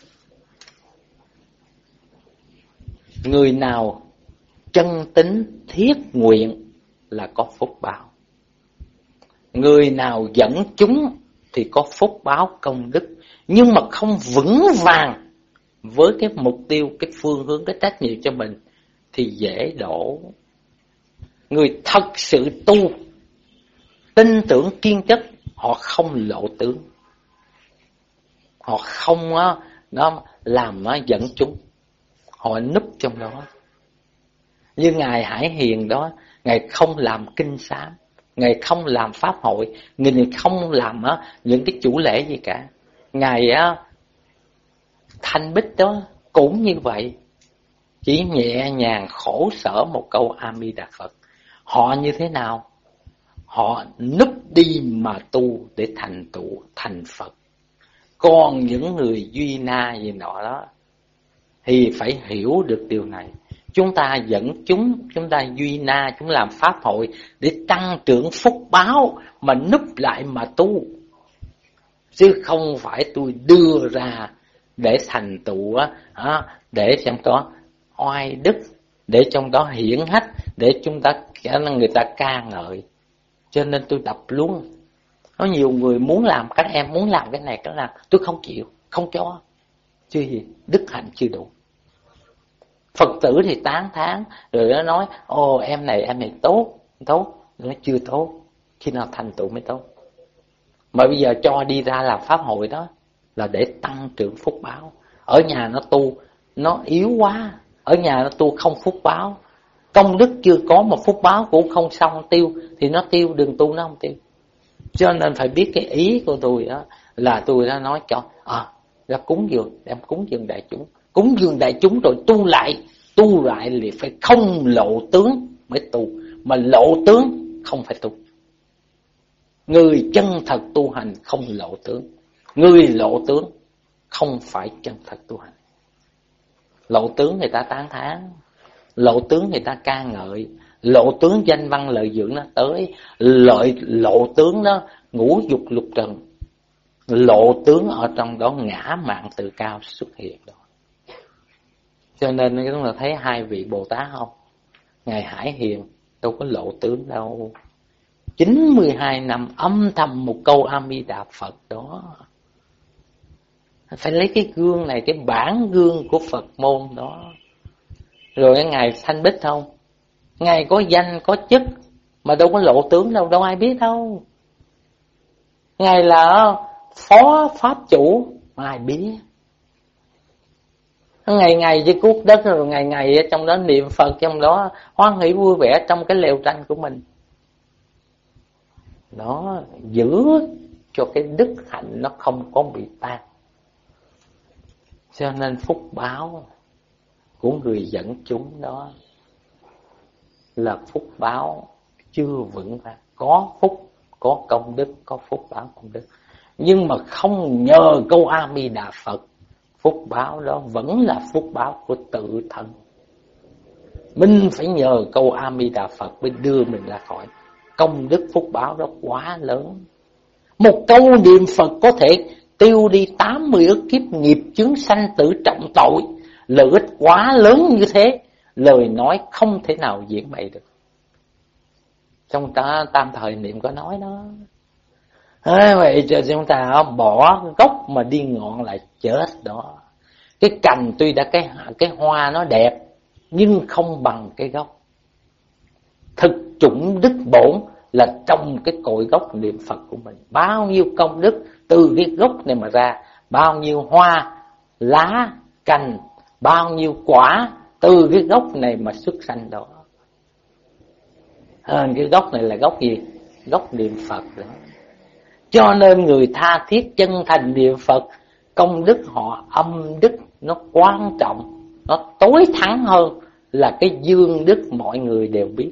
Người nào chân tín thiết nguyện là có phúc báo. Người nào dẫn chúng thì có phúc báo công đức, nhưng mà không vững vàng với cái mục tiêu, cái phương hướng, cái trách nhiệm cho mình thì dễ đổ. Người thật sự tu, tin tưởng kiên chất, họ không lộ tướng, họ không nó làm nó dẫn chúng, họ núp trong đó. Như Ngài Hải Hiền đó, Ngài không làm kinh sám, Ngài không làm pháp hội, Ngài không làm những cái chủ lễ gì cả. Ngài Thanh Bích đó cũng như vậy, chỉ nhẹ nhàng khổ sở một câu A Di Đà Phật. Họ như thế nào? Họ núp đi mà tu để thành tựu thành Phật. Còn những người duy na gì nọ đó thì phải hiểu được điều này. Chúng ta dẫn chúng ta duy na, chúng làm pháp hội để tăng trưởng phúc báo mà núp lại mà tu. Chứ không phải tôi đưa ra để thành tựu để xem có oai đức, để trong đó hiển hách, để người ta ca ngợi. Cho nên tôi đập luôn. Có nhiều người muốn làm, các em muốn làm cái này, làm, tôi không chịu, không cho. Chứ gì, đức hạnh chưa đủ. Phật tử thì tán thán, rồi nó nói, em này tốt, nó chưa tốt, khi nào thành tựu mới tốt. Mà bây giờ cho đi ra làm pháp hội đó là để tăng trưởng phúc báo. Ở nhà nó tu, nó yếu quá, ở nhà nó tu không phúc báo, công đức chưa có mà phúc báo cũng không xong tiêu, thì nó tiêu, đừng tu nó không tiêu. Cho nên phải biết cái ý của tôi đó, là tôi đã nói cho là cúng dường, đem cúng dường đại chúng. Cúng dường đại chúng rồi tu lại thì phải không lộ tướng mới tu, mà lộ tướng không phải tu. Người chân thật tu hành không lộ tướng, người lộ tướng không phải chân thật tu hành. Lộ tướng người ta tán thán, lộ tướng người ta ca ngợi, lộ tướng danh văn lợi dưỡng nó tới, lộ tướng nó ngũ dục lục trần, lộ tướng ở trong đó ngã mạn tự cao xuất hiện đó. Cho nên chúng ta thấy hai vị Bồ Tát không? Ngài Hải Hiền đâu có lộ tướng đâu. 92 năm âm thầm một câu A Di Đà Phật đó. Phải lấy cái gương này, cái bản gương của Phật môn đó. Rồi cái Ngài Thanh Bích không? Ngài có danh, có chức, mà đâu có lộ tướng đâu ai biết đâu. Ngài là phó pháp chủ, mà ai biết. Ngày với cuốc đất, rồi ngày trong đó niệm Phật, trong đó hoan hỷ vui vẻ trong cái lều tranh của mình. Nó giữ cho cái đức hạnh nó không có bị tan. Cho nên phúc báo của người dẫn chúng đó là phúc báo chưa vững vàng. Có phúc, có công đức, có phúc báo công đức, nhưng mà không nhờ câu A Di Đà Phật, phúc báo đó vẫn là phúc báo của tự thân. Mình phải nhờ câu A Di Đà Phật mới đưa mình ra khỏi. Công đức phúc báo đó quá lớn. Một câu niệm Phật có thể tiêu đi 80 ức kiếp nghiệp chướng sanh tử trọng tội. Lợi ích quá lớn như thế, lời nói không thể nào diễn bày được. Trong tam thời niệm có nói đó. Vậy cho chúng ta bỏ gốc mà đi ngọn lại chết đó. Cái cành tuy đã cái hoa nó đẹp nhưng không bằng cái gốc. Thực chủng đức bổn là trong cái cội gốc niệm Phật của mình. Bao nhiêu công đức từ cái gốc này mà ra, bao nhiêu hoa, lá, cành, bao nhiêu quả từ cái gốc này mà xuất sanh đó. Cái gốc này là gốc gì? Gốc niệm Phật đó. Cho nên người tha thiết chân thành niệm Phật, công đức họ âm đức nó quan trọng, nó tối thắng hơn là cái dương đức mọi người đều biết.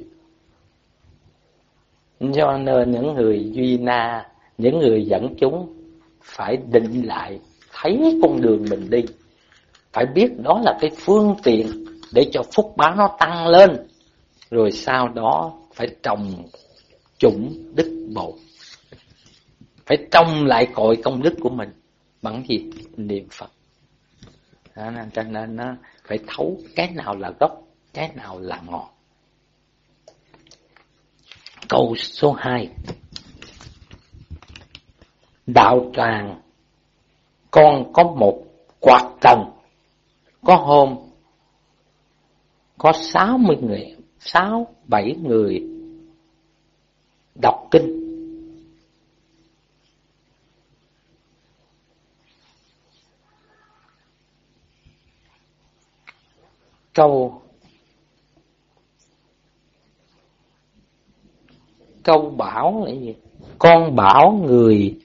Cho nên những người duy na, những người dẫn chúng phải định lại, thấy con đường mình đi, phải biết đó là cái phương tiện để cho phúc báo nó tăng lên, rồi sau đó phải trồng chủng đức bổn, phải trồng lại cội công đức của mình bằng gì? Niệm Phật. Cho nên nó phải thấu cái nào là gốc, cái nào là ngọn. Câu số 2. Đạo tràng con có một quạt trần. Có hôm có 6-7 người đọc kinh. Câu bảo là gì? Con bảo người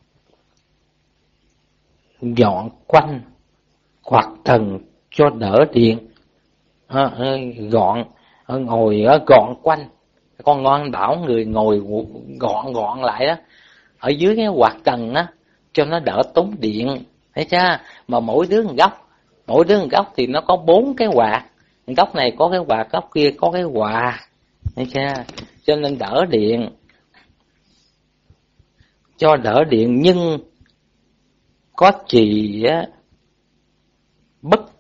dọn quanh quạt trần cho đỡ điện, ngồi gọn quanh. Con ngoan bảo người ngồi gọn lại đó, ở dưới cái quạt trần á, cho nó đỡ tốn điện, thấy chưa? Mà mỗi đứa một góc thì nó có 4 cái quạt, góc này có cái quạt, góc kia có cái quạt, thấy chưa? Cho nên đỡ điện, cho đỡ điện. Nhưng có chị á bất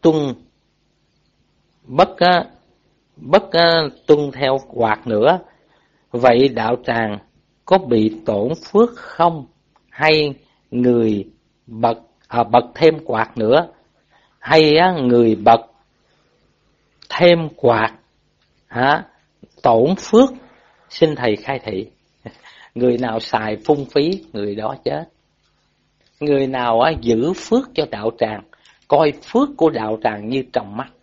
tuân theo quạt nữa, vậy đạo tràng có bị tổn phước không? Hay người bật thêm quạt nữa, hay người bật thêm quạt tổn phước? Xin thầy khai thị. Người nào xài phung phí người đó chết. Người nào giữ phước cho đạo tràng, coi phước của đạo tràng như trong mắt,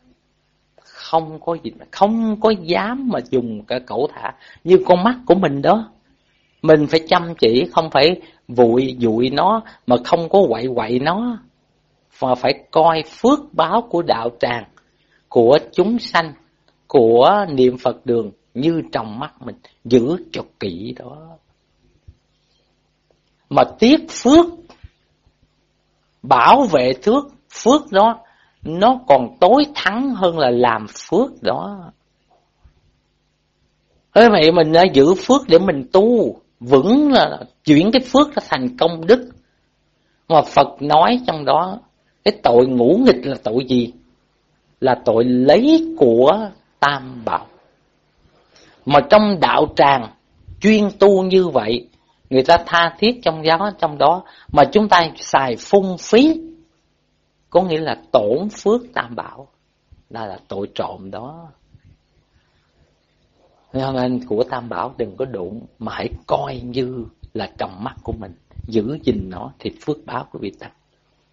không có dám mà dùng cả cẩu thả như con mắt của mình đó. Mình phải chăm chỉ, không phải dụi nó, mà không có quậy nó, mà phải coi phước báo của đạo tràng, của chúng sanh, của niệm Phật đường như trong mắt mình, giữ cho kỹ đó. Mà tiếc phước, bảo vệ phước đó, nó còn tối thắng hơn là làm phước đó. Thế vậy mình đã giữ phước để mình tu vững, là chuyển cái phước nó thành công đức. Mà Phật nói trong đó, cái tội ngũ nghịch là tội gì? Là tội lấy của tam bảo. Mà trong đạo tràng chuyên tu như vậy, người ta tha thiết trong đó, mà chúng ta xài phung phí, có nghĩa là tổn phước tam bảo, là tội trộm đó. Nên của tam bảo đừng có đụng, mà hãy coi như là trong mắt của mình, giữ gìn nó thì phước báo của vị tăng.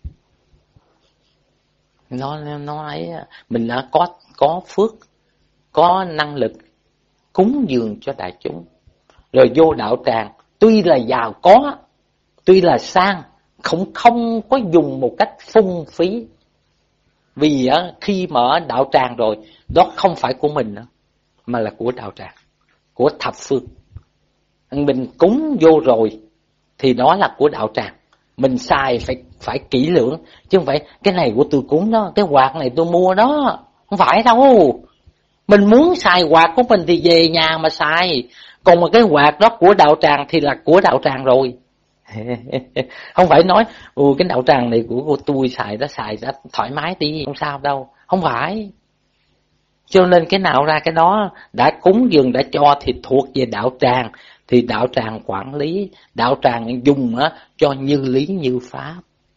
Nó ấy, mình đã có phước, có năng lực cúng dường cho đại chúng, rồi vô đạo tràng tuy là giàu có, tuy là sang, cũng không có dùng một cách phung phí. Vì khi mà ở đạo tràng rồi, đó không phải của mình nữa, mà là của đạo tràng, của thập phương. Mình cúng vô rồi thì đó là của đạo tràng, mình xài phải kỹ lưỡng, chứ không phải cái này của tôi cúng đó, cái quạt này tôi mua đó, không phải đâu. Mình muốn xài quạt của mình thì về nhà mà xài, còn mà cái quạt đó của đạo tràng thì là của đạo tràng rồi. Không phải nói cái đạo tràng này của tôi xài đó thoải mái đi, không sao đâu. Không phải. Cho nên cái nào ra cái đó, đã cúng dường đã cho thì thuộc về đạo tràng, thì đạo tràng quản lý, đạo tràng dùng cho như lý như pháp.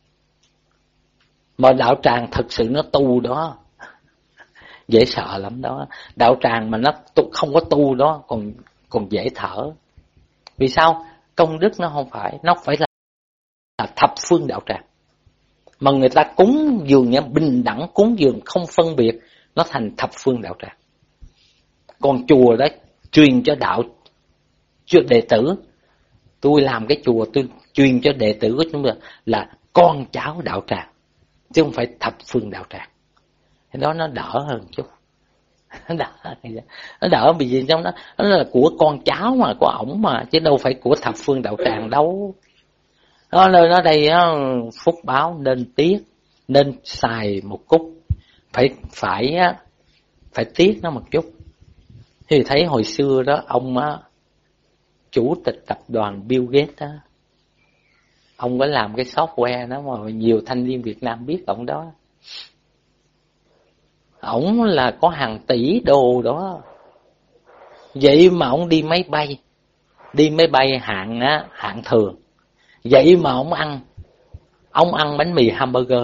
Mà đạo tràng thực sự nó tu đó, dễ sợ lắm đó. Đạo tràng mà nó không có tu đó còn dễ thở. Vì sao? Công đức nó không phải là thập phương đạo tràng. Mà người ta cúng dường nha, bình đẳng cúng dường không phân biệt, nó thành thập phương đạo tràng. Còn chùa đó truyền cho đạo, cho đệ tử. Tôi làm cái chùa tôi truyền cho đệ tử của chúng ta là con cháu đạo tràng, chứ không phải thập phương đạo tràng. Cái đó nó đỡ hơn chút. Nó đỡ vì gì trong đó nó là của con cháu mà, của ổng mà, chứ đâu phải của thập phương đạo tràng đâu. Nó đây phúc báo nên tiếc, nên xài một cúc, phải tiếc nó một chút. Thì thấy hồi xưa đó ông chủ tịch tập đoàn Bill Gates đó, ông có làm cái software đó mà nhiều thanh niên Việt Nam biết ông đó. Ổng là có hàng tỷ đô đó. Vậy mà ông đi máy bay hạng thường. Vậy mà ông ăn bánh mì hamburger.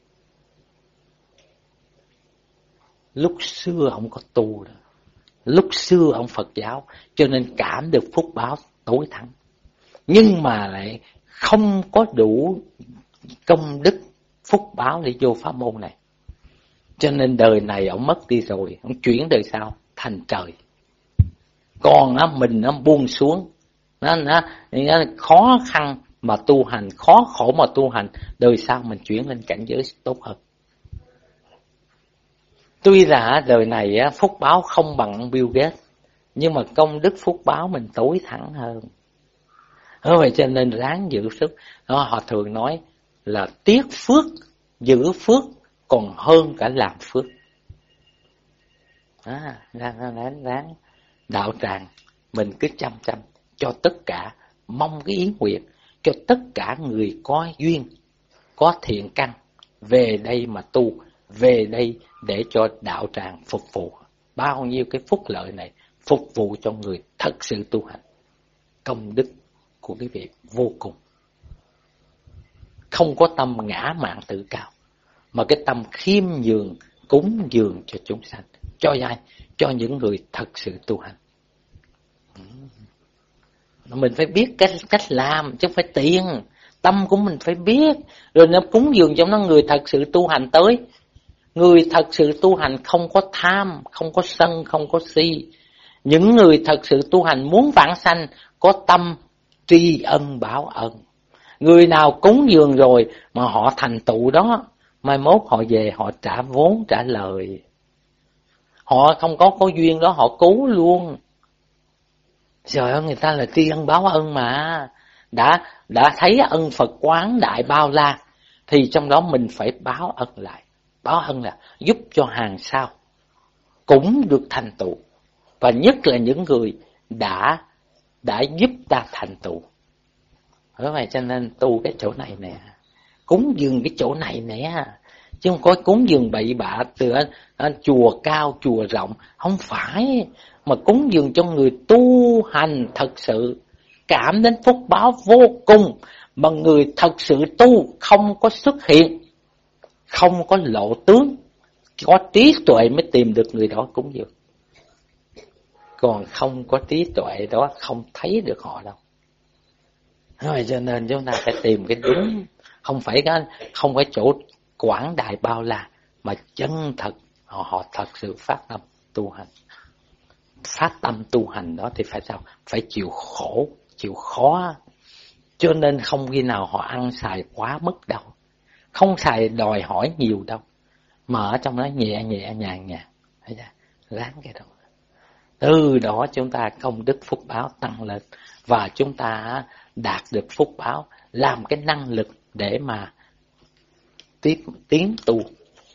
Lúc xưa ông có tu đó, lúc xưa ông Phật giáo, cho nên cảm được phúc báo tối thắng. Nhưng mà lại không có đủ công đức phúc báo để vô pháp môn này. Cho nên đời này ông mất đi rồi, ông chuyển đời sau thành trời. Còn mình buông xuống, nó khó khăn mà tu hành, khó khổ mà tu hành, đời sau mình chuyển lên cảnh giới tốt hơn. Tuy là đời này phúc báo không bằng Bill Gates, nhưng mà công đức phúc báo mình tối thắng hơn. Vậy cho nên ráng giữ sức. Họ thường nói là tiếc phước, giữ phước còn hơn cả làm phước. Ráng đạo tràng mình cứ chăm cho tất cả, mong cái ý nguyện cho tất cả người có duyên, có thiện căn về đây mà tu, về đây để cho đạo tràng phục vụ. Bao nhiêu cái phúc lợi này phục vụ cho người thật sự tu hành. Công đức của cái việc vô cùng. Không có tâm ngã mạn tự cao, mà cái tâm khiêm nhường, cúng dường cho chúng sanh. Cho ai? Cho những người thật sự tu hành. Mình phải biết cách làm, chứ không phải tiền. Tâm của mình phải biết. Rồi nó cúng dường cho nó người thật sự tu hành tới. Người thật sự tu hành không có tham, không có sân, không có si. Những người thật sự tu hành muốn vãng sanh có tâm tri ân báo ân. Người nào cúng dường rồi mà họ thành tựu đó, mai mốt họ về họ trả vốn trả lời. Họ không có duyên đó họ cứu luôn. Trời ơi, người ta là tri ân báo ân mà. Đã thấy ân Phật quán đại bao la thì trong đó mình phải báo ân lại. Báo ân là giúp cho hàng sau cũng được thành tựu. Và nhất là những người đã giúp ta thành tựu. Bởi vậy cho nên tu cái chỗ này nè, cúng dường cái chỗ này nè, chứ không có cúng dường bậy bạ từ chùa cao chùa rộng, không phải, mà cúng dường cho người tu hành thật sự cảm đến phúc báo vô cùng. Mà người thật sự tu không có xuất hiện, không có lộ tướng, có trí tuệ mới tìm được người đó cúng dường. Còn không có trí tuệ đó không thấy được họ đâu. Rồi cho nên chúng ta phải tìm cái đúng, không phải chỗ quảng đại bao la, mà chân thật họ thật sự phát tâm tu hành. Phát tâm tu hành đó thì phải sao? Phải chịu khổ, chịu khó. Cho nên không khi nào họ ăn xài quá mức đâu, không xài đòi hỏi nhiều đâu, mà ở trong đó nhẹ nhàng. Thấy chưa? Ráng cái đó. Từ đó chúng ta công đức phúc báo tăng lên, và chúng ta đạt được phúc báo, làm cái năng lực để mà tiến tu.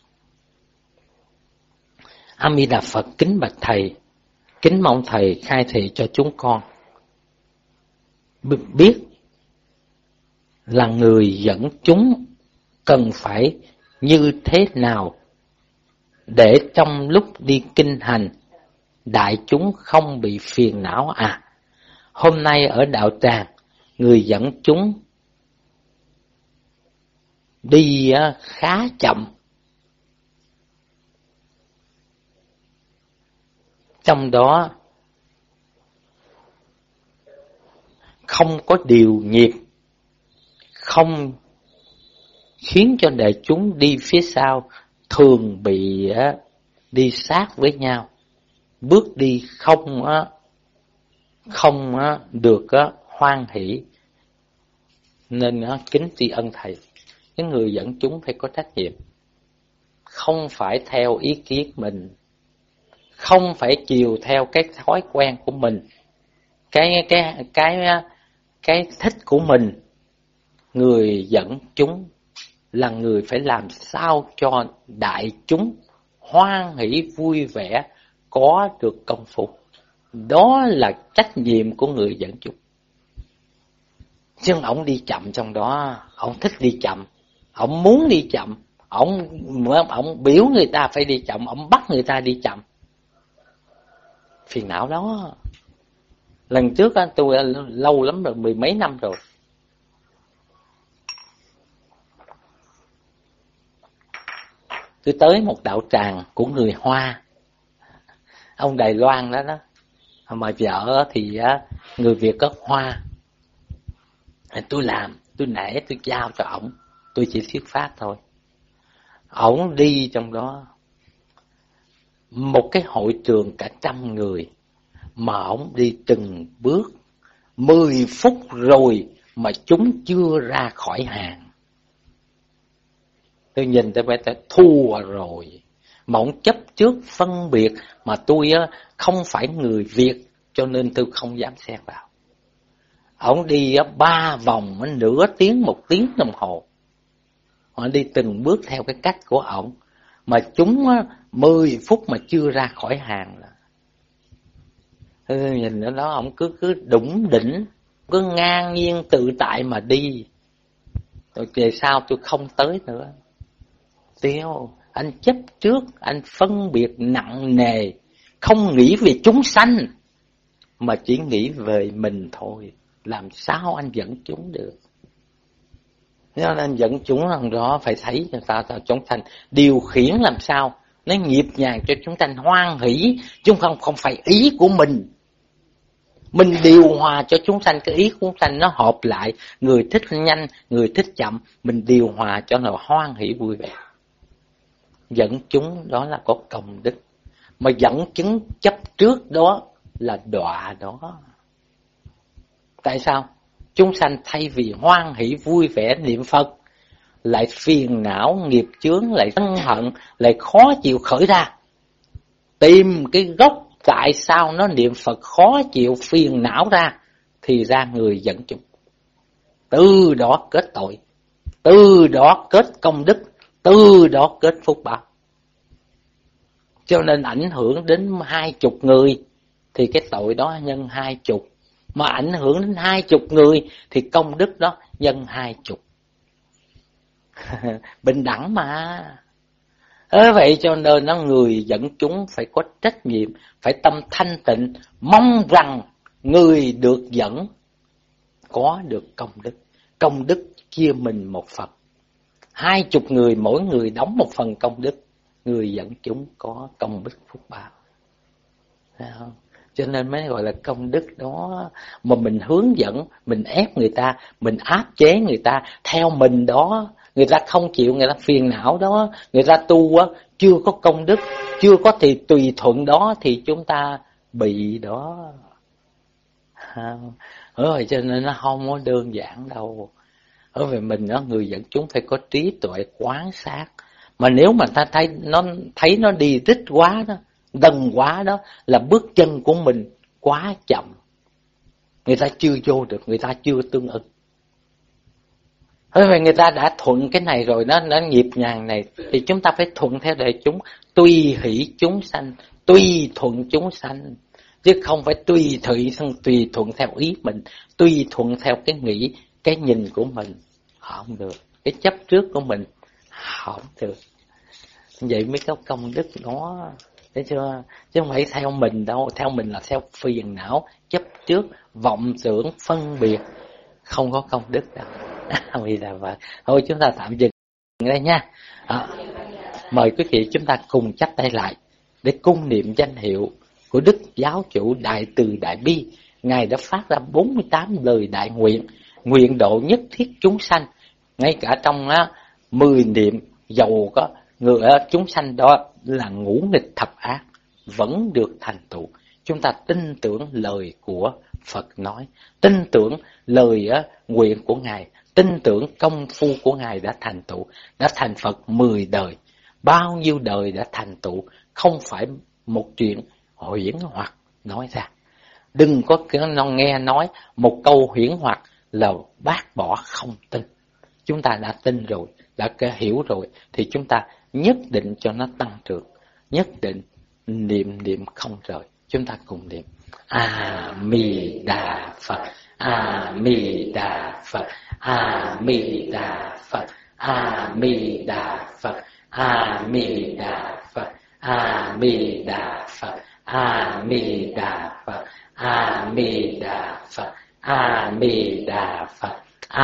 A Di Đà Phật kính bạch thầy, kính mong thầy khai thị cho chúng con biết là người dẫn chúng cần phải như thế nào để trong lúc đi kinh hành, đại chúng không bị phiền não à. Hôm nay ở đạo tràng, người dẫn chúng đi khá chậm. Trong đó không có điều nghiệp, không khiến cho đại chúng đi phía sau thường bị đi sát với nhau, bước đi không được hoan hỷ. Nên kính tri ân thầy, cái người dẫn chúng phải có trách nhiệm, không phải theo ý kiến mình, không phải chiều theo cái thói quen của mình, cái thích của mình. Người dẫn chúng là người phải làm sao cho đại chúng hoan hỷ vui vẻ, có được công phu. Đó là trách nhiệm của người dẫn chúng. Chứ ông đi chậm trong đó, ông thích đi chậm, ông muốn đi chậm, ông biểu người ta phải đi chậm, ông bắt người ta đi chậm. Phiền não đó. Lần trước tôi lâu lắm rồi, 10 mấy năm rồi. Tôi tới một đạo tràng của người Hoa, ông Đài Loan đó, mà vợ thì người Việt gốc Hoa. Tôi làm, tôi nể, tôi giao cho ổng, tôi chỉ thuyết pháp thôi. Ổng đi trong đó một cái hội trường cả 100 người, mà ổng đi từng bước, 10 phút rồi mà chúng chưa ra khỏi hàng. Tôi nhìn tôi phải thua rồi. Mà ổng chấp trước phân biệt, mà tôi không phải người Việt, cho nên tôi không dám xen vào. Ổng đi 3 vòng nửa tiếng, 1 tiếng đồng hồ. Họ đi từng bước theo cái cách của ổng, mà chúng 10 phút mà chưa ra khỏi hàng là. Nhìn ở đó ổng cứ đủng đỉnh, cứ ngang nhiên tự tại mà đi. Rồi về sau tôi không tới nữa. Tiêu, anh chấp trước, anh phân biệt nặng nề, không nghĩ về chúng sanh, mà chỉ nghĩ về mình thôi. Làm sao anh dẫn chúng được? Nên anh dẫn chúng làm đó phải thấy cho ta chúng sanh điều khiển làm sao nó nhịp nhàng cho chúng sanh hoan hỷ, chứ không phải ý của mình. Mình điều hòa cho chúng sanh, cái ý của chúng sanh nó hợp lại, người thích nhanh, người thích chậm, mình điều hòa cho nó hoan hỷ vui vẻ. Dẫn chúng đó là có công đức, mà dẫn chứng chấp trước đó là đọa đó. Tại sao? Chúng sanh thay vì hoan hỷ vui vẻ niệm Phật, lại phiền não nghiệp chướng, lại sân hận, lại khó chịu khởi ra. Tìm cái gốc tại sao nó niệm Phật khó chịu phiền não ra, thì ra người dẫn chúng. Từ đó kết tội, từ đó kết công đức, từ đó kết phúc báo. Cho nên ảnh hưởng đến 20 người thì cái tội đó nhân 20, mà ảnh hưởng đến 20 người thì công đức đó nhân 20. Bình đẳng mà. Vậy cho nên người dẫn chúng phải có trách nhiệm, phải tâm thanh tịnh, mong rằng người được dẫn có được công đức. Công đức chia mình một phần, 20 người mỗi người đóng một phần công đức, người dẫn chúng có công đức phúc báo. Thấy không? Cho nên mới gọi là công đức đó. Mà mình hướng dẫn, mình ép người ta, mình áp chế người ta theo mình đó, người ta không chịu, người ta phiền não đó, người ta tu chưa có công đức, chưa có thì tùy thuận đó, thì chúng ta bị đó. Cho nên nó không có đơn giản đâu. Vì mình người dẫn chúng phải có trí tuệ quán sát. Mà nếu mà ta thấy nó đi rít quá đó, gần quá đó, là bước chân của mình quá chậm. Người ta chưa vô được, người ta chưa tương ứng. Vậy người ta đã thuận cái này rồi, nó nhịp nhàng này, thì chúng ta phải thuận theo để chúng, tùy hỷ chúng sanh, tùy thuận chúng sanh, chứ không phải tùy thuận theo ý mình, tùy thuận theo cái nghĩ, cái nhìn của mình, không được. Cái chấp trước của mình không được. vậy mới có công đức nó, thấy chưa? Chứ không phải theo mình đâu, theo mình là theo phiền não, chấp trước, vọng tưởng, phân biệt, không có công đức đâu. Vì là vậy. Thôi chúng ta tạm dừng đây nha. Mời quý vị chúng ta cùng chắp tay lại để cung niệm danh hiệu của Đức Giáo Chủ Đại Từ Đại Bi. Ngài đã phát ra 48 lời đại nguyện, nguyện độ nhất thiết chúng sanh. Ngay cả trong 10 niệm, dầu có người chúng sanh đó là ngũ nghịch thập ác vẫn được thành tựu. Chúng ta tin tưởng lời của Phật nói, tin tưởng lời nguyện của Ngài, tin tưởng công phu của Ngài đã thành tựu, đã thành Phật 10 đời. Bao nhiêu đời đã thành tựu, không phải một chuyện huyễn hoặc nói ra. Đừng có nghe nói một câu huyễn hoặc là bác bỏ không tin. Chúng ta đã tin rồi, đã hiểu rồi, thì chúng ta nhất định cho nó tăng trưởng, nhất định niệm không rời. Chúng ta cùng niệm A Di Đà Phật, A Di Đà Phật, A Di Đà Phật, A Di Đà Phật, A Di Đà Phật, A Di Đà Phật, A Di Đà Phật, A Di Đà Phật, A Di Đà Phật.